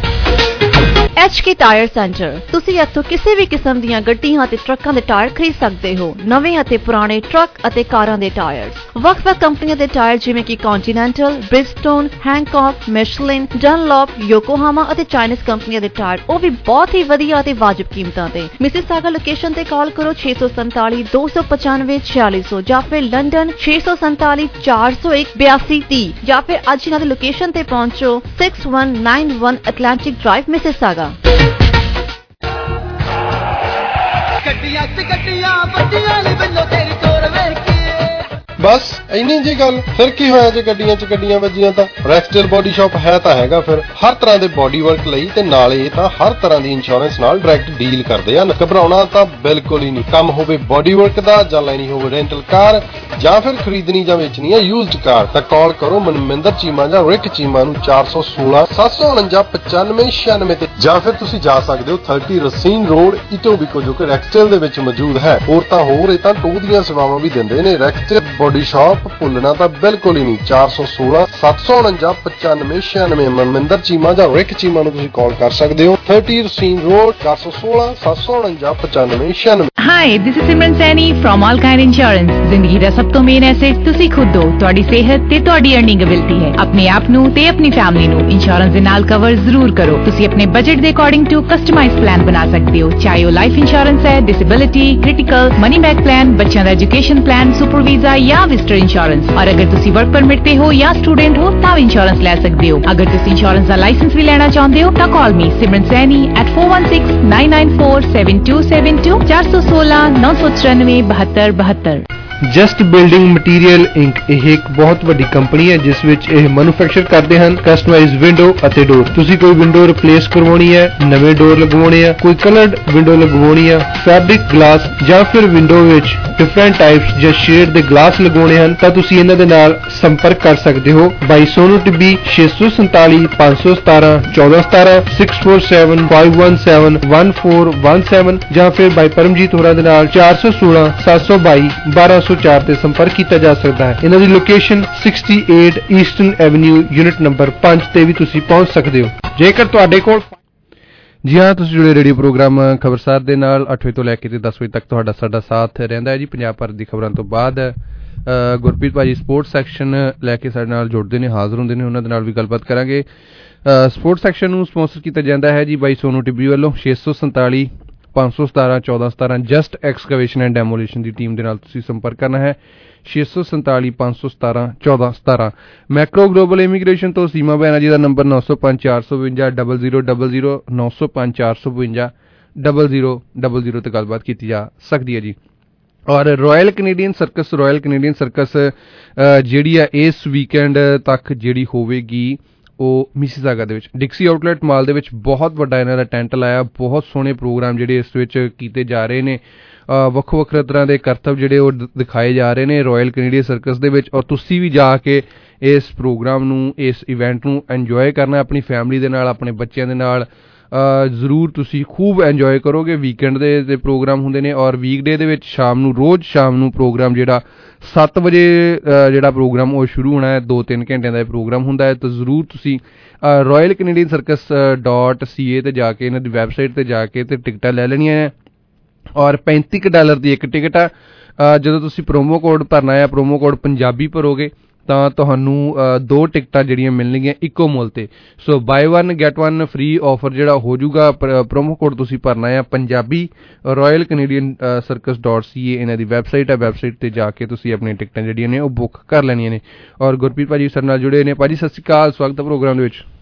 HK tyre centre. ਤੁਸੀਂ ਇੱਥੋਂ ਕਿਸੇ ਵੀ ਕਿਸਮ ਦੀਆਂ ਗੱਡੀਆਂ ਅਤੇ ਟਰੱਕਾਂ ਦੇ ਟਾਇਰ ਖਰੀਦ ਸਕਦੇ ਹੋ। ਨਵੇਂ ਅਤੇ ਪੁਰਾਣੇ ਟਰੱਕ ਅਤੇ ਕਾਰਾਂ ਦੇ ਟਾਇਰਸ, ਵੱਖ-ਵੱਖ ਕੰਪਨੀਆਂ ਦੇ ਟਾਇਰ ਜਿਵੇਂ ਕਿ ਕੰਟੀਨੈਂਟਲ, ਬ੍ਰਿਜਸਟੋਨ, ਹੈਂਕੌਕ, ਮਿਸ਼ਲਿਨ, ਡਨਲੌਪ, ਯੋਕੋਹਾਮਾ ਅਤੇ ਚਾਈਨੀਜ਼ ਕੰਪਨੀਆਂ ਦੇ ਟਾਇਰ, ਉਹ ਵੀ ਬਹੁਤ ਹੀ ਵਧੀਆ ਅਤੇ ਵਾਜਬ ਕੀਮਤਾਂ ਤੇ। ਮਿਸਿਸਾਗਾ ਲੋਕੇਸ਼ਨ ਤੇ ਕਾਲ ਕਰੋ 647 295 4600 ਜਾਂ ਫਿਰ ਲੰਡਨ 647 401 8230 ਜਾਂ ਫਿਰ ਅੱਜ ਇਹਨਾਂ ਦੀ ਲੋਕੇਸ਼ਨ ਤੇ ਪਹੁੰਚੋ 6191 ਐਟਲਾਂਟਿਕ ਡਰਾਈਵ ਮਿਸਿਸਾਗਾ। ਗੱਡੀਆਂ ਚ ਗੱਡੀਆਂ ਵੱਡੀਆਂ ਨੇ ਬੰਨੋ ਤੇਰੀ ਤੋਰ ਵੇਖ ਕੇ। ਬਸ ਇੰਨੀ ਜੀ ਗੱਲ। ਫਿਰ ਕੀ ਹੋਇਆ ਜੇ ਗੱਡੀਆਂ ਚ ਗੱਡੀਆਂ ਵੱਜੀਆਂ ਤਾਂ? ਰੈਕਸਟੇਲ ਬੋਡੀ ਸ਼ਾਪ ਹੈ ਤਾਂ ਹੈਗਾ ਫਿਰ ਹਰ ਤਰ੍ਹਾਂ ਦੇ ਬੋਡੀ ਵਰਕ ਲਈ, ਤੇ ਨਾਲੇ ਇਹ ਤਾਂ ਹਰ ਤਰ੍ਹਾਂ ਦੀ ਇੰਸ਼ੋਰੈਂਸ ਨਾਲ ਡਾਇਰੈਕਟ ਡੀਲ ਕਰਦੇ ਹਨ। ਘਬਰਾਉਣਾ ਤਾਂ ਬਿਲਕੁਲ ਹੀ ਨਹੀਂ। ਕੰਮ ਹੋਵੇ ਬੋਡੀ ਵਰਕ ਦਾ ਜਾਂ ਲੈਣੀ ਹੋਵੇ ਰੈਂਟਲ ਕਾਰ ਜਾਂ ਫਿਰ ਖਰੀਦਣੀ ਜਾਂ ਵੇਚਣੀ ਹੈ ਯੂਜ਼ਡ ਕਾਰ, ਤਾਂ ਕਾਲ ਕਰੋ ਮਨਮਿੰਦਰ ਚੀਮਾ ਜਾਂ ਰਿਕ ਚੀਮਾ ਨੂੰ 416 749 9596 ਤੇ, ਜਾਂ ਫਿਰ ਤੁਸੀਂ ਜਾ ਸਕਦੇ ਹੋ 30 ਰਸੀਨ ਰੋਡ ਇਟੋਬੀਕੋ ਜੋ ਕਿ ਰੈਕਸਟੇਲ ਦੇ ਵਿੱਚ ਮੌਜੂਦ ਹੈ। ਹੋਰ ਤਾਂ ਹੋਰ, ਇਹ ਤਾਂ ਟੋ ਦੀਆਂ ਸੇਵਾਵਾਂ ਵੀ ਦਿੰਦੇ ਨੇ। ਰੈਕਸਟੇਲ ਬੋਡੀ ਸ਼ਾਪ ਭੁੱਲਣਾ ਤਾਂ ਬਿਲਕੁਲ ਹੀ ਨਹੀਂ। 416 749 9596 ਮਨਮਿੰਦਰ ਚੀਮਾ ਜਾਂ ਰਿਕ ਚੀਮਾ ਨੂੰ ਤੁਸੀਂ ਕਾਲ ਕਰ ਸਕਦੇ ਹੋ। 30 Racine road 416 749 9596। Hi, this is Simran Saini from all kind insurance. ਜ਼ਿੰਦਗੀ ਦਾ ਸਭ ਤੋਂ ਮੇਨ ਐਸੈਟ ਤੁਸੀਂ ਖੁਦ ਹੋ। ਤੁਹਾਡੀ ਸਿਹਤ ਤੇ ਤੁਹਾਡੀ ਅਰਨਿੰਗ ਐਬਿਲਿਟੀ ਹੈ। ਆਪਣੇ ਆਪ ਨੂੰ ਤੇ ਆਪਣੀ ਫੈਮਿਲੀ ਨੂੰ ਇੰਸ਼ੋਰੈਂਸ ਦੇ ਨਾਲ ਕਵਰ ਜ਼ਰੂਰ ਕਰੋ। ਤੁਸੀਂ ਆਪਣੇ ਬਜਟ ਦੇ ਅਕੋਰਡਿੰਗ ਟੂ ਕਸਟਮਾਈਜ਼ਡ ਪਲਾਨ ਬਣਾ ਸਕਦੇ ਹੋ, ਚਾਹੇ ਉਹ ਲਾਈਫ ਇੰਸ਼ੋਰੈਂਸ ਹੈ, disability, critical, money back plan, ਬੱਚਿਆਂ ਦਾ ਐਜੂਕੇਸ਼ਨ ਪਲਾਨ, ਸੁਪਰ ਵੀਜ਼ਾ ਜਾਂ ਵਿਜ਼ਟਰ ਇੰਸ਼ੋਰੈਂਸ। ਔਰ ਅਗਰ ਤੁਸੀਂ ਵਰਕ ਪਰਮਿਟ ਤੇ ਹੋ ਜਾਂ ਸਟੂਡੈਂਟ ਹੋ ਤਾਂ ਇੰਸ਼ੋਰੈਂਸ ਲੈ ਸਕਦੇ ਹੋ। ਅਗਰ ਤੁਸੀਂ ਇੰਸ਼ੋਰੈਂਸ ਦਾ ਲਾਇਸੈਂਸ ਵੀ ਲੈਣਾ ਚਾਹੁੰਦੇ ਹੋ ਤਾਂ call me Simran Saini at 416 994 7272 416 994 7272। Just building material inc ਇਹ ਇੱਕ ਬਹੁਤ ਵੱਡੀ ਕੰਪਨੀ ਹੈ ਜਿਸ ਵਿੱਚ ਇਹ ਮੈਨੂਫੈਕਚਰ ਕਰਦੇ ਹਨ ਕਸਟਮਾਈਜ਼ਡ ਵਿੰਡੋ ਅਤੇ ਡੋਰ। ਤੁਸੀਂ ਕੋਈ ਵਿੰਡੋ ਰਿਪਲੇਸ ਕਰਵਾਉਣੀ ਹੈ, ਨਵੇਂ ਡੋਰ ਲਗਵਾਉਣੇ ਆ, ਕੋਈ ਕਲਰਡ ਵਿੰਡੋ ਲਗਵਾਉਣੀ ਆ, ਫੈਬਰਿਕ ਗਲਾਸ ਜਾਂ ਫਿਰ ਵਿੰਡੋ ਵਿੱਚ ਡਿਫਰੈਂਟ ਟਾਈਪਸ ਜਾਂ ਸ਼ੇਡ ਦੇ ਗਲਾਸ ਲਗਵਾਉਣੇ ਹਨ ਤਾਂ ਤੁਸੀਂ ਇਹਨਾਂ ਦੇ ਨਾਲ ਸੰਪਰਕ ਕਰ ਸਕਦੇ ਹੋ। ਬਾਈ ਸੋਨੂ ਟਿੱਬੀ 647 517 1417 647 517 1417 ਜਾਂ ਫਿਰ ਬਾਈ ਪਰਮਜੀਤ ਹੋਰਾਂ ਦੇ ਨਾਲ 416 722 1204 ਤੇ ਸੰਪਰਕ ਕੀਤਾ ਜਾ ਸਕਦਾ ਹੈ। ਇਹਨਾਂ ਦੀ location 68 eastern avenue unit number 5 ਤੇ ਵੀ ਤੁਸੀਂ ਪਹੁੰਚ ਸਕਦੇ ਹੋ। ਜੇਕਰ ਤੁਹਾਡੇ ਕੋਲ ਜੀ ਹਾਂ, ਤੁਸੀਂ ਜੁੜੇ ਰੇਡੀਓ ਪ੍ਰੋਗਰਾਮ ਖਬਰਸਾਰ ਦੇ ਨਾਲ 8 ਵਜੇ ਤੋਂ ਲੈ ਕੇ 10 ਵਜੇ ਤੱਕ ਤੁਹਾਡਾ ਸਾਡਾ ਸਾਥ ਰਹਿੰਦਾ ਹੈ ਜੀ। ਪੰਜਾਬ ਭਰ ਦੀ ਖਬਰਾਂ ਤੋਂ ਬਾਅਦ ਗੁਰਪ੍ਰੀਤ ਭਾਜੀ ਸਪੋਰਟਸ ਸੈਕਸ਼ਨ ਲੈ ਕੇ ਸਾਡੇ ਨਾਲ ਜੁੜਦੇ ਨੇ, ਹਾਜ਼ਰ ਹੁੰਦੇ ਨੇ, ਉਹਨਾਂ ਦੇ ਨਾਲ ਵੀ ਗੱਲਬਾਤ ਕਰਾਂਗੇ। ਸਪੋਰਟਸ ਸੈਕਸ਼ਨ ਨੂੰ ਸਪਾਂਸਰ ਕੀਤਾ ਜਾਂਦਾ ਹੈ ਜੀ ਬਾਈ ਸੋਨੂ ਟਿੱਬੀ ਵੱਲੋਂ। 647 517 1417 ਜਸਟ ਐਕਸਕੇਵੇਸ਼ਨ ਐਂਡ ਡੈਮੋਲੀਸ਼ਨ ਦੀ ਟੀਮ ਦੇ ਨਾਲ ਤੁਸੀਂ ਸੰਪਰਕ ਕਰਨਾ ਹੈ। 647 517 1417 ਮੈਕਰੋ ਗਲੋਬਲ ਇਮੀਗ੍ਰੇਸ਼ਨ ਤੋਂ ਸੀਮਾ ਬੈਨਾ ਜੀ ਦਾ ਨੰਬਰ 905 452 0000 905 452 0000 ਤੇ ਗੱਲਬਾਤ ਕੀਤੀ ਜਾ ਸਕਦੀ ਹੈ ਜੀ। ਔਰ ਰਾਇਲ ਕੈਨੇਡੀਅਨ ਸਰਕਸ ਜਿਹੜੀ ਆ ਇਸ ਵੀਕਐਂਡ ਤੱਕ ਜਿਹੜੀ ਹੋਵੇਗੀ ਉਹ ਮਿਸੀਸਾਗਾ ਦੇ ਵਿੱਚ ਡਿਕਸੀ ਆਊਟਲੈਟ ਮਾਲ ਦੇ ਵਿੱਚ ਬਹੁਤ ਵੱਡਾ ਇਹਨਾਂ ਦਾ ਟੈਂਟ ਲਾਇਆ। ਬਹੁਤ ਸੋਹਣੇ ਪ੍ਰੋਗਰਾਮ ਜਿਹੜੇ ਇਸ ਵਿੱਚ ਕੀਤੇ ਜਾ ਰਹੇ ਨੇ, ਵੱਖੋ ਵੱਖਰੇ ਤਰ੍ਹਾਂ ਦੇ ਕਰਤੱਵ ਜਿਹੜੇ ਉਹ ਦਿਖਾਏ ਜਾ ਰਹੇ ਨੇ ਰਾਇਲ ਕੈਨੇਡੀਅਨ ਸਰਕਸ ਦੇ ਵਿੱਚ। ਔਰ ਤੁਸੀਂ ਵੀ ਜਾ ਕੇ ਇਸ ਪ੍ਰੋਗਰਾਮ ਨੂੰ, ਇਸ ਇਵੈਂਟ ਨੂੰ ਇੰਜੋਏ ਕਰਨਾ ਆਪਣੀ ਫੈਮਿਲੀ ਦੇ ਨਾਲ, ਆਪਣੇ ਬੱਚਿਆਂ ਦੇ ਨਾਲ। ਜ਼ਰੂਰ ਤੁਸੀਂ ਖੂਬ ਇੰਜੋਏ ਕਰੋਗੇ। ਵੀਕਐਂਡ ਦੇ ਪ੍ਰੋਗਰਾਮ ਹੁੰਦੇ ਨੇ ਔਰ ਵੀਕਡੇ ਦੇ ਵਿੱਚ ਰੋਜ਼ ਸ਼ਾਮ ਨੂੰ ਪ੍ਰੋਗਰਾਮ ਜਿਹੜਾ 7 ਵਜੇ ਜਿਹੜਾ ਪ੍ਰੋਗਰਾਮ ਉਹ ਸ਼ੁਰੂ ਹੋਣਾ ਹੈ। 2-3 ਘੰਟਿਆਂ ਦਾ ਇਹ ਪ੍ਰੋਗਰਾਮ ਹੁੰਦਾ ਹੈ। ਤਾਂ ਜ਼ਰੂਰ ਤੁਸੀਂ ਰਾਇਲ ਕੈਨੇਡੀਅਨ ਸਰਕਸ .ca ਤੇ ਜਾ ਕੇ, ਇਹਨਾਂ ਦੀ ਵੈਬਸਾਈਟ ਤੇ ਜਾ ਕੇ ਤੇ ਟਿਕਟਾਂ ਲੈ ਲੈਣੀਆਂ ਹੈ। ਔਰ $35 ਦੀ ਇੱਕ ਟਿਕਟ ਆ। ਜਦੋਂ ਤੁਸੀਂ ਪ੍ਰੋਮੋ ਕੋਡ ਭਰਨਾ ਹੈ, ਪ੍ਰੋਮੋ ਕੋਡ ਪੰਜਾਬੀ ਭਰੋਗੇ ਤਾਂ ਤੁਹਾਨੂੰ 2 ਟਿਕਟਾਂ ਜਿਹੜੀਆਂ ਮਿਲਣਗੀਆਂ ਇੱਕੋ ਮੁੱਲ ਤੇ। So buy 1 get 1 free offer ਜਿਹੜਾ ਹੋ ਜਾਊਗਾ। ਪ੍ਰੋਮੋ ਕੋਡ ਤੁਸੀਂ ਭਰਨਾ ਹੈ Punjabi. Royal Canadian circus .ca ਇਹਨਾਂ ਦੀ ਵੈਬਸਾਈਟ ਹੈ। ਵੈਬਸਾਈਟ ਤੇ ਜਾ ਕੇ ਤੁਸੀਂ ਆਪਣੀਆਂ ਟਿਕਟਾਂ ਜਿਹੜੀਆਂ ਨੇ ਉਹ ਬੁੱਕ ਕਰ ਲੈਣੀਆਂ ਨੇ। ਔਰ ਗੁਰਪ੍ਰੀਤ ਭਾਜੀ ਸਾਡੇ ਨਾਲ ਜੁੜੇ ਨੇ। ਭਾਜੀ ਸਤਿ ਸ਼੍ਰੀ ਅਕਾਲ, ਸਵਾਗਤ ਹੈ ਪ੍ਰੋਗਰਾਮ ਦੇ ਵਿੱਚ।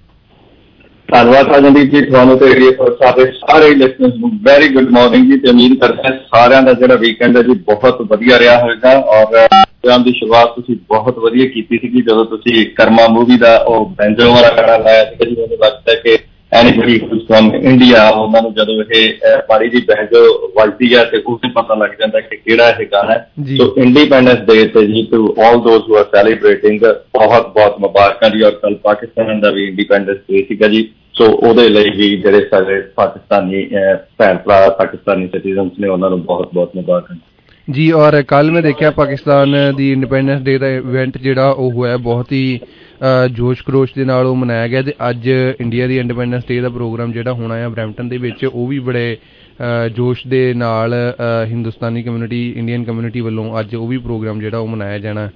ਧੰਨਵਾਦ ਰਾਜਨਦੀਪ ਜੀ, ਤੁਹਾਨੂੰ ਤੇ ਸਾਰੇ ਲਿਸਨਰਸ ਨੂੰ ਵੈਰੀ ਗੁੱਡ ਮਾਰਨਿੰਗ ਜੀ। ਤੇ ਉਮੀਦ ਕਰਦਾ ਸਾਰਿਆਂ ਦਾ ਜਿਹੜਾ ਵੀਕਐਂਡ ਹੈ ਜੀ ਬਹੁਤ ਵਧੀਆ ਰਿਹਾ ਹੋਵੇਗਾ। ਔਰ ਪ੍ਰੋਗਰਾਮ ਦੀ ਸ਼ੁਰੂਆਤ ਤੁਸੀਂ ਬਹੁਤ ਵਧੀਆ ਕੀਤੀ ਸੀਗੀ ਜਦੋਂ ਤੁਸੀਂ ਕਰਮਾ ਮੂਵੀ ਦਾ ਉਹ ਬੈਂਜੋ ਵਾਲਾ ਗਾਣਾ ਲਾਇਆ ਸੀਗਾ ਜੀ। ਮੈਨੂੰ ਲੱਗਦਾ ਕਿ ਐਨੀਬਡੀ ਹੂਜ਼ ਫਰਮ ਇੰਡੀਆ, ਉਹਨਾਂ ਨੂੰ ਜਦੋਂ ਇਹ ਮਾੜੀ ਜੀ ਬੈਂਜੋ ਵੱਜਦੀ ਹੈ ਤੇ ਉਸੇ ਪਤਾ ਲੱਗ ਜਾਂਦਾ ਕਿ ਕਿਹੜਾ ਇਹ ਗਾਣਾ ਹੈ। ਸੋ ਇੰਡੀਪੈਂਡੈਂਸ ਡੇ ਤੇ ਜੀ to all those who are celebrating ਬਹੁਤ ਬਹੁਤ ਮੁਬਾਰਕਾਂ ਜੀ। ਔਰ ਕੱਲ ਪਾਕਿਸਤਾਨ ਦਾ ਵੀ ਇੰਡੀਪੈਂਡੈਂਸ ਡੇ ਸੀਗਾ ਜੀ। ਸੋ ਉਹਦੇ ਲਈ ਵੀ ਜਿਹੜੇ ਸਾਡੇ ਪਾਕਿਸਤਾਨੀ ਭੈਣ ਭਰਾ, ਪਾਕਿਸਤਾਨੀ ਸਿਟੀਜ਼ਨਸ ਨੇ, ਉਹਨਾਂ ਨੂੰ ਬਹੁਤ ਬਹੁਤ ਮੁਬਾਰਕਾਂ ਜੀ। ਔਰ ਕੱਲ ਮੈਂ ਦੇਖਿਆ ਪਾਕਿਸਤਾਨ ਦੀ ਇੰਡੀਪੈਂਡੈਂਸ ਡੇ ਦਾ ਇਵੈਂਟ ਜਿਹੜਾ ਉਹ ਹੋਇਆ ਬਹੁਤ ਹੀ ਜੋਸ਼ ਖਰੋਸ਼ ਦੇ ਨਾਲ ਉਹ ਮਨਾਇਆ ਗਿਆ। ਤੇ ਅੱਜ ਇੰਡੀਆ ਦੀ ਇੰਡੀਪੈਂਡੈਂਸ ਡੇ ਦਾ ਪ੍ਰੋਗਰਾਮ ਜਿਹੜਾ ਹੋਣਾ ਆ ਬਰੈਂਪਟਨ ਦੇ ਵਿੱਚ, ਉਹ ਵੀ ਬੜੇ ਜੋਸ਼ ਦੇ ਨਾਲ ਹਿੰਦੁਸਤਾਨੀ ਕਮਿਊਨਿਟੀ, ਇੰਡੀਅਨ ਕਮਿਊਨਿਟੀ ਵੱਲੋਂ ਅੱਜ ਉਹ ਵੀ ਪ੍ਰੋਗਰਾਮ ਜਿਹੜਾ ਉਹ ਮਨਾਇਆ ਜਾਣਾ।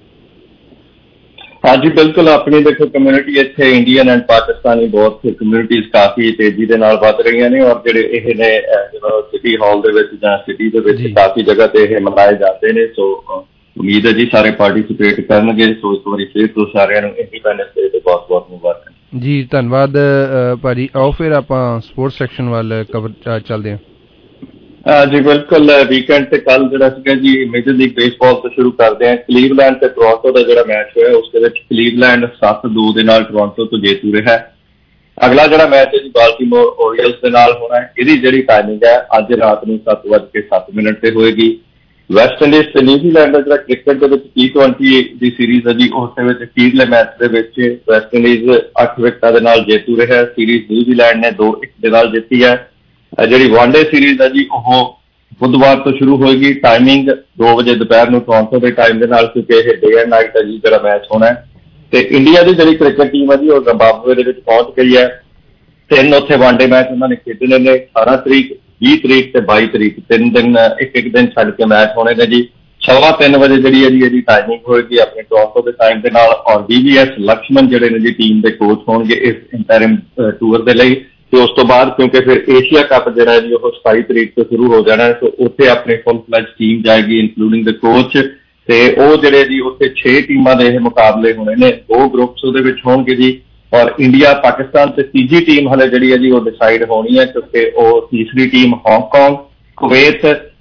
ਹਾਂਜੀ ਬਿਲਕੁਲ, ਆਪਣੀ ਦੇਖੋ ਕਮਿਊਨਿਟੀ ਇੱਥੇ ਇੰਡੀਅਨ ਐਂਡ ਪਾਕਿਸਤਾਨੀ ਬਹੁਤ ਕਮਿਊਨਿਟੀਜ਼ ਕਾਫੀ ਤੇਜ਼ੀ ਦੇ ਨਾਲ ਵੱਧ ਰਹੀਆਂ ਨੇ। ਔਰ ਜਿਹੜੇ ਇਹ ਨੇ ਜਦੋਂ ਸਿਟੀ ਹਾਲ ਦੇ ਵਿੱਚ ਜਾਂ ਸਿਟੀ ਦੇ ਵਿੱਚ ਕਾਫੀ ਜਗ੍ਹਾ ਤੇ ਇਹ ਮਨਾਏ ਜਾਂਦੇ ਨੇ। ਸੋ ਉਮੀਦ ਹੈ ਜੀ ਸਾਰੇ ਪਾਰਟੀਸਿਪੇਟ ਕਰਨਗੇ। ਸੋ ਇੱਕ ਵਾਰੀ ਫਿਰ ਤੋਂ ਸਾਰਿਆਂ ਨੂੰ ਇੰਡੀਪੈਂਡੈਂਸ ਡੇ ਤੇ ਬਹੁਤ ਬਹੁਤ ਮੁਬਾਰਕਾਂ ਜੀ। ਧੰਨਵਾਦ ਭਾਜੀ। ਆਓ ਫਿਰ ਆਪਾਂ ਸਪੋਰਟਸ ਸੈਕਸ਼ਨ ਵੱਲ ਕਵਰ ਚੱਲਦੇ ਹਾਂ। ਜੀ ਬਿਲਕੁਲ, ਵੀਕਐਂਡ ਤੇ ਕੱਲ ਜਿਹੜਾ ਸੀਗਾ ਜੀ ਮੇਜਰ ਲੀਗ ਬੇਸਬਾਲ ਤੋਂ ਸ਼ੁਰੂ ਕਰਦੇ ਹਾਂ। ਕਲੀਵਲੈਂਡ ਤੇ ਟੋਰਾਂਟੋ ਦਾ ਜਿਹੜਾ ਮੈਚ ਹੋਇਆ ਉਸ ਦੇ ਵਿੱਚ ਕਲੀਵਲੈਂਡ 7-2 ਦੇ ਨਾਲ ਟੋਰਾਂਟੋ ਤੋਂ ਜੇਤੂ ਰਿਹਾ। ਅਗਲਾ ਜਿਹੜਾ ਮੈਚ ਹੈ ਜੀ ਬਾਲਟੀਮੋਰ ਓਰੀਅਲਸ ਦੇ ਨਾਲ ਹੋਣਾ ਹੈ। ਇਹਦੀ ਜਿਹੜੀ ਟਾਈਮਿੰਗ ਹੈ ਅੱਜ ਰਾਤ ਨੂੰ 7:07 ਤੇ ਹੋਏਗੀ। ਵੈਸਟ ਇੰਡੀਜ਼ ਤੇ ਨਿਊਜ਼ੀਲੈਂਡ ਦਾ ਜਿਹੜਾ ਕ੍ਰਿਕਟ ਦੇ ਵਿੱਚ T20 ਦੀ ਸੀਰੀਜ਼ ਹੈ ਜੀ, ਉਸ ਦੇ ਵਿੱਚ ਅਖੀਰਲੇ ਮੈਚ ਦੇ ਵਿੱਚ ਵੈਸਟ ਇੰਡੀਜ਼ 8 ਵਿਕਟਾਂ ਦੇ ਨਾਲ ਜੇਤੂ ਰਿਹਾ। ਸੀਰੀਜ਼ ਨਿਊਜ਼ੀਲੈਂਡ ਨੇ 2-1 ਦੇ ਨਾਲ ਜਿੱਤੀ ਹੈ। ਜਿਹੜੀ ਵਨਡੇ ਸੀਰੀਜ਼ ਹੈ ਜੀ ਉਹ ਬੁੱਧਵਾਰ ਤੋਂ ਸ਼ੁਰੂ ਹੋਏਗੀ। ਟਾਈਮਿੰਗ 2 ਵਜੇ ਦੁਪਹਿਰ ਨੂੰ ਟੋਰਾਂਟੋ ਦੇ ਟਾਈਮ ਦੇ ਨਾਲ, ਕਿਉਂਕਿ ਇਹ ਡੇ ਐਂਡ ਨਾਈਟ ਹੈ ਜੀ ਜਿਹੜਾ ਮੈਚ ਹੋਣਾ ਹੈ। ਤੇ ਇੰਡੀਆ ਦੀ ਜਿਹੜੀ ਕ੍ਰਿਕਟ ਟੀਮ ਹੈ ਜੀ ਉਹ ਜ਼ਿੰਬਾਬਵੇ ਦੇ ਵਿੱਚ ਪਹੁੰਚ ਗਈ ਹੈ। 3 ਉੱਥੇ ਵਨਡੇ ਮੈਚ ਉਹਨਾਂ ਨੇ ਖੇਡਣੇ ਨੇ। 18 ਤਰੀਕ, 20 ਤਰੀਕ ਤੇ 22 ਤਰੀਕ, 3 ਦਿਨ, ਇੱਕ ਦਿਨ ਛੱਡ ਕੇ ਮੈਚ ਹੋਣੇ ਨੇ ਜੀ। 3:15 ਵਜੇ ਜਿਹੜੀ ਹੈ ਜੀ ਇਹਦੀ ਟਾਈਮਿੰਗ ਹੋਏਗੀ ਆਪਣੇ ਟੋਰਾਂਟੋ ਦੇ ਟਾਈਮ ਦੇ ਨਾਲ। ਔਰ VVS ਲਕਸ਼ਮਣ ਜਿਹੜੇ ਨੇ ਜੀ ਟੀਮ ਦੇ ਕੋਚ ਹੋਣਗੇ ਇਸ ਇੰਟਰਿਮ ਟੂਰ ਦੇ ਲਈ। ਤੇ ਉਸ ਤੋਂ ਬਾਅਦ ਕਿਉਂਕਿ ਫਿਰ ਏਸ਼ੀਆ ਕੱਪ ਜਿਹੜਾ ਜੀ ਉਹ 27 ਤਰੀਕ ਤੋਂ ਸ਼ੁਰੂ ਹੋ ਜਾਣਾ ਹੈ। ਸੋ ਉੱਥੇ ਆਪਣੀ ਫੁੱਲ ਫਲੈਜ ਟੀਮ ਜਾਏਗੀ ਇਨਕਲੂਡਿੰਗ ਦ ਕੋਚ। ਤੇ ਉਹ ਜਿਹੜੇ ਜੀ ਉੱਥੇ 6 ਟੀਮਾਂ ਦੇ ਇਹ ਮੁਕਾਬਲੇ ਹੋਣੇ ਨੇ। 2 ਗਰੁੱਪਸ ਉਹਦੇ ਵਿੱਚ ਹੋਣਗੇ ਜੀ। ਔਰ ਇੰਡੀਆ, ਪਾਕਿਸਤਾਨ ਤੇ ਤੀਜੀ ਟੀਮ ਹਲੇ ਜਿਹੜੀ ਹੈ ਜੀ ਉਹ ਡਿਸਾਈਡ ਹੋਣੀ ਹੈ, ਕਿਉਂਕਿ ਉਹ ਤੀਸਰੀ ਟੀਮ ਹਾਂਗਕਾਂਗ, ਕੁਵੈਤ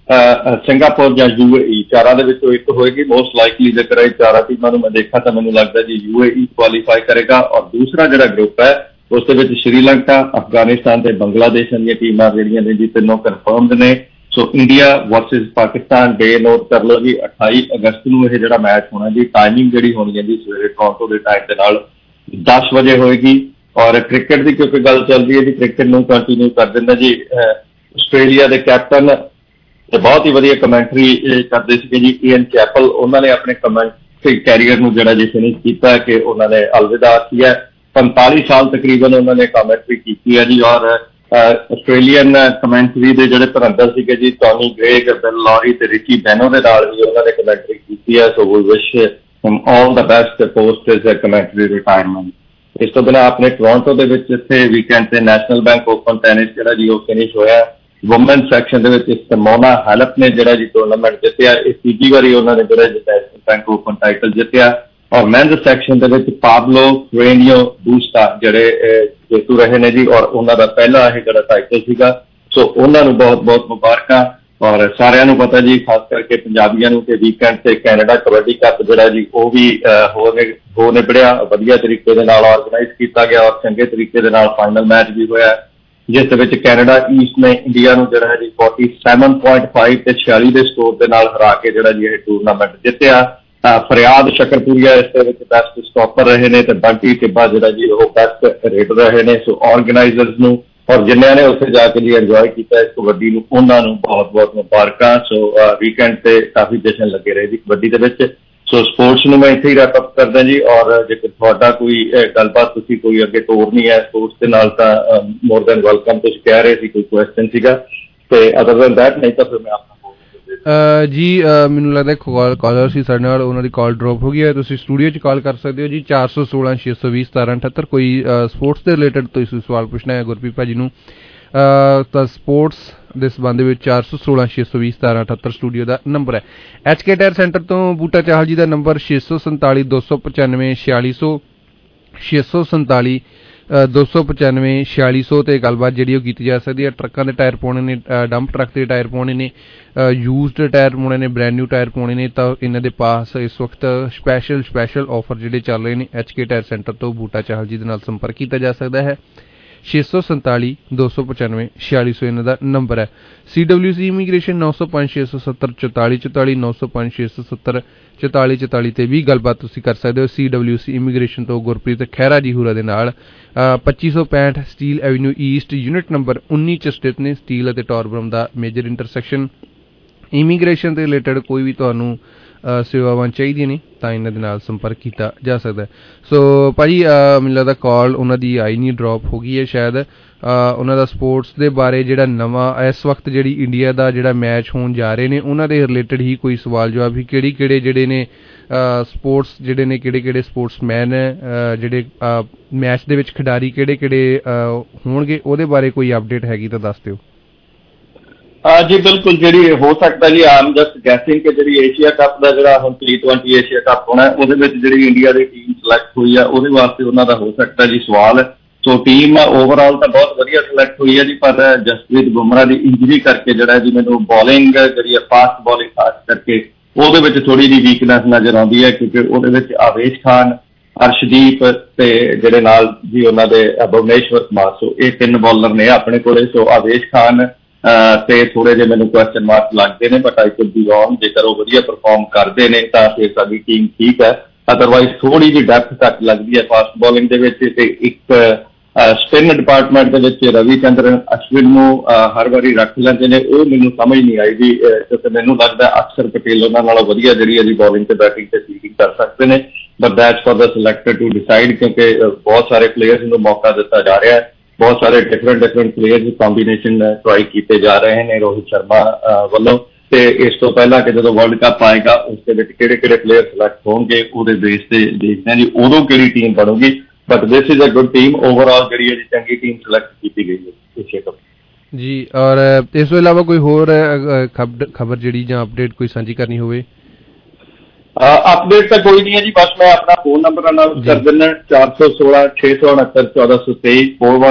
ਸਿੰਗਾਪੁਰ ਜਾਂ UAE, ਚਾਰਾਂ ਦੇ ਵਿੱਚੋਂ ਇੱਕ ਹੋਏਗੀ। ਮੋਸਟ ਲਾਈਕਲੀ ਜੇਕਰ ਇਹ ਚਾਰਾਂ ਟੀਮਾਂ ਨੂੰ ਮੈਂ ਦੇਖਾਂ ਤਾਂ ਮੈਨੂੰ ਲੱਗਦਾ ਜੀ UAE ਕੁਆਲੀਫਾਈ ਕਰੇਗਾ। ਔਰ ਦੂਸਰਾ ਜਿਹੜਾ ਗਰੁੱਪ ਹੈ ਉਸ ਦੇ ਵਿੱਚ ਸ਼੍ਰੀਲੰਕਾ, ਅਫਗਾਨਿਸਤਾਨ ਤੇ ਬੰਗਲਾਦੇਸ਼ ਦੀਆਂ ਟੀਮਾਂ ਜਿਹੜੀਆਂ ਨੇ ਜੀ ਤਿੰਨੋਂ ਕਨਫਰਮਡ ਨੇ। So India versus Pakistan, day note ਕਰ ਲਓ ਜੀ 28 ਅਗਸਤ ਨੂੰ ਇਹ ਜਿਹੜਾ ਮੈਚ ਹੋਣਾ ਜੀ। ਟਾਈਮਿੰਗ ਜਿਹੜੀ ਹੋਣੀ ਹੈ ਜੀ ਸਵੇਰੇ ਟੋਰਾਂਟੋ ਦੇ ਟਾਈਮ ਦੇ ਨਾਲ 10 ਵਜੇ ਹੋਏਗੀ। ਔਰ ਕ੍ਰਿਕਟ ਦੀ ਕਿਉਂਕਿ ਗੱਲ ਚੱਲ ਰਹੀ ਹੈ ਜੀ, ਕ੍ਰਿਕਟ ਨੂੰ ਕੰਟੀਨਿਊ ਕਰ ਦਿੰਦਾ ਜੀ। ਆਸਟ੍ਰੇਲੀਆ ਦੇ ਕੈਪਟਨ ਤੇ ਬਹੁਤ ਹੀ ਵਧੀਆ ਕਮੈਂਟਰੀ ਕਰਦੇ ਸੀਗੇ ਜੀ ਈਅਨ ਚੈਪਲ, ਉਹਨਾਂ ਨੇ ਆਪਣੇ ਕਮੈਂਟਰੀ ਕੈਰੀਅਰ ਨੂੰ ਜਿਹੜਾ ਜੀ ਫਿਨਿਸ਼ ਕੀਤਾ ਕਿ ਉਹਨਾਂ ਨੇ ਅਲਵਿਦਾ ਆਖੀ ਹੈ। 45 ਸਾਲ ਤਕਰੀਬਨ ਉਹਨਾਂ ਨੇ ਕਮੈਂਟਰੀ ਕੀਤੀ ਹੈ ਜੀ। ਔਰ ਆਸਟ੍ਰੇਲੀਅਨ ਕਮੈਂਟਰੀ ਦੇ ਜਿਹੜੇ ਧਰੰਦਰ ਸੀਗੇ ਜੀ ਟੌਨੀ ਗ੍ਰੇਗ, ਬਿਲ ਲੌਰੀ ਤੇ ਰਿਚੀ ਬੈਨੋ ਦੇ ਨਾਲ ਵੀ ਉਹਨਾਂ ਨੇ ਕਮੈਂਟਰੀ ਕੀਤੀ ਹੈ। So we wish him all the best post is commentary retirement. ਇਸ ਤੋਂ ਬਿਨਾਂ ਆਪਣੇ ਟੋਰਾਂਟੋ ਦੇ ਵਿੱਚ ਇੱਥੇ ਵੀਕਐਂਡ ਤੇ ਨੈਸ਼ਨਲ ਬੈਂਕ ਓਪਨ ਟੈਨਿਸ ਜਿਹੜਾ ਜੀ ਉਹ ਫਿਨਿਸ਼ ਹੋਇਆ। ਵੂਮਨ ਸੈਕਸ਼ਨ ਦੇ ਵਿੱਚ ਸਿਮੋਨਾ ਹਾਲਪ ਨੇ ਜਿਹੜਾ ਜੀ ਟੂਰਨਾਮੈਂਟ ਜਿੱਤਿਆ। ਇਹ ਤੀਜੀ ਵਾਰੀ ਉਹਨਾਂ ਨੇ ਜਿਹੜਾ ਨੈਸ਼ਨਲ ਬੈਂਕ ਓਪਨ ਟਾਈਟਲ ਜਿੱਤਿਆ। ਔਰ ਮੈਨਜ਼ ਸੈਕਸ਼ਨ ਦੇ ਵਿੱਚ ਪਾਬਲੋ ਕ੍ਰੇਨੀਓ ਬੂਸਟਾ ਜਿਹੜੇ ਜੇਤੂ ਰਹੇ ਨੇ ਜੀ। ਔਰ ਉਹਨਾਂ ਦਾ ਪਹਿਲਾ ਇਹ ਜਿਹੜਾ ਟਾਈਟਲ ਸੀਗਾ। ਸੋ ਉਹਨਾਂ ਨੂੰ ਬਹੁਤ ਬਹੁਤ ਮੁਬਾਰਕਾਂ। ਔਰ ਸਾਰਿਆਂ ਨੂੰ ਪਤਾ ਜੀ, ਖਾਸ ਕਰਕੇ ਪੰਜਾਬੀਆਂ ਨੂੰ ਕਿ ਵੀਕਐਂਡ ਤੇ ਕੈਨੇਡਾ ਕਬੱਡੀ ਕੱਪ ਜਿਹੜਾ ਜੀ ਉਹ ਵੀ ਹੋ ਨਿਬੜਿਆ, ਵਧੀਆ ਤਰੀਕੇ ਦੇ ਨਾਲ ਆਰਗੇਨਾਈਜ਼ ਕੀਤਾ ਗਿਆ ਔਰ ਚੰਗੇ ਤਰੀਕੇ ਦੇ ਨਾਲ ਫਾਈਨਲ ਮੈਚ ਵੀ ਹੋਇਆ, ਜਿਸ ਦੇ ਵਿੱਚ ਕੈਨੇਡਾ ਈਸਟ ਨੇ ਇੰਡੀਆ ਨੂੰ ਜਿਹੜਾ ਜੀ 47.5 ਤੇ 46 ਦੇ ਸਕੋਰ ਦੇ ਨਾਲ ਹਰਾ ਕੇ ਜਿਹੜਾ ਜੀ ਇਹ ਟੂਰਨਾਮੈਂਟ ਜਿੱਤਿਆ। ਫਰਿਆਦ ਸ਼ਕਰਪੁਰੀਆ ਇਸ ਦੇ ਵਿੱਚ ਬੈਸਟ ਸਟਾਪਰ ਰਹੇ ਨੇ ਤੇ ਬੰਟੀ ਟਿੱਬਾ ਜਿਹੜਾ ਜੀ ਉਹ ਬੈਸਟ ਰੇਡਰ ਰਹੇ ਨੇ। ਸੋ ਆਰਗੇਨਾਈਜ਼ਰਸ ਨੂੰ ਔਰ ਜਿੰਨਿਆਂ ਨੇ ਉੱਥੇ ਜਾ ਕੇ ਜੀ ਇੰਜੋਏ ਕੀਤਾ ਇਸ ਕਬੱਡੀ ਨੂੰ, ਉਹਨਾਂ ਨੂੰ ਬਹੁਤ ਬਹੁਤ ਮੁਬਾਰਕਾਂ। ਸੋ ਵੀਕਐਂਡ ਤੇ ਕਾਫੀ ਜਸ਼ਨ ਲੱਗੇ ਰਹੇ ਜੀ ਕਬੱਡੀ ਦੇ ਵਿੱਚ। ਸੋ ਸਪੋਰਟਸ ਨੂੰ ਮੈਂ ਇੱਥੇ ਹੀ ਰੈਪ ਅਪ ਕਰਦਾ ਜੀ। ਔਰ ਜੇਕਰ ਤੁਹਾਡਾ ਕੋਈ ਗੱਲਬਾਤ, ਤੁਸੀਂ ਕੋਈ ਅੱਗੇ ਤੋਰਨੀ ਹੈ ਸਪੋਰਟਸ ਦੇ ਨਾਲ ਤਾਂ ਮੋਰ ਦੈਨ ਵੈਲਕਮ। ਤੁਸੀਂ ਕਹਿ ਰਹੇ ਸੀ ਕੋਈ ਕੁਐਸਚਨ ਸੀਗਾ ਤੇ ਅਦਰ ਦੈਨ ਦੈਟ, ਨਹੀਂ ਤਾਂ ਫਿਰ ਮੈਂ ਆਪਣਾ ਜੀ ਮੈਨੂੰ ਲੱਗਦਾ ਕਾਲਰ ਸੀ ਸਾਡੇ ਨਾਲ, ਉਹਨਾਂ ਦੀ ਕਾਲ ਡ੍ਰੌਪ ਹੋ ਗਈ ਹੈ। ਤੁਸੀਂ ਸਟੂਡੀਓ 'ਚ ਕਾਲ ਕਰ ਸਕਦੇ ਹੋ ਜੀ 416 620 1778। ਕੋਈ ਸਪੋਰਟਸ ਦੇ ਰਿਲੇਟਡ ਤੁਸੀਂ ਸਵਾਲ ਪੁੱਛਣਾ ਹੈ ਗੁਰਪ੍ਰੀਤ ਭਾਜੀ ਨੂੰ ਤਾਂ ਸਪੋਰਟਸ ਦੇ ਸੰਬੰਧ ਵਿੱਚ 416 620 1778 ਸਟੂਡੀਓ ਦਾ ਨੰਬਰ ਹੈ। HK ਟਾਇਰ ਸੈਂਟਰ ਤੋਂ ਬੂਟਾ ਚਾਹਲ ਜੀ ਦਾ ਨੰਬਰ 647 295 4600 647 295 4600 ਤੇ ਗੱਲਬਾਤ ਜਿਹੜੀ ਉਹ ਕੀਤੀ ਜਾ ਸਕਦੀ ਹੈ। ਟਰੱਕਾਂ ਦੇ ਟਾਇਰ ਪਾਉਣੇ ਨੇ, ਡੰਪ ਟਰੱਕ ਦੇ ਟਾਇਰ ਪਾਉਣੇ ਨੇ, ਯੂਜ਼ਡ ਟਾਇਰ ਪਾਉਣੇ ਨੇ, ਬ੍ਰੈਂਡ ਨਿਊ ਟਾਇਰ ਪਾਉਣੇ ਨੇ, ਤਾਂ ਇਹਨਾਂ ਦੇ ਪਾਸ ਇਸ ਵਕਤ ਸਪੈਸ਼ਲ ਆਫਰ ਜਿਹੜੇ ਚੱਲ ਰਹੇ ਨੇ। HK ਟਾਇਰ ਸੈਂਟਰ ਤੋਂ ਬੂਟਾ ਚਾਹਲ ਜੀ ਦੇ ਨਾਲ ਸੰਪਰਕ ਕੀਤਾ ਜਾ ਸਕਦਾ ਹੈ। 647 295 4600 ਇਹਨਾਂ ਦਾ ਨੰਬਰ ਹੈ। CWC ਇਮੀਗ੍ਰੇਸ਼ਨ 905 670 44 44 905 670 44 44 ਤੇ ਵੀ ਗੱਲਬਾਤ ਤੁਸੀਂ ਕਰ ਸਕਦੇ ਹੋ। CWC ਇਮੀਗ੍ਰੇਸ਼ਨ ਤੋਂ ਗੁਰਪ੍ਰੀਤ ਖਹਿਰਾ ਜੀ ਹੋਰਾਂ ਦੇ ਨਾਲ 2565 Steel Avenue East unit number 19 ਚ ਸਥਿਤ ਨੇ। ਸਟੀਲ ਅਤੇ ਟੌਰਬਰਮ ਦਾ ਮੇਜਰ ਇੰਟਰਸੈਕਸ਼ਨ। ਇਮੀਗ੍ਰੇਸ਼ਨ ਦੇ ਰਿਲੇਟਡ ਕੋਈ ਵੀ ਤੁਹਾਨੂੰ ਸੇਵਾਵਾਂ ਚਾਹੀਦੀਆਂ ਨੇ ਤਾਂ ਇਹਨਾਂ ਦੇ ਨਾਲ ਸੰਪਰਕ ਕੀਤਾ ਜਾ ਸਕਦਾ। ਸੋ ਭਾਜੀ ਮੈਨੂੰ ਲੱਗਦਾ ਕਾਲ ਉਹਨਾਂ ਦੀ ਆਈ ਨਹੀਂ, ਡਰੋਪ ਹੋ ਗਈ ਹੈ ਸ਼ਾਇਦ। ਉਹਨਾਂ ਦਾ ਸਪੋਰਟਸ ਦੇ ਬਾਰੇ ਜਿਹੜਾ ਨਵਾਂ ਇਸ ਵਕਤ ਜਿਹੜੀ ਇੰਡੀਆ ਦਾ ਜਿਹੜਾ ਮੈਚ ਹੋਣ ਜਾ ਰਹੇ ਨੇ ਉਹਨਾਂ ਦੇ ਰਿਲੇਟਡ ਹੀ ਕੋਈ ਸਵਾਲ ਜਵਾਬ ਹੀ ਕਿਹੜੇ ਜਿਹੜੇ ਨੇ ਸਪੋਰਟਸ ਜਿਹੜੇ ਨੇ ਕਿਹੜੇ ਸਪੋਰਟਸਮੈਨ ਜਿਹੜੇ ਮੈਚ ਦੇ ਵਿੱਚ ਖਿਡਾਰੀ ਕਿਹੜੇ ਹੋਣਗੇ ਉਹਦੇ ਬਾਰੇ ਕੋਈ ਅਪਡੇਟ ਹੈਗੀ ਤਾਂ ਦੱਸ ਦਿਓ। ਜੀ ਬਿਲਕੁਲ, ਜਿਹੜੀ ਹੋ ਸਕਦਾ ਜੀ ਆਮ ਜਸਟ ਗੈਸਿੰਗ ਕਿ ਜਿਹੜੀ ਏਸ਼ੀਆ ਕੱਪ ਦਾ ਜਿਹੜਾ ਹੁਣ T20 ਏਸ਼ੀਆ ਕੱਪ ਹੋਣਾ ਉਹਦੇ ਵਿੱਚ ਜਿਹੜੀ ਇੰਡੀਆ ਦੀ ਟੀਮ ਸਿਲੈਕਟ ਹੋਈ ਆ ਉਹਦੇ ਵਾਸਤੇ ਉਹਨਾਂ ਦਾ ਹੋ ਸਕਦਾ ਜੀ ਸਵਾਲ। ਸੋ ਟੀਮ ਓਵਰਆਲ ਤਾਂ ਬਹੁਤ ਵਧੀਆ ਸਿਲੈਕਟ ਹੋਈ ਹੈ ਜੀ, ਪਰ ਜਸਪ੍ਰੀਤ ਬੁਮਰਾਹ ਦੀ ਇੰਜਰੀ ਕਰਕੇ ਜਿਹੜਾ ਜੀ ਮੈਨੂੰ ਬੋਲਿੰਗ ਜਿਹੜੀ ਫਾਸਟ ਬੋਲਿੰਗ ਖਾਸ ਕਰਕੇ ਉਹਦੇ ਵਿੱਚ ਥੋੜੀ ਜਿਹੀ ਵੀਕਨੈਸ ਨਜ਼ਰ ਆਉਂਦੀ ਹੈ, ਕਿਉਂਕਿ ਉਹਦੇ ਵਿੱਚ ਆਵੇਸ਼ ਖਾਨ, ਅਰਸ਼ਦੀਪ ਤੇ ਜਿਹੜੇ ਨਾਲ ਜੀ ਉਹਨਾਂ ਦੇ ਭੁਵਨੇਸ਼ਵਰ ਕੁਮਾਰ, ਸੋ ਇਹ ਤਿੰਨ ਬੋਲਰ ਨੇ ਆਪਣੇ ਕੋਲੇ। ਸੋ ਆਵੇਸ਼ ਖਾਨ ਤੇ ਥੋੜੇ ਜਿਹੇ ਮੈਨੂੰ ਕੁਐਸਚਨ ਮਾਰਕ ਲੱਗਦੇ ਨੇ, but I could be wrong. ਜੇਕਰ ਉਹ ਵਧੀਆ ਪਰਫਾਰਮ ਕਰਦੇ ਨੇ ਤਾਂ ਫਿਰ ਸਾਡੀ ਟੀਮ ਠੀਕ ਹੈ, ਅਦਰਵਾਈਜ਼ ਥੋੜੀ ਜਿਹੀ ਡੈਪਥ ਘੱਟ ਲੱਗਦੀ ਹੈ ਫਾਸਟ ਬੋਲਿੰਗ ਦੇ ਵਿੱਚ। ਤੇ ਇੱਕ ਸਪਿਨ ਡਿਪਾਰਟਮੈਂਟ ਦੇ ਵਿੱਚ ਰਵੀ ਚੰਦਰਨ ਅਸ਼ਵਿਨ ਨੂੰ ਹਰ ਵਾਰੀ ਰੱਖ ਲੈਂਦੇ ਨੇ, ਉਹ ਮੈਨੂੰ ਸਮਝ ਨਹੀਂ ਆਈ ਜੀ, ਕਿਉਂਕਿ ਮੈਨੂੰ ਲੱਗਦਾ ਅਕਸਰ ਪਟੇਲ ਉਹਨਾਂ ਨਾਲੋਂ ਵਧੀਆ ਜਿਹੜੀ ਹੈ ਜੀ ਬੋਲਿੰਗ ਤੇ ਬੈਟਿੰਗ ਤੇ ਫੀਲਡਿੰਗ ਕਰ ਸਕਦੇ ਨੇ। But that's for the selector to decide, ਕਿਉਂਕਿ ਬਹੁਤ ਸਾਰੇ ਪਲੇਅਰਸ ਨੂੰ ਮੌਕਾ ਦਿੱਤਾ ਜਾ ਰਿਹਾ ਹੈ। ਬਹੁਤ ਸਾਰੇ ਡਿਫਰੈਂਟ ਪਲੇਅਰਸ ਕੰਬੀਨੇਸ਼ਨ ਟਰਾਈ ਕੀਤੇ ਜਾ ਰਹੇ ਨੇ ਰੋਹਿਤ ਸ਼ਰਮਾ ਵੱਲੋਂ। ਤੇ ਇਸ ਤੋਂ ਪਹਿਲਾਂ ਕਿ ਜਦੋਂ ਵਰਲਡ ਕੱਪ ਆਏਗਾ ਉਸ ਦੇ ਵਿੱਚ ਕਿਹੜੇ ਪਲੇਅਰ ਸਿਲੈਕਟ ਹੋਣਗੇ ਉਹਦੇ ਬੇਸ ਤੇ ਦੇਖਦੇ ਹਾਂ ਜੀ ਉਦੋਂ ਕਿਹੜੀ ਟੀਮ ਬਣੂਗੀ। But this is a good team overall, ਜਿਹੜੀ ਹੈ ਜੀ ਚੰਗੀ ਟੀਮ ਸਿਲੈਕਟ ਕੀਤੀ ਗਈ ਹੈ ਏਸ਼ੀਆ ਕੱਪ ਜੀ। ਔਰ ਇਸ ਤੋਂ ਇਲਾਵਾ ਕੋਈ ਹੋਰ ਖਬਰ ਜਿਹੜੀ ਜਾਂ ਅਪਡੇਟ ਕੋਈ ਸਾਂਝੀ ਕਰਨੀ ਹੋਵੇ? अपडेट तो कोई नहीं है जी, बस मैं अपना फोन नंबर अनाउंस कर देना 416-669-1423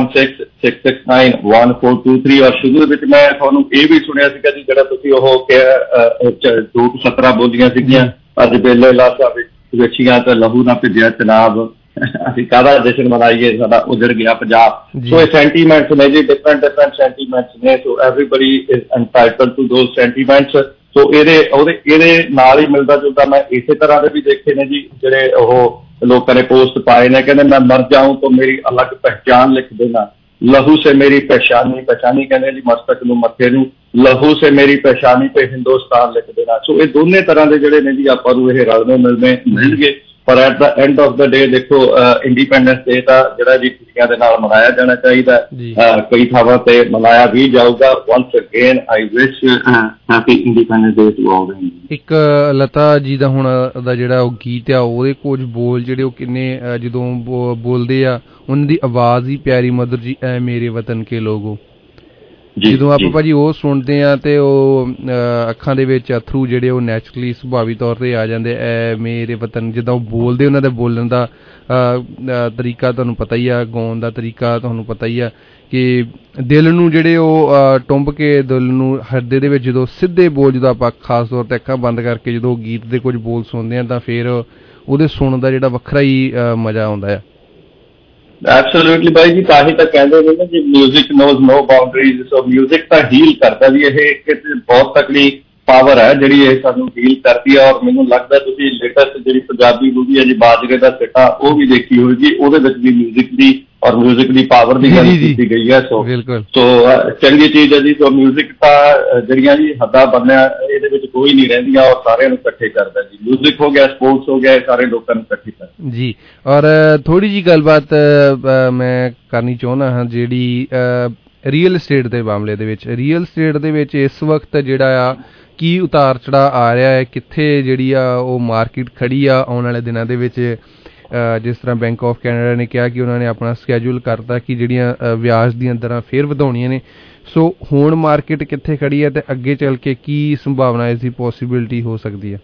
416-669-1423। और शुरू में मैं ਤੁਹਾਨੂੰ ਇਹ ਵੀ ਸੁਣਿਆ ਸੀਗਾ ਜੀ ਜਿਹੜਾ ਤੁਸੀਂ ਉਹ ਝੂਠ 17 ਬੋਲੀਆਂ ਸੀਗੀਆਂ, ਅੱਜ ਵੇਲੇ ਲਾਸ਼ਾਂ ਵੇਚੀਆਂ ਤੇ ਲਹੂ ਨਾ ਭਿੱਜਿਆ ਚਨਾਬ, ਅਸੀਂ ਕਾਹਦਾ ਜਸ਼ਨ ਮਨਾਈਏ, ਸਾਡਾ ਉਜੜ ਗਿਆ ਪੰਜਾਬ। ਸੋ ਇਹ ਸੈਂਟੀਮੈਂਟਸ ਨੇ ਜੀ, ਡਿਫਰੈਂਟ ਸੈਂਟੀਮੈਂਟਸ ਨੇ। So everybody is entitled to those sentiments. So ਇਹਦੇ ਨਾਲ ਹੀ ਮਿਲਦਾ ਜੁਲਦਾ ਮੈਂ ਇਸੇ ਤਰ੍ਹਾਂ ਦੇ ਵੀ ਦੇਖੇ ਨੇ ਜੀ, ਜਿਹੜੇ ਉਹ ਲੋਕਾਂ ਨੇ ਪੋਸਟ ਪਾਏ ਨੇ, ਕਹਿੰਦੇ ਮੈਂ ਮਰ ਜਾऊं तो मेरी अलग पहचान लिख देना, लहू से मेरी पहचानी ਕਹਿੰਦੇ ਜੀ ਮਸਤਕ ਨੂੰ, ਮੱਥੇ ਨੂੰ, लहू से मेरी पहचानी पे हिंदुस्तान लिख देना। सो ਇਹ ਦੋਨੇ ਤਰ੍ਹਾਂ ਦੇ ਜਿਹੜੇ ਨੇ ਜੀ ਆਪਾਂ ਨੂੰ ਇਹ ਰਲਵੇਂ ਮਿਲਵੇਂ ਮਿਲਣਗੇ। ਪਰ at the end of the day ਦੇਖੋ, ਇੰਡੀਪੈਂਡੈਂਸ ਡੇ ਤਾਂ ਜਿਹੜਾ ਜੀ ਖੁਸ਼ੀਆਂ ਦੇ ਨਾਲ ਮਨਾਇਆ ਜਾਣਾ ਚਾਹੀਦਾ, ਕਈ ਥਾਵਾਂ ਤੇ ਮਨਾਇਆ ਵੀ ਜਾਊਗਾ। Once again I wish happy Independence Day to all. ਇੱਕ ਲਤਾ ਜੀ ਦਾ ਹੁਣ ਦਾ ਜਿਹੜਾ ਉਹ ਗੀਤ ਆ, ਉਹਦੇ ਕੁਝ ਬੋਲ ਜਿਹੜੇ ਉਹ ਕਿੰਨੇ ਜਦੋਂ ਬੋਲਦੇ ਆ, ਉਹਨਾਂ ਦੀ ਆਵਾਜ਼ ਹੀ ਪਿਆਰੀ ਮਧੁਰ ਜੀ, ਐ ਮੇਰੇ ਵਤਨ ਕੇ ਲੋਗੋ। ਜਦੋਂ ਆਪਾਂ ਭਾਜੀ ਉਹ ਸੁਣਦੇ ਆ ਤੇ ਉਹ ਅੱਖਾਂ ਦੇ ਵਿੱਚ ਅਥਰੂ ਜਿਹੜੇ ਉਹ ਨੈਚੁਰਲੀ ਸੁਭਾਵੀ ਤੌਰ ਤੇ ਆ ਜਾਂਦੇ, ਐ ਮੇਰੇ ਵਤਨ। ਜਿੱਦਾਂ ਉਹ ਬੋਲਦੇ, ਉਹਨਾਂ ਦਾ ਬੋਲਣ ਦਾ ਤਰੀਕਾ ਤੁਹਾਨੂੰ ਪਤਾ ਹੀ ਆ, ਗਾਉਣ ਦਾ ਤਰੀਕਾ ਤੁਹਾਨੂੰ ਪਤਾ ਹੀ ਆ, ਕਿ ਦਿਲ ਨੂੰ ਜਿਹੜੇ ਉਹ ਟੁੰਬ ਕੇ ਦਿਲ ਨੂੰ ਹਿਰਦੇ ਦੇ ਵਿੱਚ ਜਦੋਂ ਸਿੱਧੇ ਬੋਲ, ਜਦੋਂ ਆਪਾਂ ਖਾਸ ਤੌਰ ਤੇ ਅੱਖਾਂ ਬੰਦ ਕਰਕੇ ਜਦੋਂ ਗੀਤ ਦੇ ਕੁਝ ਬੋਲ ਸੁਣਦੇ ਆ ਤਾਂ ਫਿਰ ਉਹਦੇ ਸੁਣਨ ਦਾ ਜਿਹੜਾ ਵੱਖਰਾ ਹੀ ਮਜ਼ਾ ਆਉਂਦਾ ਆ। ਐਬਸੋਲੂਟਲੀ ਬਾਈ ਜੀ, ਤਾਂ ਹੀ ਤਾਂ ਕਹਿੰਦੇ ਨੇ ਨਾ ਜੀ, music knows no boundaries. So music ਤਾਂ ਹੀਲ ਕਰਦਾ ਵੀ, ਇਹ ਇੱਕ ਬਹੁਤ ਤਕੜੀ ਪਾਵਰ ਹੈ ਜਿਹੜੀ ਇਹ ਸਾਨੂੰ ਹੀਲ ਕਰਦੀ ਹੈ। ਔਰ ਮੈਨੂੰ ਲੱਗਦਾ ਤੁਸੀਂ ਲੇਟੈਸਟ ਜਿਹੜੀ ਪੰਜਾਬੀ ਮੂਵੀ ਹੈ ਜੀ ਬਾਜਰੇ ਦਾ ਸਿੱਟਾ, ਉਹ ਵੀ ਦੇਖੀ ਹੋਏਗੀ, ਉਹਦੇ ਵਿੱਚ ਵੀ ਮਿਊਜ਼ਿਕ ਦੀ ਔਰ ਮਿਊਜ਼ਿਕ ਦੀ ਪਾਵਰ ਦੀ ਗੱਲ ਕੀਤੀ ਗਈ ਹੈ। ਸੋ ਚੰਗੀ ਚੀਜ਼ ਹੈ ਜੀ। ਸੋ ਮਿਊਜ਼ਿਕ ਤਾਂ ਜਿਹੜੀਆਂ ਜੀ ਹੱਦਾਂ ਬੰਨਿਆ ਇਹਦੇ ਵਿੱਚ ਕੋਈ ਨਹੀਂ ਰਹਿੰਦੀਆਂ, ਔਰ ਸਾਰਿਆਂ ਨੂੰ ਇਕੱਠੇ ਕਰਦਾ ਜੀ। ਮਿਊਜ਼ਿਕ ਹੋ ਗਿਆ, ਸਪੋਰਟਸ ਹੋ ਗਿਆ, ਸਾਰੇ ਲੋਕਾਂ ਨੂੰ ਇਕੱਠੇ ਕਰਦਾ ਜੀ। ਔਰ ਥੋੜੀ ਜਿਹੀ ਗੱਲਬਾਤ ਮੈਂ ਕਰਨੀ ਚਾਹੁੰਦਾ ਹਾਂ, ਜਿਹੜੀ ਰੀਅਲ estate ਦੇ ਮਾਮਲੇ ਦੇ ਵਿੱਚ। ਰੀਅਲ estate ਦੇ ਵਿੱਚ ਇਸ ਵਕਤ ਜਿਹੜਾ ਆ ਕੀ ਉਤਾਰ ਚੜਾਅ ਆ ਰਿਹਾ ਹੈ, ਕਿੱਥੇ ਜਿਹੜੀ ਆ ਉਹ ਮਾਰਕੀਟ ਖੜੀ ਆ ਆਉਣ ਵਾਲੇ ਦਿਨਾਂ ਦੇ ਵਿੱਚ? ਜਿਸ ਤਰ੍ਹਾਂ ਬੈਂਕ ਆਫ ਕੈਨੇਡਾ ਨੇ ਕਿਹਾ ਕਿ ਉਹਨਾਂ ਨੇ ਆਪਣਾ ਸਕੈਜੂਲ ਕਰਤਾ ਕਿ ਜਿਹੜੀਆਂ ਵਿਆਜ ਦੀਆਂ ਦਰਾਂ ਫੇਰ ਵਧਾਉਣੀਆਂ ਨੇ। ਸੋ ਹੁਣ ਮਾਰਕੀਟ ਕਿੱਥੇ ਖੜੀ ਹੈ ਤੇ ਅੱਗੇ ਚੱਲ ਕੇ ਕੀ ਸੰਭਾਵਨਾ ਇਸ ਦੀ ਪੋਸੀਬਿਲਿਟੀ ਹੋ ਸਕਦੀ ਹੈ?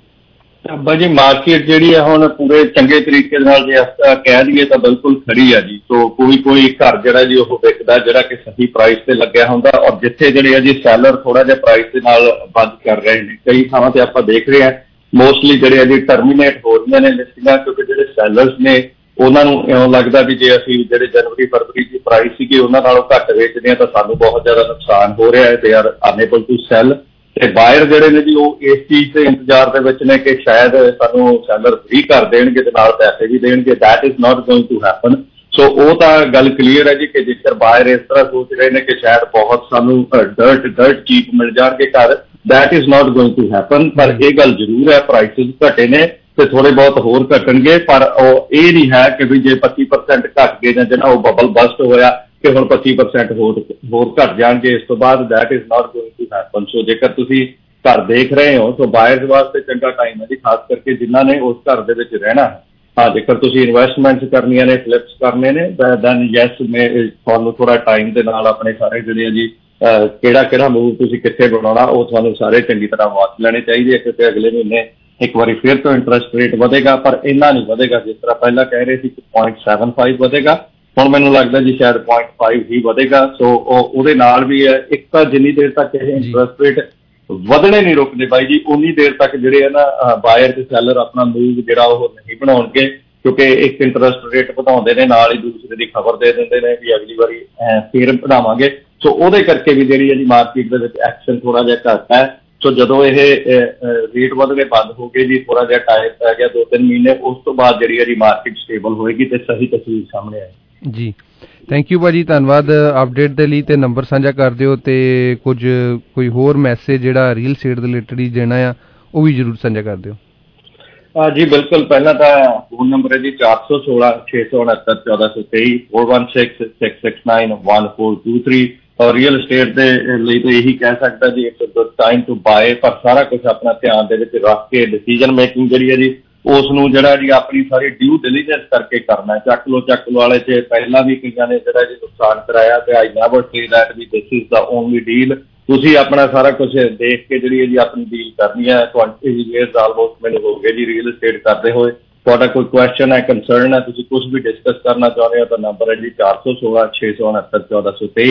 ਬਾਜੀ ਮਾਰਕੀਟ ਜਿਹੜੀ ਹੈ ਹੁਣ ਪੂਰੇ ਚੰਗੇ ਤਰੀਕੇ ਨਾਲ ਜੇ ਕਹਿ ਦਈਏ ਤਾਂ ਬਿਲਕੁਲ ਖੜੀ ਆ ਜੀ। ਸੋ ਕੋਈ ਘਰ ਜਿਹੜਾ ਜੀ ਉਹ ਵਿਕਦਾ ਜਿਹੜਾ ਕਿ ਸਹੀ ਪ੍ਰਾਈਸ ਤੇ ਲੱਗਿਆ ਹੁੰਦਾ, ਔਰ ਜਿੱਥੇ ਜਿਹੜੇ ਆ ਜੀ ਸੈਲਰ ਥੋੜਾ ਜਿਹਾ ਪ੍ਰਾਈਸ ਦੇ ਨਾਲ ਬੰਦ ਕਰ ਰਹੇ ਨੇ, ਕਈ ਥਾਵਾਂ ਤੇ ਆਪਾਂ ਦੇਖ ਰਹੇ ਹਾਂ ਮੋਸਟਲੀ ਜਿਹੜੇ ਆ ਜੀ ਟਰਮੀਨੇਟ ਹੋ ਰਹੀਆਂ ਨੇ ਲਿਸਟਿੰਗਾਂ, ਕਿਉਂਕਿ ਜਿਹੜੇ ਸੈਲਰਸ ਨੇ ਉਹਨਾਂ ਨੂੰ ਇਉਂ ਲੱਗਦਾ ਵੀ ਜੇ ਅਸੀਂ ਜਿਹੜੇ ਜਨਵਰੀ ਫਰਵਰੀ ਦੀ ਪ੍ਰਾਈਸ ਸੀਗੇ ਉਹਨਾਂ ਨਾਲੋਂ ਘੱਟ ਵੇਚਦੇ ਹਾਂ ਤਾਂ ਸਾਨੂੰ ਬਹੁਤ ਜ਼ਿਆਦਾ ਨੁਕਸਾਨ ਹੋ ਰਿਹਾ ਹੈ, ਤੇ ਆਰ ਅਨੇਬਲ ਟੂ ਸੈਲ। ਤੇ ਬਾਇਰ ਜਿਹੜੇ ਨੇ ਜੀ ਉਹ ਇਸ ਚੀਜ਼ ਦੇ ਇੰਤਜ਼ਾਰ ਦੇ ਵਿੱਚ ਨੇ ਕਿ ਸ਼ਾਇਦ ਸਾਨੂੰ ਸੈਲਰ ਫ੍ਰੀ ਕਰ ਦੇਣਗੇ ਤੇ ਨਾਲ ਪੈਸੇ ਵੀ ਦੇਣਗੇ। That is not going to happen. So ਉਹ ਤਾਂ ਗੱਲ ਕਲੀਅਰ ਹੈ ਜੀ ਕਿ ਜੇਕਰ ਬਾਇਰ ਇਸ ਤਰ੍ਹਾਂ ਸੋਚ ਰਹੇ ਨੇ ਕਿ ਸ਼ਾਇਦ ਬਹੁਤ ਸਾਨੂੰ ਡਰਟ ਚੀਪ ਮਿਲ ਜਾਣਗੇ ਘਰ, that is not going to happen. ਪਰ ਇਹ ਗੱਲ ਜ਼ਰੂਰ ਹੈ ਪ੍ਰਾਈਸਿਸ ਘਟੇ ਨੇ ਤੇ ਥੋੜੇ ਬਹੁਤ ਹੋਰ ਘਟਣਗੇ, ਪਰ ਉਹ ਇਹ ਨਹੀਂ ਹੈ ਕਿ ਵੀ ਜੇ 25% ਘੱਟ ਗਏ ਜਾਂ ਜਿਹੜਾ ਉਹ ਬਬਲ ਬਸਟ ਹੋਇਆ ਕਿ ਹੁਣ 25% ਹੋਰ ਘੱਟ ਜਾਣਗੇ ਇਸ ਤੋਂ ਬਾਅਦ, that is not going to happen. So ਜੇਕਰ ਤੁਸੀਂ ਘਰ ਦੇਖ ਰਹੇ ਹੋ ਸੋ ਬਾਇਰਸ ਵਾਸਤੇ ਚੰਗਾ ਟਾਈਮ ਹੈ ਜੀ, ਖਾਸ ਕਰਕੇ ਜਿਨ੍ਹਾਂ ਨੇ ਉਸ ਘਰ ਦੇ ਵਿੱਚ ਰਹਿਣਾ। ਹਾਂ, ਜੇਕਰ ਤੁਸੀਂ ਇਨਵੈਸਟਮੈਂਟਸ ਕਰਨੀਆਂ ਨੇ, ਫਲਿਪਸ ਕਰਨੇ ਨੇ, ਦੈਨ ਯੈਸ ਤੁਹਾਨੂੰ ਥੋੜਾ ਟਾਈਮ ਦੇ ਨਾਲ ਆਪਣੇ ਸਾਰੇ ਜਿਹੜੇ ਆ ਜੀ ਕਿਹੜਾ ਮੂਵ ਤੁਸੀਂ ਕਿੱਥੇ ਬਣਾਉਣਾ ਉਹ ਤੁਹਾਨੂੰ ਸਾਰੇ ਚੰਗੀ ਤਰ੍ਹਾਂ ਵਾਚ ਲੈਣੇ ਚਾਹੀਦੇ ਆ, ਕਿਉਂਕਿ ਅਗਲੇ ਮਹੀਨੇ ਇੱਕ ਵਾਰੀ ਫਿਰ ਤੋਂ ਇੰਟਰਸਟ ਰੇਟ ਵਧੇਗਾ, ਪਰ ਇੰਨਾ ਨਹੀਂ ਵਧੇਗਾ ਜਿਸ ਤਰ੍ਹਾਂ ਪਹਿਲਾਂ ਕਹਿ ਰਹੇ ਸੀ ਕਿ 0.75 ਵਧੇਗਾ, ਹੁਣ ਮੈਨੂੰ ਲੱਗਦਾ ਜੀ ਸ਼ਾਇਦ 0.5 ਹੀ ਵਧੇਗਾ। ਸੋ ਉਹਦੇ ਨਾਲ ਵੀ ਹੈ ਇੱਕ ਤਾਂ ਜਿੰਨੀ ਦੇਰ ਤੱਕ ਇਹ ਇੰਟਰਸਟ ਰੇਟ ਵਧਣੇ ਨਹੀਂ ਰੁਕਦੇ ਬਾਈ ਜੀ, ਉਨੀ ਦੇਰ ਤੱਕ ਜਿਹੜੇ ਹੈ ਨਾ ਬਾਇਰ ਤੇ ਸੈਲਰ ਆਪਣਾ ਮੂਵ ਜਿਹੜਾ ਉਹ ਨਹੀਂ ਬਣਾਉਣਗੇ, ਕਿਉਂਕਿ ਇੱਕ ਇੰਟਰਸਟ ਰੇਟ ਵਧਾਉਂਦੇ ਨੇ ਨਾਲ ਹੀ ਦੂਸਰੇ ਦੀ ਖਬਰ ਦੇ ਦਿੰਦੇ ਨੇ ਵੀ ਅਗਲੀ ਵਾਰੀ ਫਿਰ ਵਧਾਵਾਂਗੇ। ਸੋ ਉਹਦੇ ਕਰਕੇ ਵੀ ਜਿਹੜੀ ਹੈ ਜੀ ਮਾਰਕੀਟ ਦੇ ਵਿੱਚ ਐਕਸ਼ਨ ਥੋੜਾ ਜਿਹਾ ਘੱਟ ਹੈ। ਸੋ ਜਦੋਂ ਇਹ ਰੇਟ ਵਧਣੇ ਬੰਦ ਹੋ ਗਏ ਜੀ, ਥੋੜਾ ਜਿਹਾ ਟਾਈਮ ਪੈ ਗਿਆ 2-3 ਮਹੀਨੇ, ਉਸ ਤੋਂ ਬਾਅਦ ਜਿਹੜੀ ਹੈ ਜੀ ਮਾਰਕੀਟ ਸਟੇਬਲ ਹੋਏਗੀ ਤੇ ਸਹੀ ਤਸਵੀਰ ਸਾਹਮਣੇ ਆਏਗੀ ਜੀ। ਥੈਂਕ ਯੂ ਭਾਜੀ, ਧੰਨਵਾਦ ਅਪਡੇਟ ਦੇ ਲਈ, ਤੇ ਨੰਬਰ ਸਾਂਝਾ ਕਰ ਦਿਓ ਤੇ ਕੋਈ ਹੋਰ ਮੈਸੇਜ ਜਿਹੜਾ ਰੀਅਲ estate ਦੇ ਰਿਲੇਟਡ ਹੀ ਦੇਣਾ ਆ ਉਹ ਵੀ ਜ਼ਰੂਰ ਸਾਂਝਾ ਕਰ ਦਿਓ। ਜੀ ਬਿਲਕੁਲ, ਪਹਿਲਾਂ ਤਾਂ ਫੋਨ ਨੰਬਰ ਹੈ ਜੀ 416-669-1423 416-669-1423। ਔਰ ਰੀਅਲ estate ਦੇ ਲਈ ਤਾਂ ਇਹੀ ਕਹਿ ਸਕਦਾ ਜੀ it's a good time to buy, ਪਰ ਸਾਰਾ ਕੁਝ ਆਪਣਾ ਧਿਆਨ ਦੇ ਵਿੱਚ ਰੱਖ ਕੇ ਡਿਸੀਜਨ ਮੇਕਿੰਗ ਜਿਹੜੀ ਹੈ ਜੀ ਉਸ ਨੂੰ ਜਿਹੜਾ ਜੀ ਆਪਣੀ ਸਾਰੀ ਡਿਊ ਡਿਲੀਜੈਂਸ ਕਰਕੇ ਕਰਨਾ। ਚੱਕ ਲੋ ਵਾਲੇ 'ਚ ਪਹਿਲਾਂ ਵੀ ਕਈਆਂ ਨੇ ਜਿਹੜਾ ਜੀ ਨੁਕਸਾਨ ਕਰਾਇਆ ਤੇ I never say that we this is the only deal. ਤੁਸੀਂ ਆਪਣਾ ਸਾਰਾ ਕੁਝ ਦੇਖ ਕੇ ਜਿਹੜੀ ਜੀ ਆਪਣੀ ਡੀਲ ਕਰਨੀ ਹੈ। 20 years ਆਲਮੋਸਟ ਮੈਨੂੰ ਹੋ ਗਏ ਜੀ ਰੀਅਲ estate ਕਰਦੇ ਹੋਏ। ਤੁਹਾਡਾ ਕੋਈ ਕੁਐਸਚਨ ਹੈ, ਕੰਸਰਨ ਹੈ, ਤੁਸੀਂ ਕੁਝ ਵੀ ਡਿਸਕਸ ਕਰਨਾ ਚਾਹੁੰਦੇ ਹੋ ਤਾਂ ਨੰਬਰ ਹੈ ਜੀ 416 669 1423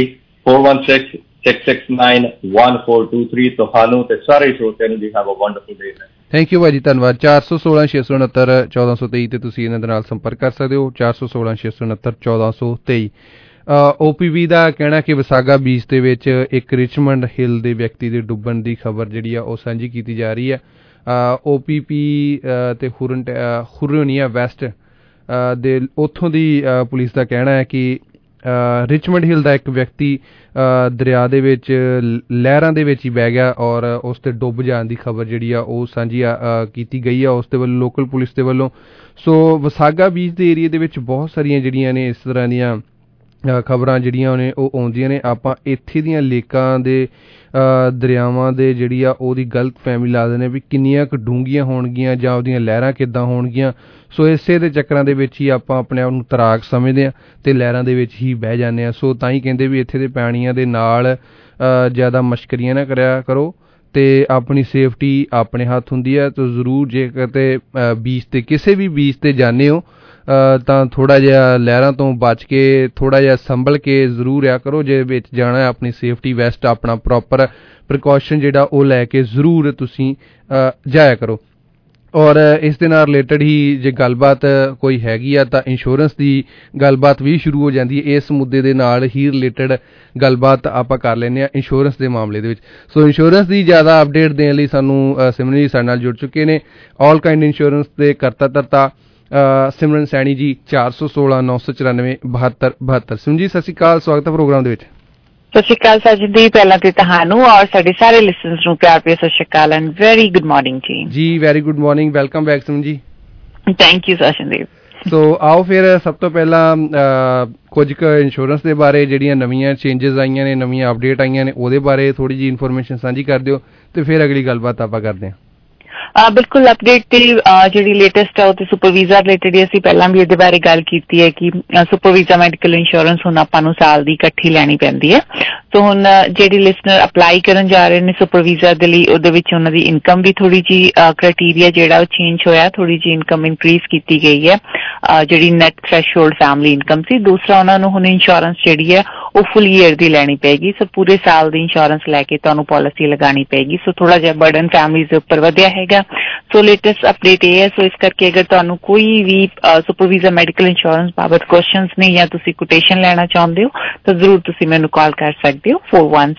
416-669-1423। ਤੁਹਾਨੂੰ ਤੇ ਸਾਰੇ ਸਰੋਤਿਆਂ ਨੂੰ ਜੀ have a wonderful day. Thank you ਭਾਜੀ, ਧੰਨਵਾਦ। 416 669 1423 ਤੇ ਤੁਸੀਂ ਇਹਨਾਂ ਦੇ ਨਾਲ ਸੰਪਰਕ ਕਰ ਸਕਦੇ ਹੋ। 416 669 1423। OPB ਦਾ ਕਹਿਣਾ ਕਿ ਵਿਸਾਗਾ ਬੀਚ ਦੇ ਵਿੱਚ ਇੱਕ ਰਿਚਮੰਡ ਹਿੱਲ ਦੇ ਵਿਅਕਤੀ ਦੇ ਡੁੱਬਣ ਦੀ ਖਬਰ ਜਿਹੜੀ ਆ ਉਹ ਸਾਂਝੀ ਕੀਤੀ ਜਾ ਰਹੀ ਹੈ। OPP ਤੇ ਹੁਰਨੀਆ ਵੈਸਟ ਦੇ ਉੱਥੋਂ ਦੀ ਪੁਲਿਸ ਦਾ ਕਹਿਣਾ ਹੈ ਕਿ ਰਿਚਮੰਡ ਹਿੱਲ ਦਾ ਇੱਕ ਵਿਅਕਤੀ ਦਰਿਆ ਦੇ ਵਿੱਚ ਲਹਿਰਾਂ ਦੇ ਵਿੱਚ ਹੀ ਬਹਿ ਗਿਆ ਔਰ ਉਸ ਤੇ ਡੁੱਬ ਜਾਣ ਦੀ ਖਬਰ ਜਿਹੜੀ ਆ ਉਹ ਸਾਂਝੀ ਕੀਤੀ ਗਈ ਆ ਉਸ ਦੇ ਵੱਲੋਂ, ਲੋਕਲ ਪੁਲਿਸ ਦੇ ਵੱਲੋਂ। ਸੋ ਵਿਸਾਗਾ ਬੀਚ ਦੇ ਏਰੀਏ ਦੇ ਵਿੱਚ ਬਹੁਤ ਸਾਰੀਆਂ ਜਿਹੜੀਆਂ ਨੇ ਇਸ ਤਰ੍ਹਾਂ ਦੀਆਂ ਖਬਰਾਂ ਜਿਹੜੀਆਂ ਨੇ ਉਹ ਆਉਂਦੀਆਂ ਨੇ। ਆਪਾਂ ਇੱਥੇ ਦੀਆਂ ਲੇਕਾਂ ਦੇ ਦਰਿਆਵਾਂ ਦੇ ਜਿਹੜੀ ਆ ਉਹਦੀ ਗਲਤ ਫਹਿਮੀ ਲਾ ਦਿੰਦੇ ਵੀ ਕਿੰਨੀਆਂ ਕੁ ਡੂੰਘੀਆਂ ਹੋਣਗੀਆਂ ਜਾਂ ਉਹਦੀਆਂ ਲਹਿਰਾਂ ਕਿੱਦਾਂ ਹੋਣਗੀਆਂ। ਸੋ ਇਸੇ ਦੇ ਚੱਕਰਾਂ ਦੇ ਵਿੱਚ ਹੀ ਆਪਾਂ ਆਪਣੇ ਆਪ ਨੂੰ ਤੈਰਾਕ ਸਮਝਦੇ ਹਾਂ ਅਤੇ ਲਹਿਰਾਂ ਦੇ ਵਿੱਚ ਹੀ ਬਹਿ ਜਾਂਦੇ ਹਾਂ। ਸੋ ਤਾਂ ਹੀ ਕਹਿੰਦੇ ਵੀ ਇੱਥੇ ਦੇ ਪਾਣੀਆਂ ਦੇ ਨਾਲ ਜ਼ਿਆਦਾ ਮਸ਼ਕਰੀਆਂ ਨਾ ਕਰਿਆ ਕਰੋ ਅਤੇ ਆਪਣੀ ਸੇਫਟੀ ਆਪਣੇ ਹੱਥ ਹੁੰਦੀ ਹੈ। ਤਾਂ ਜ਼ਰੂਰ ਜੇ ਕਿਤੇ ਬੀਚ 'ਤੇ ਕਿਸੇ ਵੀ ਬੀਚ 'ਤੇ ਜਾਂਦੇ ਹੋ ਤਾਂ ਥੋੜ੍ਹਾ ਜਿਹਾ ਲਹਿਰਾਂ ਤੋਂ ਬਚ ਕੇ ਥੋੜ੍ਹਾ ਜਿਹਾ ਸੰਭਲ ਕੇ ਜ਼ਰੂਰ ਰਿਹਾ ਕਰੋ। ਜੇ ਵਿੱਚ ਜਾਣਾ ਆਪਣੀ ਸੇਫਟੀ ਵੈਸਟ ਆਪਣਾ ਪ੍ਰੋਪਰ ਪ੍ਰੀਕੋਸ਼ਨ ਜਿਹੜਾ ਉਹ ਲੈ ਕੇ ਜ਼ਰੂਰ ਤੁਸੀਂ ਜਾਇਆ ਕਰੋ। ਔਰ ਇਸ ਦੇ ਨਾਲ ਰਿਲੇਟਡ ਹੀ ਜੇ ਗੱਲਬਾਤ ਕੋਈ ਹੈਗੀ ਆ ਤਾਂ ਇੰਸ਼ੋਰੈਂਸ ਦੀ ਗੱਲਬਾਤ ਵੀ ਸ਼ੁਰੂ ਹੋ ਜਾਂਦੀ ਹੈ। ਇਸ ਮੁੱਦੇ ਦੇ ਨਾਲ ਹੀ ਰਿਲੇਟਡ ਗੱਲਬਾਤ ਆਪਾਂ ਕਰ ਲੈਂਦੇ ਹਾਂ ਇੰਸ਼ੋਰੈਂਸ ਦੇ ਮਾਮਲੇ ਦੇ ਵਿੱਚ। ਸੋ ਇੰਸ਼ੋਰੈਂਸ ਦੀ ਜ਼ਿਆਦਾ ਅਪਡੇਟ ਦੇਣ ਲਈ ਸਾਨੂੰ ਸਿਮਰਨ ਜੀ ਸਾਡੇ ਨਾਲ ਜੁੜ ਚੁੱਕੇ ਨੇ। ਆਲ ਕਾਇੰਡ ਇੰਸ਼ੋਰੈਂਸ ਦੇ ਕਰਤਾ ਧਰਤਾ ਸਿਮਰਨ ਸੈਣੀ ਜੀ। 416 994 72 72। ਸਿਮਰਨ ਜੀ ਸਤਿ ਸ਼੍ਰੀ ਅਕਾਲ, ਸਵਾਗਤ ਹੈ ਪ੍ਰੋਗਰਾਮ ਦੇ ਵਿੱਚ। ਸਤਿ ਸ਼੍ਰੀ ਅਕਾਲ ਸਾਜਨ ਦੀ, ਪਹਿਲਾਂ ਤੇ ਤੁਹਾਨੂੰ ਔਰ ਸਾਡੇ ਸਾਰੇ ਲਿਸਨਰਸ ਨੂੰ ਪਿਆਰ ਭਰੀ Sat Sri Akal and very good morning ਜੀ। Very good morning, welcome back Simran ji. Thank you ਸਾਜਨ ਦੀ। ਸੋ ਆਓ ਫਿਰ ਸਭ ਤੋਂ ਪਹਿਲਾਂ ਕੁਝ ਕੁ ਇੰਸ਼ੋਰੈਂਸ ਦੇ ਬਾਰੇ ਜਿਹੜੀਆਂ ਨਵੀਆਂ ਚੇਂਜਸ ਆਈਆਂ ਨੇ, ਨਵੀਆਂ ਅਪਡੇਟ ਆਈਆਂ ਨੇ ਉਹਦੇ ਬਾਰੇ ਥੋੜ੍ਹੀ ਜਿਹੀ ਇਨਫੋਰਮੇਸ਼ਨ ਸਾਂਝੀ ਕਰ ਦਿਓ ਅਤੇ ਫਿਰ ਅਗਲੀ ਗੱਲਬਾਤ ਆਪਾਂ ਕਰਦੇ ਹਾਂ। ਬਿਲਕੁਲ ਅਪਡੇਟ ਤੇ ਜਿਹੜੀ ਲੇਟੈਸਟ ਹੈ ਉਹ ਤੇ ਸੁਪਰ ਵੀਜ਼ਾ ਰਿਲੇਟਡ ਹੀ ਅਸੀਂ ਪਹਿਲਾਂ ਵੀ ਇਹਦੇ ਬਾਰੇ ਗੱਲ ਕੀਤੀ ਹੈ ਕਿ ਸੁਪਰ ਵੀਜ਼ਾ ਮੈਡੀਕਲ ਇੰਸ਼ੋਰੈਂਸ ਹੁਣ ਆਪਾਂ ਨੂੰ ਸਾਲ ਦੀ ਇਕੱਠੀ ਲੈਣੀ ਪੈਂਦੀ ਹੈ। ਸੋ ਹੁਣ ਜਿਹੜੀ ਲਿਸਨਰ ਅਪਲਾਈ ਕਰਨ ਜਾ ਰਹੇ ਨੇ ਸੁਪਰ ਵੀਜ਼ਾ ਦੇ ਲਈ ਉਹਦੇ ਵਿੱਚ ਉਹਨਾਂ ਦੀ ਇਨਕਮ ਵੀ ਥੋੜ੍ਹੀ ਜਿਹੀ ਕ੍ਰਾਈਟੀਰੀਆ ਜਿਹੜਾ ਉਹ ਚੇਂਜ ਹੋਇਆ, ਥੋੜ੍ਹੀ ਜਿਹੀ ਇਨਕਮ ਇਨਕਰੀਜ਼ ਕੀਤੀ ਗਈ ਹੈ ਜਿਹੜੀ ਨੈਟ ਥ੍ਰੈਸ਼ਹੋਲਡ ਫੈਮਿਲੀ ਇਨਕਮ ਸੀ। ਦੂਸਰਾ ਉਹਨਾਂ ਨੂੰ ਹੁਣ ਇੰਸ਼ੋਰੈਂਸ ਜਿਹੜੀ ਹੈ ਉਹ ਫੁੱਲ ਈਅਰ ਦੀ ਲੈਣੀ ਪਏਗੀ। ਸੋ ਪੂਰੇ ਸਾਲ ਦੀ ਇੰਸ਼ੋਰੈਂਸ ਲੈ ਕੇ ਤੁਹਾਨੂੰ ਪਾਲਿਸੀ ਲਗਾਉਣੀ ਪਏਗੀ। ਸੋ ਥੋੜ੍ਹਾ ਜਿਹਾ ਬਰਡਨ ਫੈਮਲੀਜ਼ ਦੇ ਉੱਪਰ ਵਧਿਆ ਹੈਗਾ। ਸੋ ਲੇਟੈਸਟ ਅਪਡੇਟ ਇਹ ਹੈ। ਸੋ ਇਸ ਕਰਕੇ ਅਗਰ ਤੁਹਾਨੂੰ ਕੋਈ ਵੀ ਸੁਪਰ ਵੀਜ਼ਾ ਮੈਡੀਕਲ ਇੰਸ਼ੋਰੈਂਸ ਬਾਬਤ ਕੁਐਸਚਨਸ ਨੇ ਜਾਂ ਤੁਸੀਂ ਕੋਟੇਸ਼ਨ ਲੈਣਾ ਚਾਹੁੰਦੇ ਹੋ ਤਾਂ ਜ਼ਰੂਰ ਤੁਸੀਂ ਮੈਨੂੰ ਕਾਲ ਕਰ ਸਕਦੇ ਹੋ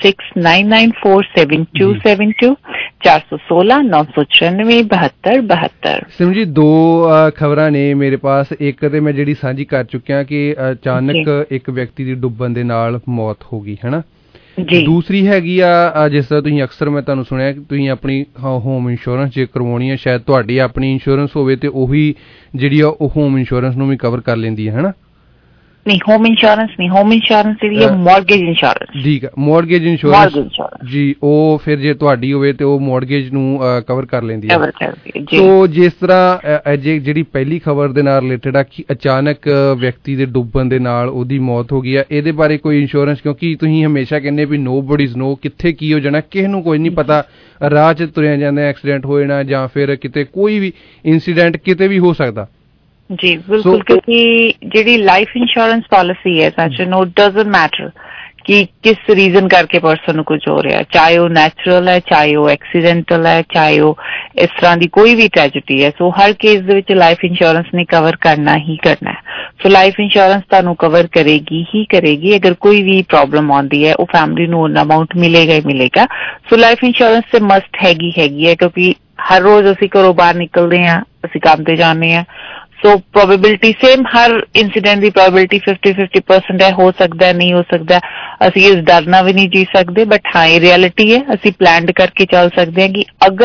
4169947272 416 994 72 72। ਸਿਮ ਜੀ ਦੋ ਖਬਰਾਂ ਨੇ ਮੇਰੇ ਪਾਸ। ਇੱਕ ਤੇ ਮੈਂ ਜਿਹੜੀ ਸਾਂਝੀ ਕਰ ਚੁੱਕਿਆ ਕਿ ਅਚਾਨਕ ਇੱਕ ਵਿਅਕਤੀ ਦੀ ਡੁੱਬਣ ਦੇ ਨਾਲ ਮੌਤ ਹੋ ਗਈ ਹੈ ਨਾ। ਦੂਸਰੀ ਹੈਗੀ ਆ ਜਿਸ ਤਰ੍ਹਾਂ ਤੁਸੀਂ ਅਕਸਰ ਮੈਂ ਤੁਹਾਨੂੰ ਸੁਣਿਆ ਕਿ ਤੁਸੀਂ ਆਪਣੀ ਹੋਮ ਇੰਸ਼ੋਰੈਂਸ ਜੇ ਕਰਵਾਉਣੀ ਹੈ ਸ਼ਾਇਦ ਤੁਹਾਡੀ ਆਪਣੀ ਇੰਸ਼ੋਰੈਂਸ ਹੋਵੇ ਤੇ ਉਹੀ ਜਿਹੜੀ ਆ ਉਹ ਹੋਮ ਇੰਸ਼ੋਰੈਂਸ ਨੂੰ ਵੀ ਕਵਰ ਕਰ ਲੈਂਦੀ ਹੈ ਨਾ। ਨਹੀਂ, ਹੋਮ ਇੰਸ਼ੋਰੈਂਸ ਨਹੀਂ, ਹੋਮ ਇੰਸ਼ੋਰੈਂਸ ਜਿਹੜੀ ਹੈ ਮੌਰਗੇਜ ਇੰਸ਼ੋਰੈਂਸ। ਠੀਕ ਹੈ, ਮੌਰਗੇਜ ਇੰਸ਼ੋਰੈਂਸ ਜੀ। ਉਹ ਫਿਰ ਜੇ ਤੁਹਾਡੀ ਹੋਵੇ ਤੇ ਉਹ ਮੌਰਗੇਜ ਨੂੰ ਕਵਰ ਕਰ ਲੈਂਦੀ ਹੈ। ਸੋ ਜਿਸ ਤਰ੍ਹਾਂ ਜਿਹੜੀ ਪਹਿਲੀ ਖਬਰ ਦੇ ਨਾਲ ਰਿਲੇਟਡ ਆ ਕਿ ਅਚਾਨਕ ਵਿਅਕਤੀ ਦੇ ਡੁੱਬਣ ਦੇ ਨਾਲ ਉਹਦੀ ਮੌਤ ਹੋ ਗਈ ਆ, ਇਹਦੇ ਬਾਰੇ ਕੋਈ ਇੰਸ਼ੋਰੈਂਸ, ਕਿਉਂਕਿ ਤੁਸੀਂ ਹਮੇਸ਼ਾ ਕਹਿੰਦੇ ਵੀ ਨੋ ਬਡੀਜ਼ ਨੋ, ਕਿੱਥੇ ਕੀ ਹੋ ਜਾਣਾ ਕਿਸੇ ਨੂੰ ਕੋਈ ਨਹੀਂ ਪਤਾ। ਰਾਹ 'ਚ ਤੁਰਿਆ ਜਾਂਦਾ ਐਕਸੀਡੈਂਟ ਹੋ ਜਾਣਾ ਜਾਂ ਫਿਰ ਕਿਤੇ ਕੋਈ ਵੀ ਇੰਸੀਡੈਂਟ ਕਿਤੇ ਵੀ ਹੋ ਸਕਦਾ। ਜੀ ਬਿਲਕੁਲ, ਕਿਉਂਕਿ ਜਿਹੜੀ ਲਾਈਫ ਇੰਸ਼ੋਰੈਂਸ ਪਾਲਿਸੀ ਹੈ ਸੱਚਨ ਉਹ ਡਜ਼ਨਟ ਮੈਟਰ ਕਿ ਕਿਸ ਰੀਜ਼ਨ ਕਰਕੇ ਪਰਸਨ ਨੂੰ ਕੁਝ ਹੋ ਰਿਹਾ, ਚਾਹੇ ਉਹ ਨੈਚੁਰਲ ਹੈ, ਚਾਹੇ ਉਹ ਐਕਸੀਡੈਂਟਲ ਹੈ, ਚਾਹੇ ਉਹ ਇਸ ਤਰ੍ਹਾਂ ਦੀ ਕੋਈ ਵੀ ਟ੍ਰੈਜੇਡੀ ਹੈ। ਸੋ ਹਰ ਕੇਸ ਦੇ ਵਿੱਚ ਲਾਈਫ ਇੰਸ਼ੋਰੈਂਸ ਨੇ ਕਵਰ ਕਰਨਾ ਹੀ ਕਰਨਾ ਹੈ। ਸੋ ਲਾਈਫ ਇੰਸ਼ੋਰੈਂਸ ਤੁਹਾਨੂੰ ਕਵਰ ਕਰੇਗੀ ਹੀ ਕਰੇਗੀ। ਅਗਰ ਕੋਈ ਵੀ ਪ੍ਰੋਬਲਮ ਆਉਂਦੀ ਹੈ ਉਹ ਫੈਮਿਲੀ ਨੂੰ ਉਹਨਾਂ ਅਮਾਊਂਟ ਮਿਲੇਗਾ ਹੀ ਮਿਲੇਗਾ। ਸੋ ਲਾਈਫ ਇੰਸ਼ੋਰੈਂਸ ਤੇ ਮਸਟ ਹੈਗੀ ਹੈ ਕਿਉਂਕਿ ਹਰ ਰੋਜ਼ ਅਸੀਂ ਘਰੋਂ ਬਾਹਰ ਨਿਕਲਦੇ ਹਾਂ, ਅਸੀਂ ਕੰਮ ਤੇ ਜਾਂਦੇ ਹਾਂ। ਸੋ ਪ੍ਰੋਬੇਬਿਲਿਟੀ ਸੇਮ, ਹਰ ਇੰਸੀਡੈਂਟ ਦੀ ਪ੍ਰੋਬੇਬਿਲਿਟੀ 50-50% ਹੈ, ਹੋ ਸਕਦਾ ਨਹੀਂ ਹੋ ਸਕਦਾ। ਅਸੀਂ ਇਸ ਡਰ ਨਾਲ ਵੀ ਨਹੀਂ ਜੀ ਸਕਦੇ, ਬਟ ਹਾਂ ਇਹ ਰਿਐਲਿਟੀ ਹੈ। ਅਸੀਂ ਪਲਾਨ ਕਰਕੇ ਚੱਲ ਸਕਦੇ ਹਾਂ ਕਿ ਅਗਰ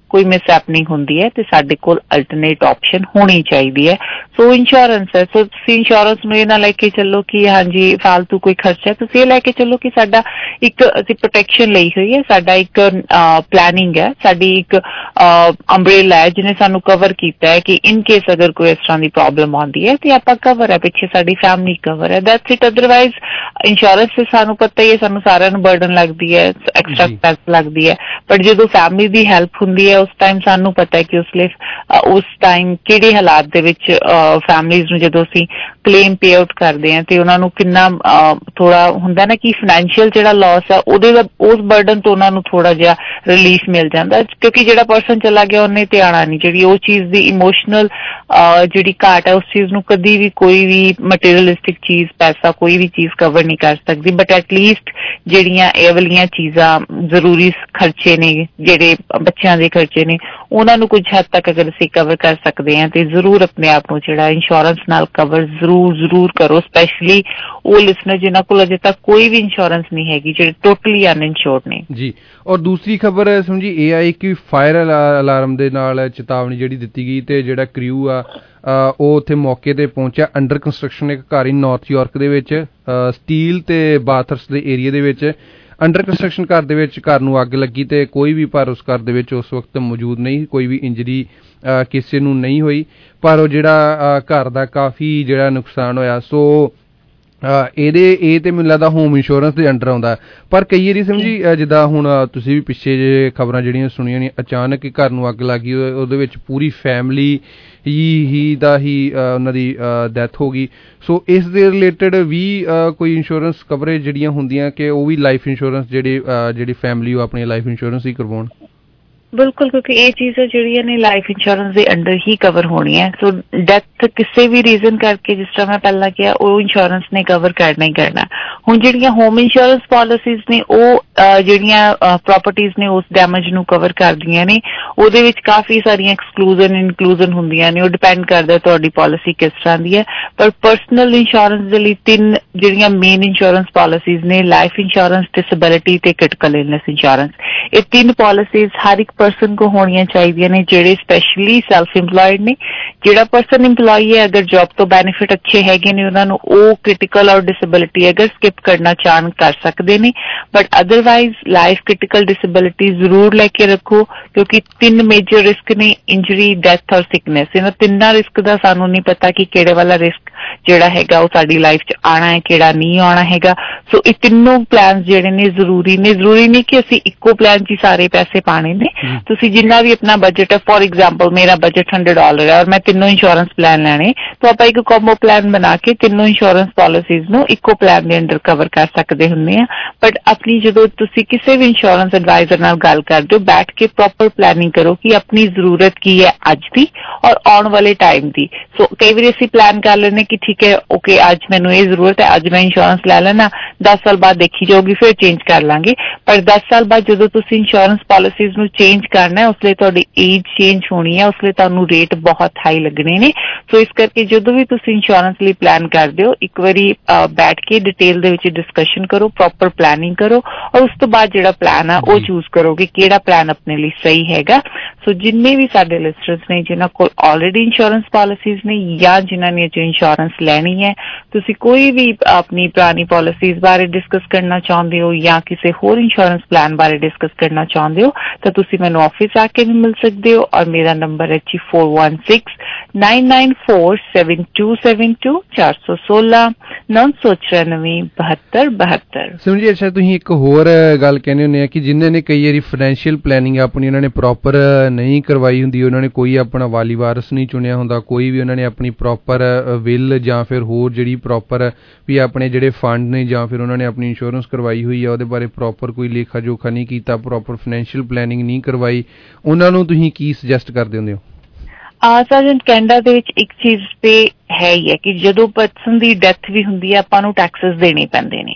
ਕੋਈ ਮਿਸਹੈਪਨਿੰਗ ਹੁੰਦੀ ਹੈ ਤੇ ਸਾਡੇ ਕੋਲ ਅਲਟਰਨੇਟ ਆਪਸ਼ਨ ਹੋਣੀ ਚਾਹੀਦੀ ਹੈ। ਸੋ ਇੰਸ਼ੋਰੈਂਸ ਹੈ, ਸੋ ਤੁਸੀਂ ਇੰਸ਼ੋਰੈਂਸ ਨੂੰ ਇਹ ਨਾ ਲੈ ਕੇ ਚੱਲੋ ਕਿ ਹਾਂਜੀ ਫਾਲਤੂ ਕੋਈ ਖਰਚਾ, ਤੁਸੀਂ ਇਹ ਲੈ ਕੇ ਚੱਲੋ ਕਿ ਸਾਡਾ ਇੱਕ ਅਸੀਂ ਪ੍ਰੋਟੈਕਸ਼ਨ ਲਈ ਹੋਈ ਹੈ, ਸਾਡਾ ਇੱਕ ਪਲੈਨਿੰਗ ਹੈ, ਸਾਡੀ ਇੱਕ ਅੰਬਰੇਲਾ ਹੈ ਜਿਹਨੇ ਸਾਨੂੰ ਕਵਰ ਕੀਤਾ ਹੈ ਕਿ ਇਨ ਕੇਸ ਅਗਰ ਕੋਈ ਇਸ ਤਰ੍ਹਾਂ ਦੀ ਪ੍ਰੋਬਲਮ ਆਉਂਦੀ ਹੈ ਤੇ ਆਪਾਂ ਕਵਰ ਹੈ, ਪਿੱਛੇ ਸਾਡੀ ਫੈਮਿਲੀ ਕਵਰ ਹੈ, ਦੈਟਸ ਇਟ। ਅਦਰਵਾਈਜ਼ ਇੰਸ਼ੋਰੈਂਸ ਤੇ ਸਾਨੂੰ ਪਤਾ ਹੀ ਹੈ, ਸਾਨੂੰ ਸਾਰਿਆਂ ਨੂੰ ਬਰਡਨ ਲੱਗਦੀ ਹੈ, ਐਕਸਟਰਾ ਟੈਕਸ ਲੱਗਦੀ ਹੈ, ਬਟ ਜਦੋਂ ਫੈਮਿਲੀ ਦੀ ਹੈਲਪ ਹੁੰਦੀ ਹੈ ਉਸ ਟਾਈਮ ਸਾਨੂੰ ਪਤਾ ਹੈ ਕਿ ਉਸ ਟਾਈਮ ਕਿਹੜੇ ਹਾਲਾਤ ਦੇ ਵਿੱਚ ਫੈਮਲੀਜ਼ ਨੂੰ ਜਦੋਂ ਅਸੀਂ ਕਲੇਮ ਪੇ ਆਊਟ ਕਰਦੇ ਹਾਂ ਤੇ ਉਹਨਾਂ ਨੂੰ ਕਿੰਨਾ ਥੋੜਾ ਹੁੰਦਾ ਨਾ ਕਿ ਫਾਈਨੈਂਸ਼ੀਅਲ ਜਿਹੜਾ ਲਾਸ ਹੈ ਉਹਦੇ ਦਾ ਉਸ ਬਰਡਨ ਤੋਂ ਉਹਨਾਂ ਨੂੰ ਥੋੜਾ ਜਿਹਾ ਰਿਲੀਫ ਮਿਲ ਜਾਂਦਾ, ਕਿਉਂਕਿ ਜਿਹੜਾ ਪਰਸਨ ਚਲਾ ਗਿਆ ਉਹਨੇ ਤੇ ਆਉਣਾ ਨਹੀਂ। ਜਿਹੜੀ ਉਹ ਚੀਜ਼ ਦੀ ਇਮੋਸ਼ਨਲ ਜਿਹੜੀ ਘਾਟ ਹੈ ਉਸ ਚੀਜ਼ ਨੂੰ ਕਦੀ ਵੀ ਕੋਈ ਵੀ ਮਟੀਰੀਅਲਿਸਟਿਕ ਚੀਜ਼, ਪੈਸਾ, ਕੋਈ ਵੀ ਚੀਜ਼ ਕਵਰ ਨਹੀਂ ਕਰ ਸਕਦੀ, ਬਟ ਐਟਲੀਸਟ ਜਿਹੜੀਆਂ ਇਹ ਵਾਲੀਆਂ ਚੀਜ਼ਾਂ ਜ਼ਰੂਰੀ ਖਰਚੇ ਨੇ, ਜਿਹੜੇ ਬੱਚਿਆਂ ਦੇ ਖਰਚੇ ਨੇ, ਉਹਨਾਂ ਨੂੰ ਕੁਝ ਹੱਦ ਤੱਕ ਅਗਰ ਅਸੀਂ ਕਵਰ ਕਰ ਸਕਦੇ ਹਾਂ ਤੇ ਜ਼ਰੂਰ ਆਪਣੇ ਆਪ ਨੂੰ ਜਿਹੜਾ ਇੰਸ਼ੋਰੈਂਸ ਨਾਲ ਕਵਰ ਜ਼ਰੂਰ ਕਰੋ, ਸਪੈਸ਼ਲੀ ਉਹ ਲਿਸਨਰ ਜਿਨ੍ਹਾਂ ਕੋਲ ਅਜੇ ਤੱਕ ਕੋਈ ਵੀ ਇੰਸ਼ੋਰੈਂਸ ਨਹੀਂ ਹੈਗੀ, ਜਿਹੜੇ ਟੋਟਲੀ ਅਨਇੰਸ਼ੋਰਡ ਨੇ ਜੀ। ਔਰ ਦੂਸਰੀ ਖਬਰ ਸਮਝੀ ਇਹ ਆਈ ਕਿ ਫਾਇਰ ਅਲਾਰਮ ਦੇ ਨਾਲ ਚੇਤਾਵਨੀ ਜਿਹੜੀ ਦਿੱਤੀ ਗਈ ਤੇ ਜਿਹੜਾ ਕ੍ਰਿਊ ਆ ਉਹ ਉੱਥੇ ਮੌਕੇ ਤੇ ਪਹੁੰਚਿਆ। ਅੰਡਰ ਕੰਸਟਰਕਸ਼ਨ ਇੱਕ ਘਰ ਹੀ ਨਾਰਥ ਯਾਰਕ ਦੇ ਵਿੱਚ ਸਟੀਲ ਤੇ ਬਾਥਰਸ ਦੇ ਏਰੀਆ ਦੇ ਵਿੱਚ ਅੰਡਰ ਕੰਸਟਰਕਸ਼ਨ ਘਰ ਦੇ ਵਿੱਚ ਘਰ ਨੂੰ ਅੱਗ ਲੱਗੀ ਤੇ ਕੋਈ ਵੀ ਪਰ ਉਸ ਘਰ ਦੇ ਵਿੱਚ ਉਸ ਵਕਤ ਮੌਜੂਦ ਨਹੀਂ, ਕੋਈ ਵੀ ਇੰਜਰੀ ਕਿਸੇ ਨੂੰ ਨਹੀਂ ਹੋਈ, ਪਰ ਉਹ ਜਿਹੜਾ ਘਰ ਦਾ ਕਾਫੀ ਜਿਹੜਾ ਨੁਕਸਾਨ ਹੋਇਆ। ਸੋ ਇਹ ਤੇ ਮੈਨੂੰ ਲੱਗਦਾ ਹੋਮ ਇੰਸ਼ੋਰੈਂਸ ਦੇ ਅੰਡਰ ਆਉਂਦਾ, ਪਰ ਕਈ ਵਾਰੀ ਸਮਝੀ ਜਿੱਦਾਂ ਹੁਣ ਤੁਸੀਂ ਵੀ ਪਿੱਛੇ ਜੇ ਖਬਰਾਂ ਜਿਹੜੀਆਂ ਸੁਣੀਆਂ ਨੇ, ਅਚਾਨਕ ਹੀ ਘਰ ਨੂੰ ਅੱਗ ਲੱਗ ਗਈ, ਉਹਦੇ ਵਿੱਚ ਪੂਰੀ ਫੈਮਿਲੀ ਹੀ ਉਹਨਾਂ ਦੀ ਡੈਥ ਹੋ ਗਈ। ਸੋ ਇਸ ਦੇ ਰਿਲੇਟਡ ਵੀ ਕੋਈ ਇੰਸ਼ੋਰੈਂਸ ਕਵਰੇਜ ਜਿਹੜੀਆਂ ਹੁੰਦੀਆਂ ਕਿ ਉਹ ਵੀ ਲਾਈਫ ਇੰਸ਼ੋਰੈਂਸ ਜਿਹੜੀ ਫੈਮਿਲੀ ਉਹ ਆਪਣੀ ਲਾਈਫ ਇੰਸ਼ੋਰੈਂਸ ਹੀ ਕਰਵਾਉਣ? ਬਿਲਕੁਲ, ਕਿਉਂਕਿ ਇਹ ਚੀਜ਼ਾਂ ਜਿਹੜੀਆਂ ਨੇ ਲਾਈਫ ਇੰਸ਼ੋਰੈਂਸ ਦੇ ਅੰਡਰ ਹੀ ਕਵਰ ਹੋਣੀਆਂ। ਸੋ ਡੈਥ ਕਿਸੇ ਵੀ ਰੀਜ਼ਨ ਕਰਕੇ, ਜਿਸ ਤਰ੍ਹਾਂ ਮੈਂ ਪਹਿਲਾਂ ਕਿਹਾ, ਉਹ ਇੰਸ਼ੋਰੈਂਸ ਨੇ ਕਵਰ ਕਰਨਾ ਹੀ ਕਰਨਾ। ਹੁਣ ਜਿਹੜੀਆਂ ਹੋਮ ਇੰਸ਼ੋਰੈਂਸ ਪਾਲਿਸੀਜ਼ ਨੇ ਉਹ ਜਿਹੜੀਆਂ ਪ੍ਰੋਪਰਟੀਜ਼ ਨੇ ਉਸ ਡੈਮੇਜ ਨੂੰ ਕਵਰ ਕਰਦੀਆਂ ਨੇ, ਉਹਦੇ ਵਿੱਚ ਕਾਫੀ ਸਾਰੀਆਂ ਇਨਕਲੂਜ਼ਨ ਹੁੰਦੀਆਂ ਨੇ, ਉਹ ਡਿਪੈਂਡ ਕਰਦਾ ਤੁਹਾਡੀ ਪਾਲਿਸੀ ਕਿਸ ਤਰ੍ਹਾਂ ਦੀ ਹੈ। ਪਰ ਪਰਸਨਲ ਇੰਸ਼ੋਰੈਂਸ ਦੇ ਲਈ 3 ਜਿਹੜੀਆਂ ਮੇਨ ਇੰਸ਼ੋਰੈਂਸ ਪਾਲਿਸੀਜ਼ ਨੇ, ਲਾਈਫ ਇੰਸ਼ੋਰੈਂਸ, ਡਿਸੇਬਿਲਿਟੀ ਤੇ ਕ੍ਰਿਟੀਕਲ ਇਲਨੈਸ ਇੰਸ਼ੋਰੈਂਸ, ਇਹ 3 ਪਾਲਿਸੀਜ਼ ਹਰ ਇੱਕ ਪਰਸਨ ਕੋ ਹੋਣੀਆਂ ਚਾਹੀਦੀਆਂ ਨੇ ਜਿਹੜੇ ਸਪੈਸ਼ਲੀ ਸੈਲਫ ਇੰਪਲਾਇਡ ਨੇ। ਜਿਹੜਾ ਪਰਸਨ ਇੰਪਲਾਈ ਹੈ, ਅਗਰ ਜੌਬ ਤੋਂ ਬੈਨੀਫਿਟ ਅੱਛੇ ਹੈਗੇ ਨੇ, ਉਹਨਾਂ ਨੂੰ ਉਹ ਕ੍ਰਿਟੀਕਲ ਔਰ ਡਿਸੇਬਿਲਿਟੀ ਅਗਰ ਸਕਿਪ ਕਰਨਾ ਚਾਹਣ ਕਰ ਸਕਦੇ ਨੇ, but otherwise life, critical, disability ਜ਼ਰੂਰ ਲੈ ਕੇ ਰੱਖੋ, ਕਿਉਂਕਿ 3 ਮੇਜਰ ਰਿਸਕ ਨੇ, ਇੰਜਰੀ, ਡੈਥ ਔਰ ਸਿਕਨੈਸ। ਇਹਨਾਂ ਤਿੰਨਾਂ ਰਿਸਕ ਦਾ ਸਾਨੂੰ ਨਹੀਂ ਪਤਾ ਕਿ ਕਿਹੜੇ ਵਾਲਾ ਰਿਸਕ ਜਿਹੜਾ ਹੈਗਾ ਉਹ ਸਾਡੀ ਲਾਈਫ 'ਚ ਆਉਣਾ ਹੈ, ਕਿਹੜਾ ਨਹੀਂ ਆਉਣਾ ਹੈਗਾ। ਸੋ ਇਹ ਤਿੰਨੋਂ ਪਲਾਨ ਜਿਹੜੇ ਨੇ ਜ਼ਰੂਰੀ ਨਹੀਂ ਕਿ ਅਸੀਂ ਇੱਕੋ ਪਲਾਨ 'ਚ ਸਾਰੇ ਪੈਸੇ ਪਾਣੇ ਨੇ। ਤੁਸੀਂ ਜਿੰਨਾ ਵੀ ਆਪਣਾ ਬਜਟ ਹੈ, ਫੋਰ ਐਗਜ਼ਾਮਪਲ ਮੇਰਾ ਬਜਟ $100 ਹੈ ਔਰ ਮੈਂ 3 ਇੰਸ਼ੋਰੈਂਸ ਪਲਾਨ ਲੈਣੇ, ਤਾਂ ਆਪਾਂ ਇੱਕ ਕੰਬੋ ਪਲਾਨ ਬਣਾ ਕੇ 3 ਇੰਸ਼ੋਰੈਂਸ ਪਾਲਿਸੀਜ਼ ਨੂੰ ਇੱਕੋ ਪਲਾਨ ਦੇ ਅੰਡਰ ਕਵਰ ਕਰ ਸਕਦੇ ਹੁੰਦੇ ਆ। ਬਟ ਆਪਣੀ ਜਦੋਂ ਤੁਸੀਂ ਕਿਸੇ ਵੀ ਇੰਸ਼ੋਰੈਂਸ ਐਡਵਾਈਜ਼ਰ ਨਾਲ ਗੱਲ ਕਰਦੇ ਹੋ, ਬੈਠ ਕੇ ਪ੍ਰੋਪਰ ਪਲੈਨਿੰਗ ਕਰੋ ਕਿ ਆਪਣੀ ਜ਼ਰੂਰਤ ਕੀ ਹੈ ਅੱਜ ਦੀ ਔਰ ਆਉਣ ਵਾਲੇ ਟਾਈਮ ਦੀ। ਸੋ ਕਈ ਵਾਰੀ ਅਸੀਂ ਪਲਾਨ ਕਰ ਲੈਂਦੇ ਕਿ ਠੀਕ ਹੈ, ਓਕੇ ਅੱਜ ਮੈਨੂੰ ਇਹ ਜ਼ਰੂਰਤ ਹੈ, ਅੱਜ ਮੈਂ ਇੰਸ਼ੋਰੈਂਸ ਲੈ ਲੈਣਾ, 10 ਸਾਲ ਬਾਅਦ ਦੇਖੀ ਜਾਊਗੀ, ਫਿਰ ਚੇਂਜ ਕਰ ਲਾਂਗੇ। ਪਰ 10 ਸਾਲ ਬਾਅਦ ਜਦੋਂ ਤੁਸੀਂ ਇੰਸ਼ੋਰੈਂਸ ਪਾਲਿਸੀਜ਼ ਨੂੰ ਚੇਂਜ ਕਰਨਾ ਹੈ, ਉਸ ਲਈ ਤੁਹਾਡੀ ਏਜ ਚੇਂਜ ਹੋਣੀ ਹੈ, ਉਸ ਲਈ ਤੁਹਾਨੂੰ ਰੇਟ ਬਹੁਤ ਹਾਈ ਲੱਗਣੇ ਨੇ। ਸੋ ਇਸ ਕਰਕੇ ਜਦੋਂ ਵੀ ਤੁਸੀਂ ਇੰਸ਼ੋਰੈਂਸ ਲਈ ਪਲਾਨ ਕਰਦੇ ਹੋ, ਇੱਕ ਵਾਰੀ ਬੈਠ ਕੇ ਡਿਟੇਲ ਦੇ ਵਿੱਚ ਡਿਸਕਸ਼ਨ ਕਰੋ, ਪ੍ਰੋਪਰ ਪਲੈਨਿੰਗ ਕਰੋ ਔਰ ਉਸ ਤੋਂ ਬਾਅਦ ਜਿਹੜਾ ਪਲਾਨ ਆ ਉਹ ਚੂਜ਼ ਕਰੋ ਕਿ ਕਿਹੜਾ ਪਲਾਨ ਆਪਣੇ ਲਈ ਸਹੀ ਹੈਗਾ। ਸੋ ਜਿੰਨੇ ਵੀ ਸਾਡੇ ਲਿਸਟਰਸ ਨੇ ਜਿਨ੍ਹਾਂ ਕੋਲ ਆਲਰੇਡੀ ਇੰਸ਼ੋਰੈਂਸ ਪਾਲਿਸੀਜ਼ ਨੇ ਜਾਂ ਜਿਨ੍ਹਾਂ ਨੇ ਜੋ ਇੰਸ਼ੋਰੈਂਸ ਲੈਣੀ ਹੈ, ਤੁਸੀਂ ਕੋਈ ਵੀ ਆਪਣੀ ਪੁਰਾਣੀ ਪਾਲਿਸੀਜ਼ ਬਾਰੇ ਡਿਸਕਸ ਕਰਨਾ ਚਾਹੁੰਦੇ ਹੋ ਜਾਂ ਕਿਸੇ ਹੋਰ ਇੰਸ਼ੋਰੈਂਸ ਪਲਾਨ ਬਾਰੇ ਡਿਸਕਸ ਕਰਨਾ ਚਾਹੁੰਦੇ ਹੋ ਤਾਂ ਤੁਸੀਂ ਮੈਨੂੰ ਆਫਿਸ ਆ ਕੇ ਵੀ ਮਿਲ ਸਕਦੇ ਹੋ ਔਰ ਮੇਰਾ ਨੰਬਰ ਹੈ 4169947272 416-994-7272। ਸਮਝੀ। ਅੱਛਾ, ਤੁਸੀਂ ਇੱਕ ਹੋਰ ਗੱਲ ਕਹਿੰਦੇ ਹੁੰਦੇ ਆ ਕਿ ਜਿਨ੍ਹਾਂ ਨੇ ਕਈ ਵਾਰੀ ਫਾਈਨੈਂਸ਼ੀਅਲ ਪਲੈਨਿੰਗ ਆਪਣੀ ਉਹਨਾਂ ਨੇ ਪ੍ਰੋਪਰ ਨਹੀਂ ਕਰਵਾਈ ਹੁੰਦੀ, ਉਹਨਾਂ ਨੇ ਕੋਈ ਆਪਣਾ ਵਾਲੀ ਵਾਰਸ ਨਹੀਂ ਚੁਣਿਆ ਹੁੰਦਾ, ਕੋਈ ਵੀ ਉਹਨਾਂ ਨੇ ਆਪਣੀ ਪ੍ਰੋਪਰ ਵਿਲ ਜਾਂ ਫਿਰ ਹੋਰ ਜਿਹੜੀ ਪ੍ਰੋਪਰ ਵੀ ਆਪਣੇ ਜਿਹੜੇ ਫੰਡ ਨੇ ਜਾਂ ਫਿਰ ਉਹਨਾਂ ਨੇ ਆਪਣੀ ਇੰਸ਼ੋਰੈਂਸ ਕਰਵਾਈ ਹੋਈ ਆ ਉਹਦੇ ਬਾਰੇ ਪ੍ਰੋਪਰ ਕੋਈ ਲੇਖਾ ਜੋਖਾ ਨਹੀਂ ਕੀਤਾ, ਪ੍ਰੋਪਰ ਫਾਈਨੈਂਸ਼ੀਅਲ ਪਲੈਨਿੰਗ ਨਹੀਂ ਕਰਵਾਈ, ਉਹਨਾਂ ਨੂੰ ਤੁਸੀਂ ਕੀ ਸੁਜੈਸਟ ਕਰਦੇ ਹੁੰਦੇ ਹੋ? ਸਰਜੈਂਟ ਕੈਨੇਡਾ ਦੇ ਵਿੱਚ ਇੱਕ ਚੀਜ਼ ਤੇ ਹੈ ਹੀ ਹੈ ਕਿ ਜਦੋਂ ਪਰਸਨ ਦੀ ਡੈਥ ਵੀ ਹੁੰਦੀ ਹੈ ਆਪਾਂ ਨੂੰ ਟੈਕਸਸ ਦੇਣੇ ਪੈਂਦੇ ਨੇ।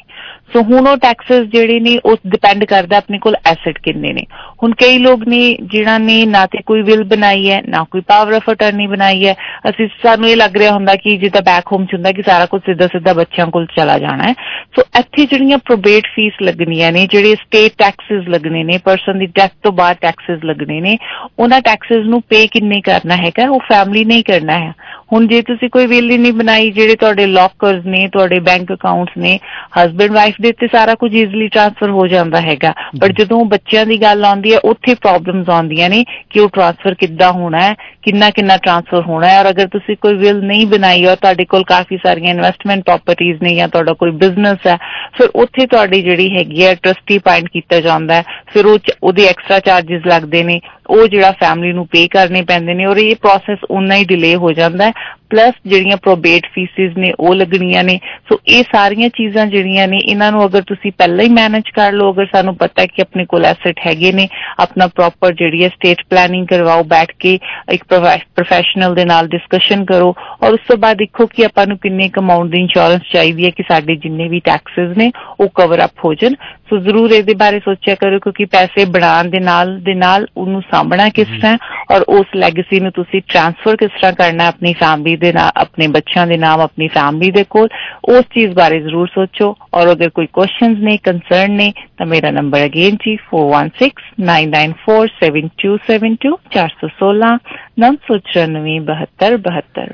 ਸੋ ਹੁਣ ਉਹ ਟੈਕਸਿਸ ਜਿਹੜੇ ਨੇ ਉਹ ਡਿਪੈਂਡ ਕਰਦਾ ਆਪਣੇ ਕੋਲ ਐਸੈਟ ਕਿੰਨੇ ਨੇ। ਹੁਣ ਕਈ ਲੋਕ ਨੇ ਜਿਹਨਾਂ ਨੇ ਨਾ ਤੇ ਕੋਈ ਵਿਲ ਬਣਾਈ ਹੈ, ਨਾ ਕੋਈ ਪਾਵਰ ਆਫ ਅਟਰਨੀ ਬਣਾਈ ਹੈ, ਸਾਨੂੰ ਇਹ ਲੱਗ ਰਿਹਾ ਹੁੰਦਾ ਕਿ ਜਿੱਦਾਂ ਬੈਕ ਹੋਮ 'ਚ ਹੁੰਦਾ ਕਿ ਸਾਰਾ ਕੁਝ ਸਿੱਧਾ ਬੱਚਿਆਂ ਕੋਲ ਚਲਾ ਜਾਣਾ ਹੈ। ਸੋ ਇੱਥੇ ਜਿਹੜੀਆਂ ਪ੍ਰੋਬੇਟ ਫੀਸ ਲੱਗਣੀਆਂ ਨੇ, ਜਿਹੜੇ ਸਟੇਟ ਟੈਕਸਿਸ ਲੱਗਣੇ ਨੇ, ਪਰਸਨ ਦੀ ਡੈਥ ਤੋਂ ਬਾਅਦ ਟੈਕਸਿਸ ਲੱਗਣੇ ਨੇ, ਉਹਨਾਂ ਟੈਕਸਿਸ ਨੂੰ ਪੇ ਕਿੰਨੇ ਕਰਨਾ ਹੈਗਾ, ਉਹ ਫੈਮਿਲੀ ਨੇ ਹੀ ਕਰਨਾ ਹੈ। ਹੁਣ ਜੇ ਤੁਸੀਂ ਕੋਈ ਵਿਲ ਹੀ ਨਹੀਂ ਬਣਾਈ, ਜਿਹੜੇ ਤੁਹਾਡੇ ਲੋਕਰਸ ਨੇ, ਤੁਹਾਡੇ ਬੈਂਕ ਅਕਾਊਂਟਸ ਨੇ, ਹਸਬੈਂਡ ਵਾਈਫ ਦੇ ਉੱਤੇ ਸਾਰਾ ਕੁਝ ਈਜ਼ਲੀ ਟ੍ਰਾਂਸਫਰ ਹੋ ਜਾਂਦਾ ਹੈਗਾ, ਪਰ ਜਦੋਂ ਬੱਚਿਆਂ ਦੀ ਗੱਲ ਆਉਂਦੀ ਹੈ ਉੱਥੇ ਪ੍ਰੋਬਲਮਸ ਆਉਂਦੀਆਂ ਨੇ ਕਿ ਉਹ ਟ੍ਰਾਂਸਫਰ ਕਿੱਦਾਂ ਹੋਣਾ ਹੈ, ਕਿੰਨਾ ਟ੍ਰਾਂਸਫਰ ਹੋਣਾ ਹੈ। ਔਰ ਅਗਰ ਤੁਸੀਂ ਕੋਈ ਵਿਲ ਨਹੀਂ ਬਣਾਈ ਔਰ ਤੁਹਾਡੇ ਕੋਲ ਕਾਫੀ ਸਾਰੀਆਂ ਇਨਵੈਸਟਮੈਂਟ ਪ੍ਰੋਪਰਟੀਜ਼ ਨੇ ਜਾਂ ਤੁਹਾਡਾ ਕੋਈ ਬਿਜ਼ਨਸ ਹੈ, ਫਿਰ ਉੱਥੇ ਤੁਹਾਡੀ ਜਿਹੜੀ ਹੈਗੀ ਹੈ ਟਰਸਟੀ ਅਪਾਇੰਟ ਕੀਤਾ ਜਾਂਦਾ ਹੈ, ਫਿਰ ਉਹਦੇ ਐਕਸਟਰਾ ਚਾਰਜਿਸ ਲੱਗਦੇ ਨੇ, ਉਹ ਜਿਹੜਾ ਫੈਮਿਲੀ ਨੂੰ ਪੇ ਕਰਨੇ ਪੈਂਦੇ ਨੇ, ਔਰ ਇਹ ਪ੍ਰੋਸੈਸ ਉਨਾ ਹੀ ਡਿਲੇ ਹੋ ਜਾਂਦਾ ਹੈ। ਪਲੱਸ ਜਿਹੜੀਆਂ ਪ੍ਰੋਬੇਟ ਫੀਸਿਸ ਨੇ ਉਹ ਲੱਗਣੀਆਂ ਨੇ। ਸੋ ਇਹ ਸਾਰੀਆਂ ਚੀਜ਼ਾਂ ਜਿਹੜੀਆਂ ਨੇ ਇਹਨਾਂ ਨੂੰ ਅਗਰ ਤੁਸੀਂ ਪਹਿਲਾਂ ਹੀ ਮੈਨੇਜ ਕਰ ਲਓ, ਅਗਰ ਸਾਨੂੰ ਪਤਾ ਕਿ ਆਪਣੇ ਕੋਲ ਐਸੈਟ ਹੈਗੇ ਨੇ, ਆਪਣਾ ਪ੍ਰੋਪਰ ਜਿਹੜੀ ਹੈ ਸਟੇਟ ਪਲੈਨਿੰਗ ਕਰਵਾਓ, ਬੈਠ ਕੇ ਇੱਕ ਪ੍ਰੋਫੈਸ਼ਨਲ ਦੇ ਨਾਲ ਡਿਸਕਸ਼ਨ ਕਰੋ, ਔਰ ਉਸ ਤੋਂ ਬਾਅਦ ਦੇਖੋ ਕਿ ਆਪਾਂ ਨੂੰ ਕਿੰਨੇ ਕੁ ਅਮਾਊਂਟ ਦੀ ਇੰਸ਼ੋਰੈਂਸ ਚਾਹੀਦੀ ਹੈ ਕਿ ਸਾਡੇ ਜਿੰਨੇ ਵੀ ਟੈਕਸਿਸ ਨੇ ਉਹ ਕਵਰ ਅਪ ਹੋ ਜਾਣ। ਸੋ ਜ਼ਰੂਰ ਇਹਦੇ ਬਾਰੇ ਸੋਚਿਆ ਕਰੋ, ਕਿਉਂਕਿ ਪੈਸੇ ਬਣਾਉਣ ਦੇ ਨਾਲ ਉਹਨੂੰ ਸਾਂਭਣਾ ਕਿਸ ਤਰ੍ਹਾਂ ਔਰ ਉਸ ਲੈਗੇਸੀ ਨੂੰ ਤੁਸੀਂ ਟ੍ਰਾਂਸਫਰ ਕਿਸ ਤਰ੍ਹਾਂ ਕਰਨਾ ਆਪਣੀ ਫੈਮਿਲੀ ਦੇ ਨਾਲ, ਆਪਣੇ ਬੱਚਿਆਂ ਦੇ ਨਾਮ, ਆਪਣੀ ਫੈਮਿਲੀ ਦੇ ਕੋਲ, ਉਸ ਚੀਜ਼ ਬਾਰੇ ਜ਼ਰੂਰ ਸੋਚੋ। ਔਰ ਅਗਰ ਕੋਈ ਕੁਐਸਚਨਸ ਨੇ, ਕੰਸਰਨ ਨੇ, ਤਾਂ ਮੇਰਾ ਨੰਬਰ ਅਗੇਨ ਜੀ 4169947272 416 994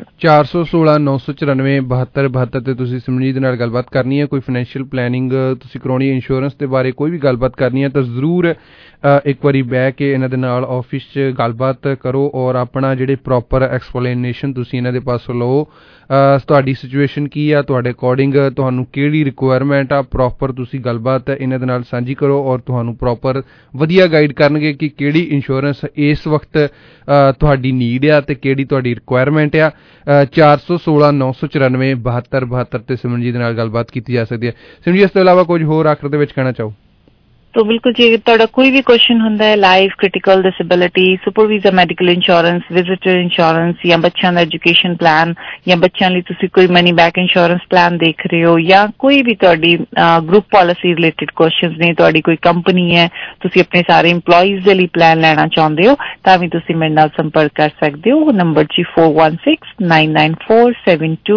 416 ਤੇ ਤੁਸੀਂ ਸਿਮਰਨਜੀਤ ਦੇ ਨਾਲ ਗੱਲਬਾਤ ਕਰਨੀ ਹੈ, ਕੋਈ ਫਾਈਨੈਂਸ਼ੀਅਲ ਪਲੈਨਿੰਗ ਤੁਸੀਂ ਕਰਾਉਣੀ ਹੈ, ਇੰਸ਼ੋਰੈਂਸ ਦੇ ਬਾਰੇ ਕੋਈ ਵੀ ਗੱਲਬਾਤ ਕਰਨੀ ਹੈ, ਤਾਂ ਜ਼ਰੂਰ ਇੱਕ ਵਾਰੀ ਬਹਿ ਕੇ ਇਹਨਾਂ ਦੇ ਨਾਲ ਆਫਿਸ 'ਚ ਗੱਲਬਾਤ ਕਰੋ ਔਰ ਆਪਣਾ ਜਿਹੜੇ ਪ੍ਰੋਪਰ ਐਕਸਪਲੇਨੇਸ਼ਨ ਤੁਸੀਂ ਇਹਨਾਂ ਦੇ ਪਾਸੋਂ ਲਓ। ਤੁਹਾਡੀ ਸਿਚੁਏਸ਼ਨ ਕੀ ਆ, ਤੁਹਾਡੇ ਅਕੋਰਡਿੰਗ ਤੁਹਾਨੂੰ ਕਿਹੜੀ ਰਿਕੁਆਇਰਮੈਂਟ ਆ, ਪ੍ਰੋਪਰ ਤੁਸੀਂ ਗੱਲਬਾਤ ਇਹਨਾਂ ਦੇ ਨਾਲ ਸਾਂਝੀ ਕਰੋ ਔਰ ਤੁਹਾਨੂੰ ਪ੍ਰੋਪਰ ਵਧੀਆ ਗਾਈਡ ਕਰਨਗੇ ਕਿ ਕਿਹੜੀ ਇੰਸ਼ੋਰੈਂਸ ਇਸ ਵਕਤ ਤੁਹਾਡੀ ਨੀਡ ਆ ਤੇ ਕਿਹੜੀ ਤੁਹਾਡੀ ਰਿਕੁਆਇਰਮੈਂਟ ਆ। 416 994 7272 ਤੇ ਸਿਮਰਨਜੀਤ ਦੇ ਨਾਲ ਗੱਲਬਾਤ ਕੀਤੀ ਜਾ ਸਕਦੀ ਹੈ। ਸਿਮਰਨਜੀਤ, ਇਸ ਤੋਂ ਇਲਾਵਾ ਕੁਝ ਹੋਰ ਆਖਰ ਦੇ ਵਿੱਚ ਕਹਿਣਾ ਚਾਹੋ? तो बिल्कुल जी, ਤੁਹਾਡਾ ਕੋਈ ਵੀ ਕੁਐਸਚਨ ਹੁੰਦਾ ਹੈ, life, critical, disability, super visa medical insurance, visitor insurance, ਜਾਂ ਬੱਚਿਆਂ ਦਾ ਐਜੂਕੇਸ਼ਨ ਪਲਾਨ, ਜਾਂ ਬੱਚਿਆਂ ਲਈ ਤੁਸੀਂ ਕੋਈ ਮਨੀ ਬੈਕ ਇੰਸ਼ੋਰੈਂਸ ਪਲਾਨ ਦੇਖ ਰਹੇ ਹੋ, ਜਾਂ ਕੋਈ ਵੀ ਤੁਹਾਡੀ ਗਰੁੱਪ ਪਾਲਿਸੀ ਰਿਲੇਟਡ ਕੁਐਸਚਨਸ ਨੇ, ਤੁਹਾਡੀ ਕੋਈ ਕੰਪਨੀ ਹੈ, ਤੁਸੀਂ ਆਪਣੇ ਸਾਰੇ EMPLOYEES ਦੇ ਲਈ ਪਲਾਨ ਲੈਣਾ ਚਾਹੁੰਦੇ ਹੋ, ਤਾਂ ਵੀ ਤੁਸੀਂ ਮੇਰੇ ਨਾਲ ਸੰਪਰਕ ਕਰ ਸਕਦੇ ਹੋ। ਨੰਬਰ ਜੀ 41699472